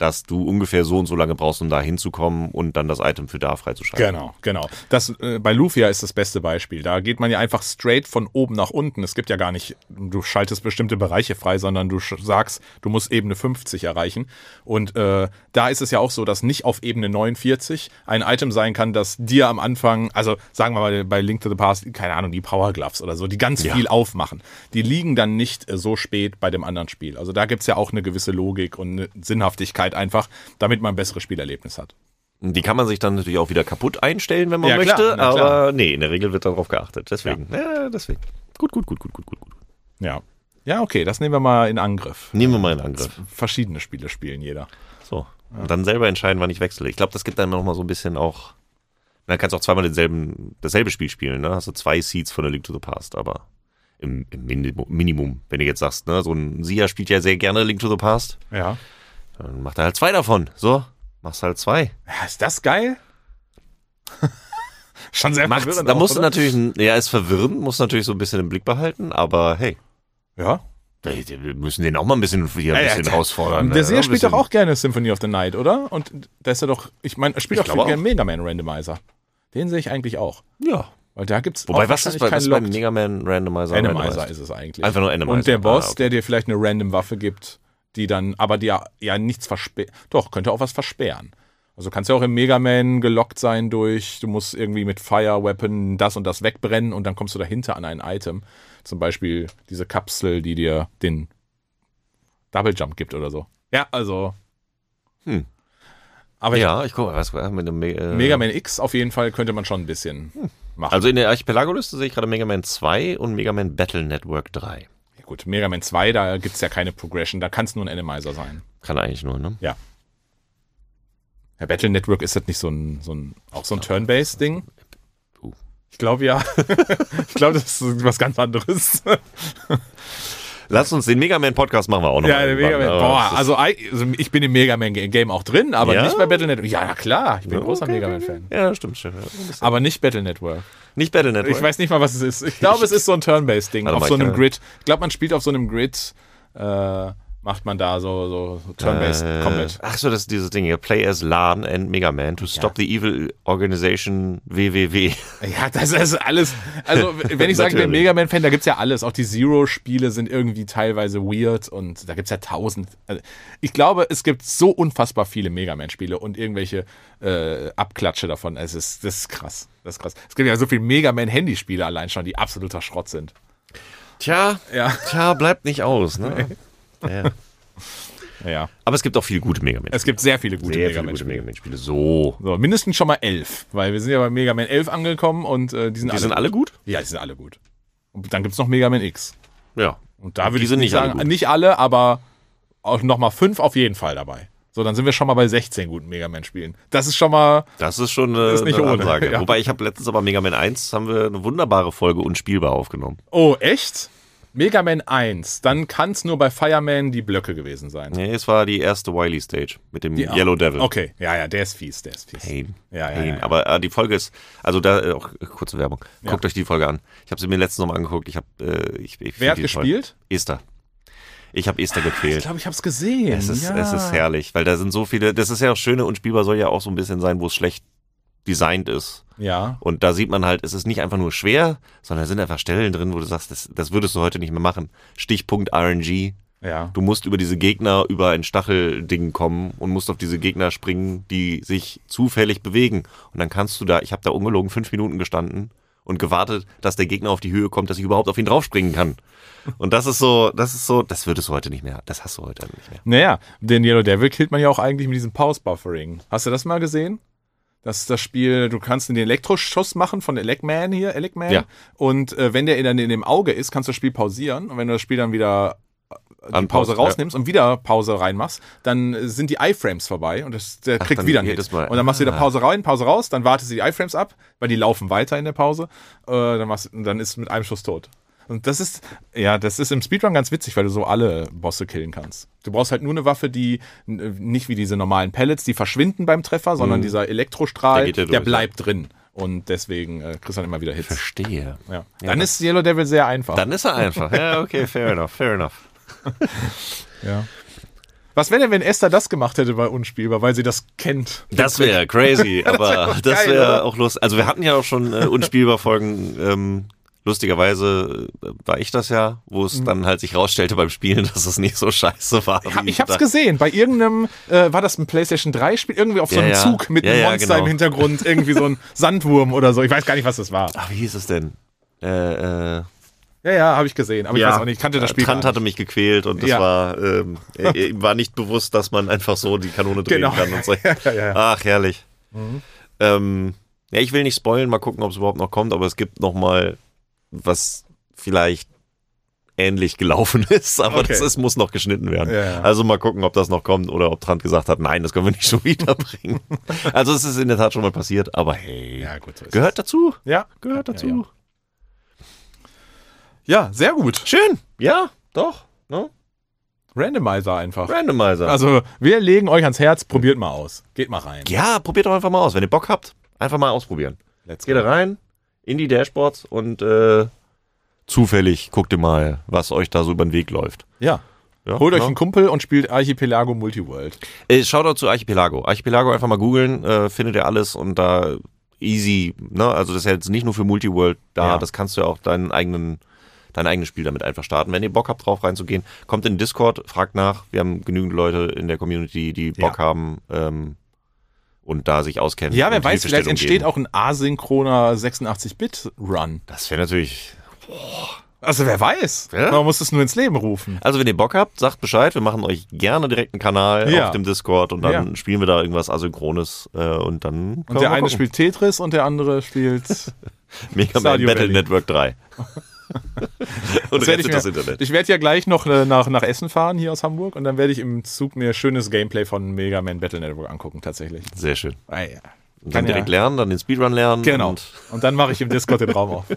dass du ungefähr so und so lange brauchst, um da hinzukommen und dann das Item für da freizuschalten. Genau. Das, bei Lufia ist das beste Beispiel. Da geht man ja einfach straight von oben nach unten. Es gibt ja gar nicht, du schaltest bestimmte Bereiche frei, sondern du sagst, du musst Ebene 50 erreichen. Und da ist es ja auch so, dass nicht auf Ebene 49 ein Item sein kann, das dir am Anfang, also sagen wir mal bei Link to the Past, keine Ahnung, die Power Gloves oder so, die ganz viel aufmachen. Die liegen dann nicht so spät bei dem anderen Spiel. Also da gibt's ja auch eine gewisse Logik und eine Sinnhaftigkeit einfach, damit man ein besseres Spielerlebnis hat. Die kann man sich dann natürlich auch wieder kaputt einstellen, wenn man Ja, möchte, klar, na klar. aber nee, in der Regel wird darauf geachtet. Deswegen. Gut. Ja. Ja, okay, das nehmen wir mal in Angriff. Nehmen wir mal in Angriff. Verschiedene Spiele spielen jeder. So. Und dann selber entscheiden, wann ich wechsle. Ich glaube, das gibt dann noch mal so ein bisschen auch. Dann kannst du auch zweimal dasselbe Spiel spielen, ne? Hast du 2 Seeds von der Link to the Past, aber im Minimum, wenn du jetzt sagst, ne, so ein Sia spielt ja sehr gerne Link to the Past, Ja. dann macht er halt 2 davon. So, machst halt 2. Ja, ist das geil? Schon sehr verwirrend. Da auch, musst du oder? natürlich, ist verwirrend, musst natürlich so ein bisschen im Blick behalten, aber hey, Ja. wir müssen den auch mal ein bisschen herausfordern. Der Seher Ein spielt bisschen- doch auch gerne Symphony of the Night, oder? Und da ist er doch, ich meine, er spielt Ich auch glaube gerne Mega Man Randomizer. Den sehe ich eigentlich auch. Ja. Weil da gibt's Wobei, auch was ist wahrscheinlich beim keinen Mega Man Randomizer? Randomizer ist es eigentlich. Einfach nur Randomizer. Und der Boss, okay. der dir vielleicht eine Random-Waffe gibt, die dann, aber dir ja nichts versperrt. Doch, könnte auch was versperren. Also kannst du auch im Mega Man gelockt sein durch, du musst irgendwie mit Fire Weapon das und das wegbrennen und dann kommst du dahinter an ein Item. Zum Beispiel diese Kapsel, die dir den Double Jump gibt oder so. Ja, also. Aber Ja, ich gucke, was mit dem Mega Man X auf jeden Fall könnte man schon ein bisschen machen. Also in der Archipelago-Liste sehe ich gerade Mega Man 2 und Mega Man Battle Network 3. Ja, gut, Mega Man 2, da gibt's ja keine Progression, da kann es nur ein Randomizer sein. Kann eigentlich nur, ne? Ja. Ja, Battle Network ist das nicht so ein Turn-Based-Ding? Ich glaube ja. Ich glaube, das ist was ganz anderes. Lass uns den Mega Man Podcast machen wir auch noch. Ja, der Mega Man. Aber Boah, das ist- also ich bin im Mega Man Game auch drin, aber Ja? nicht bei Battle Network. Ja, na klar, ich bin ein großer Okay, Mega okay, Man Fan. Ja, stimmt. Ja, ein bisschen. Aber nicht Battle Network. Nicht Battle Network. Ich weiß nicht mal, was es ist. Ich glaube, es ist so ein Turn-Based-Ding Warte auf mal, so ich einem kann- Grid. Ich glaube, man spielt auf so einem Grid, macht man da so Turn-Based Combat. Ach so, das ist dieses Ding hier. Play as LAN and Mega Man to stop the evil organization WWW. Ja, das ist alles. Also, wenn ich sage, ich bin Natürlich. Mega Man-Fan, da gibt's ja alles. Auch die Zero-Spiele sind irgendwie teilweise weird und da gibt's ja 1000. Also, ich glaube, es gibt so unfassbar viele Mega Man-Spiele und irgendwelche Abklatsche davon. Das ist krass. Das ist krass. Es gibt ja so viele Mega Man-Handyspiele allein schon, die absoluter Schrott sind. Tja, bleibt nicht aus, ne? Ja. Ja. Aber es gibt auch viele gute Mega Man. Es gibt sehr viele gute Sehr Mega viele gute Man-Spiele. Mega Man Spiele. So. So, mindestens schon mal 11, weil wir sind ja bei Mega Man 11 angekommen und die sind alle gut? Ja, die sind alle gut. Und dann gibt's noch Mega Man X. Ja. Und da würde Die ich sind nicht nicht alle sagen, gut. nicht alle, aber auch nochmal 5 auf jeden Fall dabei. So, dann sind wir schon mal bei 16 guten Mega Man-Spielen. Das ist schon mal. Das ist schon eine, ist nicht eine ohne. Ansage. Ja. Wobei ich habe letztens aber Mega Man 1, haben wir eine wunderbare Folge unspielbar aufgenommen. Oh, echt? Mega Man 1. Dann kann es nur bei Fireman die Blöcke gewesen sein. Nee, es war die erste Wily Stage mit dem Die- Yellow Devil. Okay, ja, der ist fies, Pain. Ja. Aber die Folge ist, also da auch kurze Werbung. Guckt euch die Folge an. Ich habe sie mir letztens nochmal angeguckt. Ich Wer hat gespielt? Esther. Ich habe Esther Ich gequält. glaube, ich habe es gesehen. Es ist herrlich, weil da sind so viele, das ist ja auch schöne, unspielbar soll ja auch so ein bisschen sein, wo es schlecht designt ist. Ja. Und da sieht man halt, es ist nicht einfach nur schwer, sondern da sind einfach Stellen drin, wo du sagst, das würdest du heute nicht mehr machen. Stichpunkt RNG. Ja. Du musst über diese Gegner, über ein Stachelding kommen und musst auf diese Gegner springen, die sich zufällig bewegen. Und dann kannst du ich habe da ungelogen 5 Minuten gestanden und gewartet, dass der Gegner auf die Höhe kommt, dass ich überhaupt auf ihn draufspringen kann. Und das würdest du heute nicht mehr. Das hast du heute nicht mehr. Naja, den Yellow Devil killt man ja auch eigentlich mit diesem Pause-Buffering. Hast du das mal gesehen? Das ist das Spiel, du kannst den Elektroschuss machen von Elecman. Ja. Und wenn der dann in dem Auge ist, kannst du das Spiel pausieren. Und wenn du das Spiel dann wieder die Pause rausnimmst und wieder Pause reinmachst, dann sind die Iframes vorbei und der kriegt dann wieder einen jedes Hit. Mal. Und dann machst du wieder Pause rein, Pause raus, dann wartest du die Iframes ab, weil die laufen weiter in der Pause. Dann ist mit einem Schuss tot. Und das ist im Speedrun ganz witzig, weil du so alle Bosse killen kannst. Du brauchst halt nur eine Waffe, die nicht wie diese normalen Pellets, die verschwinden beim Treffer, sondern dieser Elektrostrahl, Der geht ja der durch, bleibt drin. Und deswegen kriegst du dann immer wieder Hits. Verstehe. Ja. Dann ist Yellow Devil sehr einfach. Dann ist er einfach. Ja, okay, fair enough. Ja. Was wäre denn, wenn Esther das gemacht hätte bei Unspielbar, weil sie das kennt? Das wäre crazy, aber das wäre auch lustig. Also wir hatten ja auch schon Unspielbar-Folgen. Lustigerweise war ich das ja, wo es dann halt sich rausstellte beim Spielen, dass es nicht so scheiße war. Ich hab's gesehen. Bei irgendeinem, war das ein PlayStation 3-Spiel? Irgendwie auf so einem Zug mit einem Monster im Hintergrund. Irgendwie so ein Sandwurm oder so. Ich weiß gar nicht, was das war. Ach, wie hieß es denn? Ja, habe ich gesehen. Aber ich weiß auch nicht, ich kannte das Spiel Trant hatte mich gequält und das war, ihm war nicht bewusst, dass man einfach so die Kanone drehen kann und so. Ja. Ach, herrlich. Ich will nicht spoilen, mal gucken, ob es überhaupt noch kommt, aber es gibt noch mal was vielleicht ähnlich gelaufen ist, aber das muss noch geschnitten werden. Ja. Also mal gucken, ob das noch kommt oder ob Trant gesagt hat, nein, das können wir nicht schon wieder bringen. Also es ist in der Tat schon mal passiert, aber hey, gut, so gehört dazu. Ja, Gehört dazu. Ja, sehr gut. Schön. Ja, doch. Ne? Randomizer einfach. Randomizer. Also wir legen euch ans Herz, probiert mal aus. Geht mal rein. Ja, probiert doch einfach mal aus. Wenn ihr Bock habt, einfach mal ausprobieren. Let's Geht da rein in die Dashboards und zufällig guckt ihr mal, was euch da so über den Weg läuft. Ja. Holt euch einen Kumpel und spielt Archipelago Multiworld. Schaut doch zu Archipelago. Archipelago einfach mal googeln, findet ihr alles und da easy, ne? Also das ist ja jetzt nicht nur für Multiworld da, das kannst du ja auch dein eigenes Spiel damit einfach starten. Wenn ihr Bock habt, drauf reinzugehen, kommt in den Discord, fragt nach. Wir haben genügend Leute in der Community, die Bock haben und da sich auskennen. Ja, wer weiß, vielleicht entsteht auch ein asynchroner 86-Bit-Run. Das wäre natürlich... Also wer weiß. Ja? Man muss es nur ins Leben rufen. Also wenn ihr Bock habt, sagt Bescheid. Wir machen euch gerne direkt einen Kanal auf dem Discord und dann spielen wir da irgendwas Asynchrones und dann... Und der eine spielt Tetris und der andere spielt... Mega Man Battle Network 3. Und rettet das Internet. Ich werde ja gleich noch nach Essen fahren, hier aus Hamburg, und dann werde ich im Zug mir schönes Gameplay von Mega Man Battle Network angucken, tatsächlich. Sehr schön. Ah, ja. Und dann direkt lernen, dann den Speedrun lernen. Genau. Und dann mache ich im Discord den Raum auf.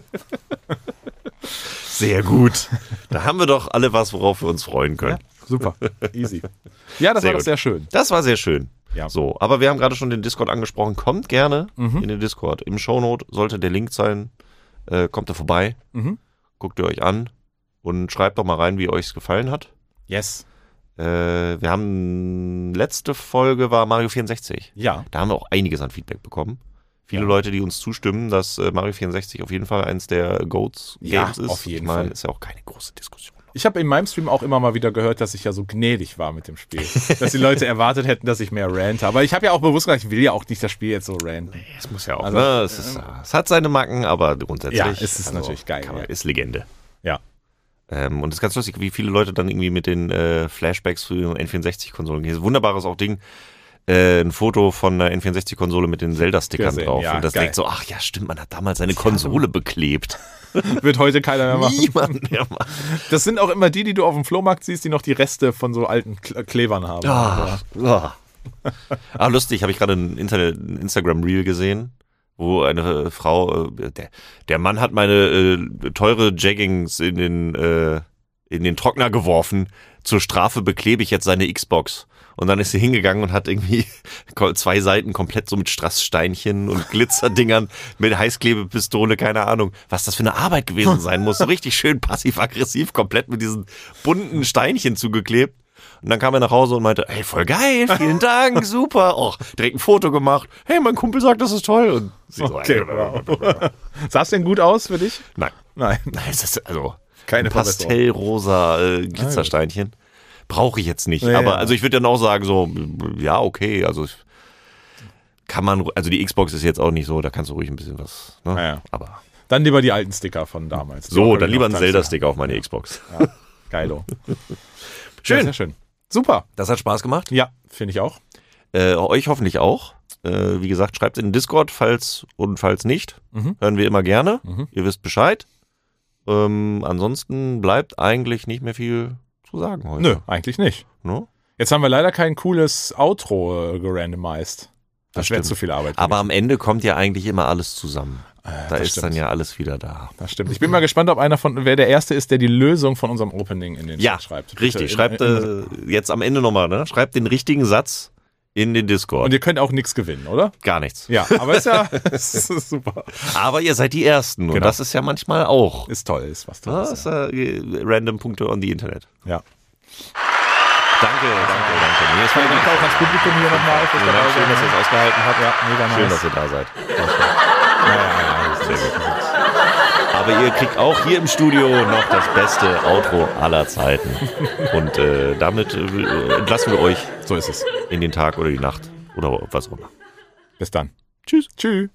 Sehr gut. Da haben wir doch alle was, worauf wir uns freuen können. Ja, super. Easy. Ja, das war doch sehr schön. Das war sehr schön. Ja. So, aber wir haben gerade schon den Discord angesprochen. Kommt gerne in den Discord. Im Shownote sollte der Link sein. Kommt da vorbei. Guckt ihr euch an und schreibt doch mal rein, wie euch es gefallen hat. Yes. Wir haben, letzte Folge war Mario 64. Ja. Da haben wir auch einiges an Feedback bekommen. Viele Leute, die uns zustimmen, dass Mario 64 auf jeden Fall eins der GOATs-Games ist. Auf jeden Fall. Ist ja auch keine große Diskussion. Ich habe in meinem Stream auch immer mal wieder gehört, dass ich ja so gnädig war mit dem Spiel. Dass die Leute erwartet hätten, dass ich mehr rante. Aber ich habe ja auch bewusst gesagt, ich will ja auch nicht das Spiel jetzt so ranten. Nee, es muss ja auch. Also, es hat seine Macken, aber grundsätzlich ist es natürlich geil. Ist Legende. Ja. Und es ist ganz lustig, wie viele Leute dann irgendwie mit den Flashbacks für N64-Konsolen gehen. Wunderbares auch Ding. Ein Foto von einer N64-Konsole mit den Zelda-Stickern drauf. Ja, und das denkt so, ach ja, stimmt, man hat damals seine Konsole beklebt. Wird heute keiner mehr machen. Niemand mehr machen. Das sind auch immer die du auf dem Flohmarkt siehst, die noch die Reste von so alten Klebern haben. Lustig, habe ich gerade ein Instagram-Reel gesehen, wo eine Frau, der Mann hat meine teure Jeggings in den Trockner geworfen. Zur Strafe beklebe ich jetzt seine Xbox. Und dann ist sie hingegangen und hat irgendwie 2 Seiten komplett so mit Strasssteinchen und Glitzerdingern mit Heißklebepistole, keine Ahnung, was das für eine Arbeit gewesen sein muss. So richtig schön passiv-aggressiv, komplett mit diesen bunten Steinchen zugeklebt. Und dann kam er nach Hause und meinte, ey, voll geil, vielen Dank, super. Oh, direkt ein Foto gemacht. Hey, mein Kumpel sagt, das ist toll. Und sie wow. Sah es denn gut aus für dich? Nein, es ist also keine pastellrosa Glitzersteinchen. Brauche ich jetzt nicht. Ja, aber also ich würde dann auch sagen, so, ja, okay, also kann man, also die Xbox ist jetzt auch nicht so, da kannst du ruhig ein bisschen was, ne? Ja. Aber dann lieber die alten Sticker von damals. So, dann lieber ein Zelda-Sticker auf meine Xbox. Ja. Geilo. Schön. Ja, sehr schön. Super. Das hat Spaß gemacht. Ja, finde ich auch. Euch hoffentlich auch. Wie gesagt, schreibt in den Discord, falls nicht. Hören wir immer gerne. Ihr wisst Bescheid. Ansonsten bleibt eigentlich nicht mehr viel zu sagen heute. Nö, eigentlich nicht. No? Jetzt haben wir leider kein cooles Outro gerandomized. Das wäre zu viel Arbeit. Aber am Ende kommt ja eigentlich immer alles zusammen. Da ist stimmt. dann ja alles wieder da. Das stimmt. Ich bin mal gespannt, ob wer der Erste ist, der die Lösung von unserem Opening in den Chat schreibt. Ja, richtig. Schreibt jetzt am Ende nochmal, ne? Schreibt den richtigen Satz in den Discord. Und ihr könnt auch nichts gewinnen, oder? Gar nichts. Ja, aber ist ist super. Aber ihr seid die Ersten und das ist ja manchmal auch. Ist toll, ist was Tolles. Das ist random Punkte on the Internet. Ja. Danke. Nee, es war Danke auch ans Publikum hier nochmal. schön, dass ihr es ausgehalten habt. Ja, mega nice. Schön, dass ihr da seid. Ja, Sehr gut. Aber ihr kriegt auch hier im Studio noch das beste Outro aller Zeiten. Und damit entlassen wir euch so ist es. in den Tag oder die Nacht oder was auch immer. Bis dann. Tschüss. Tschüss.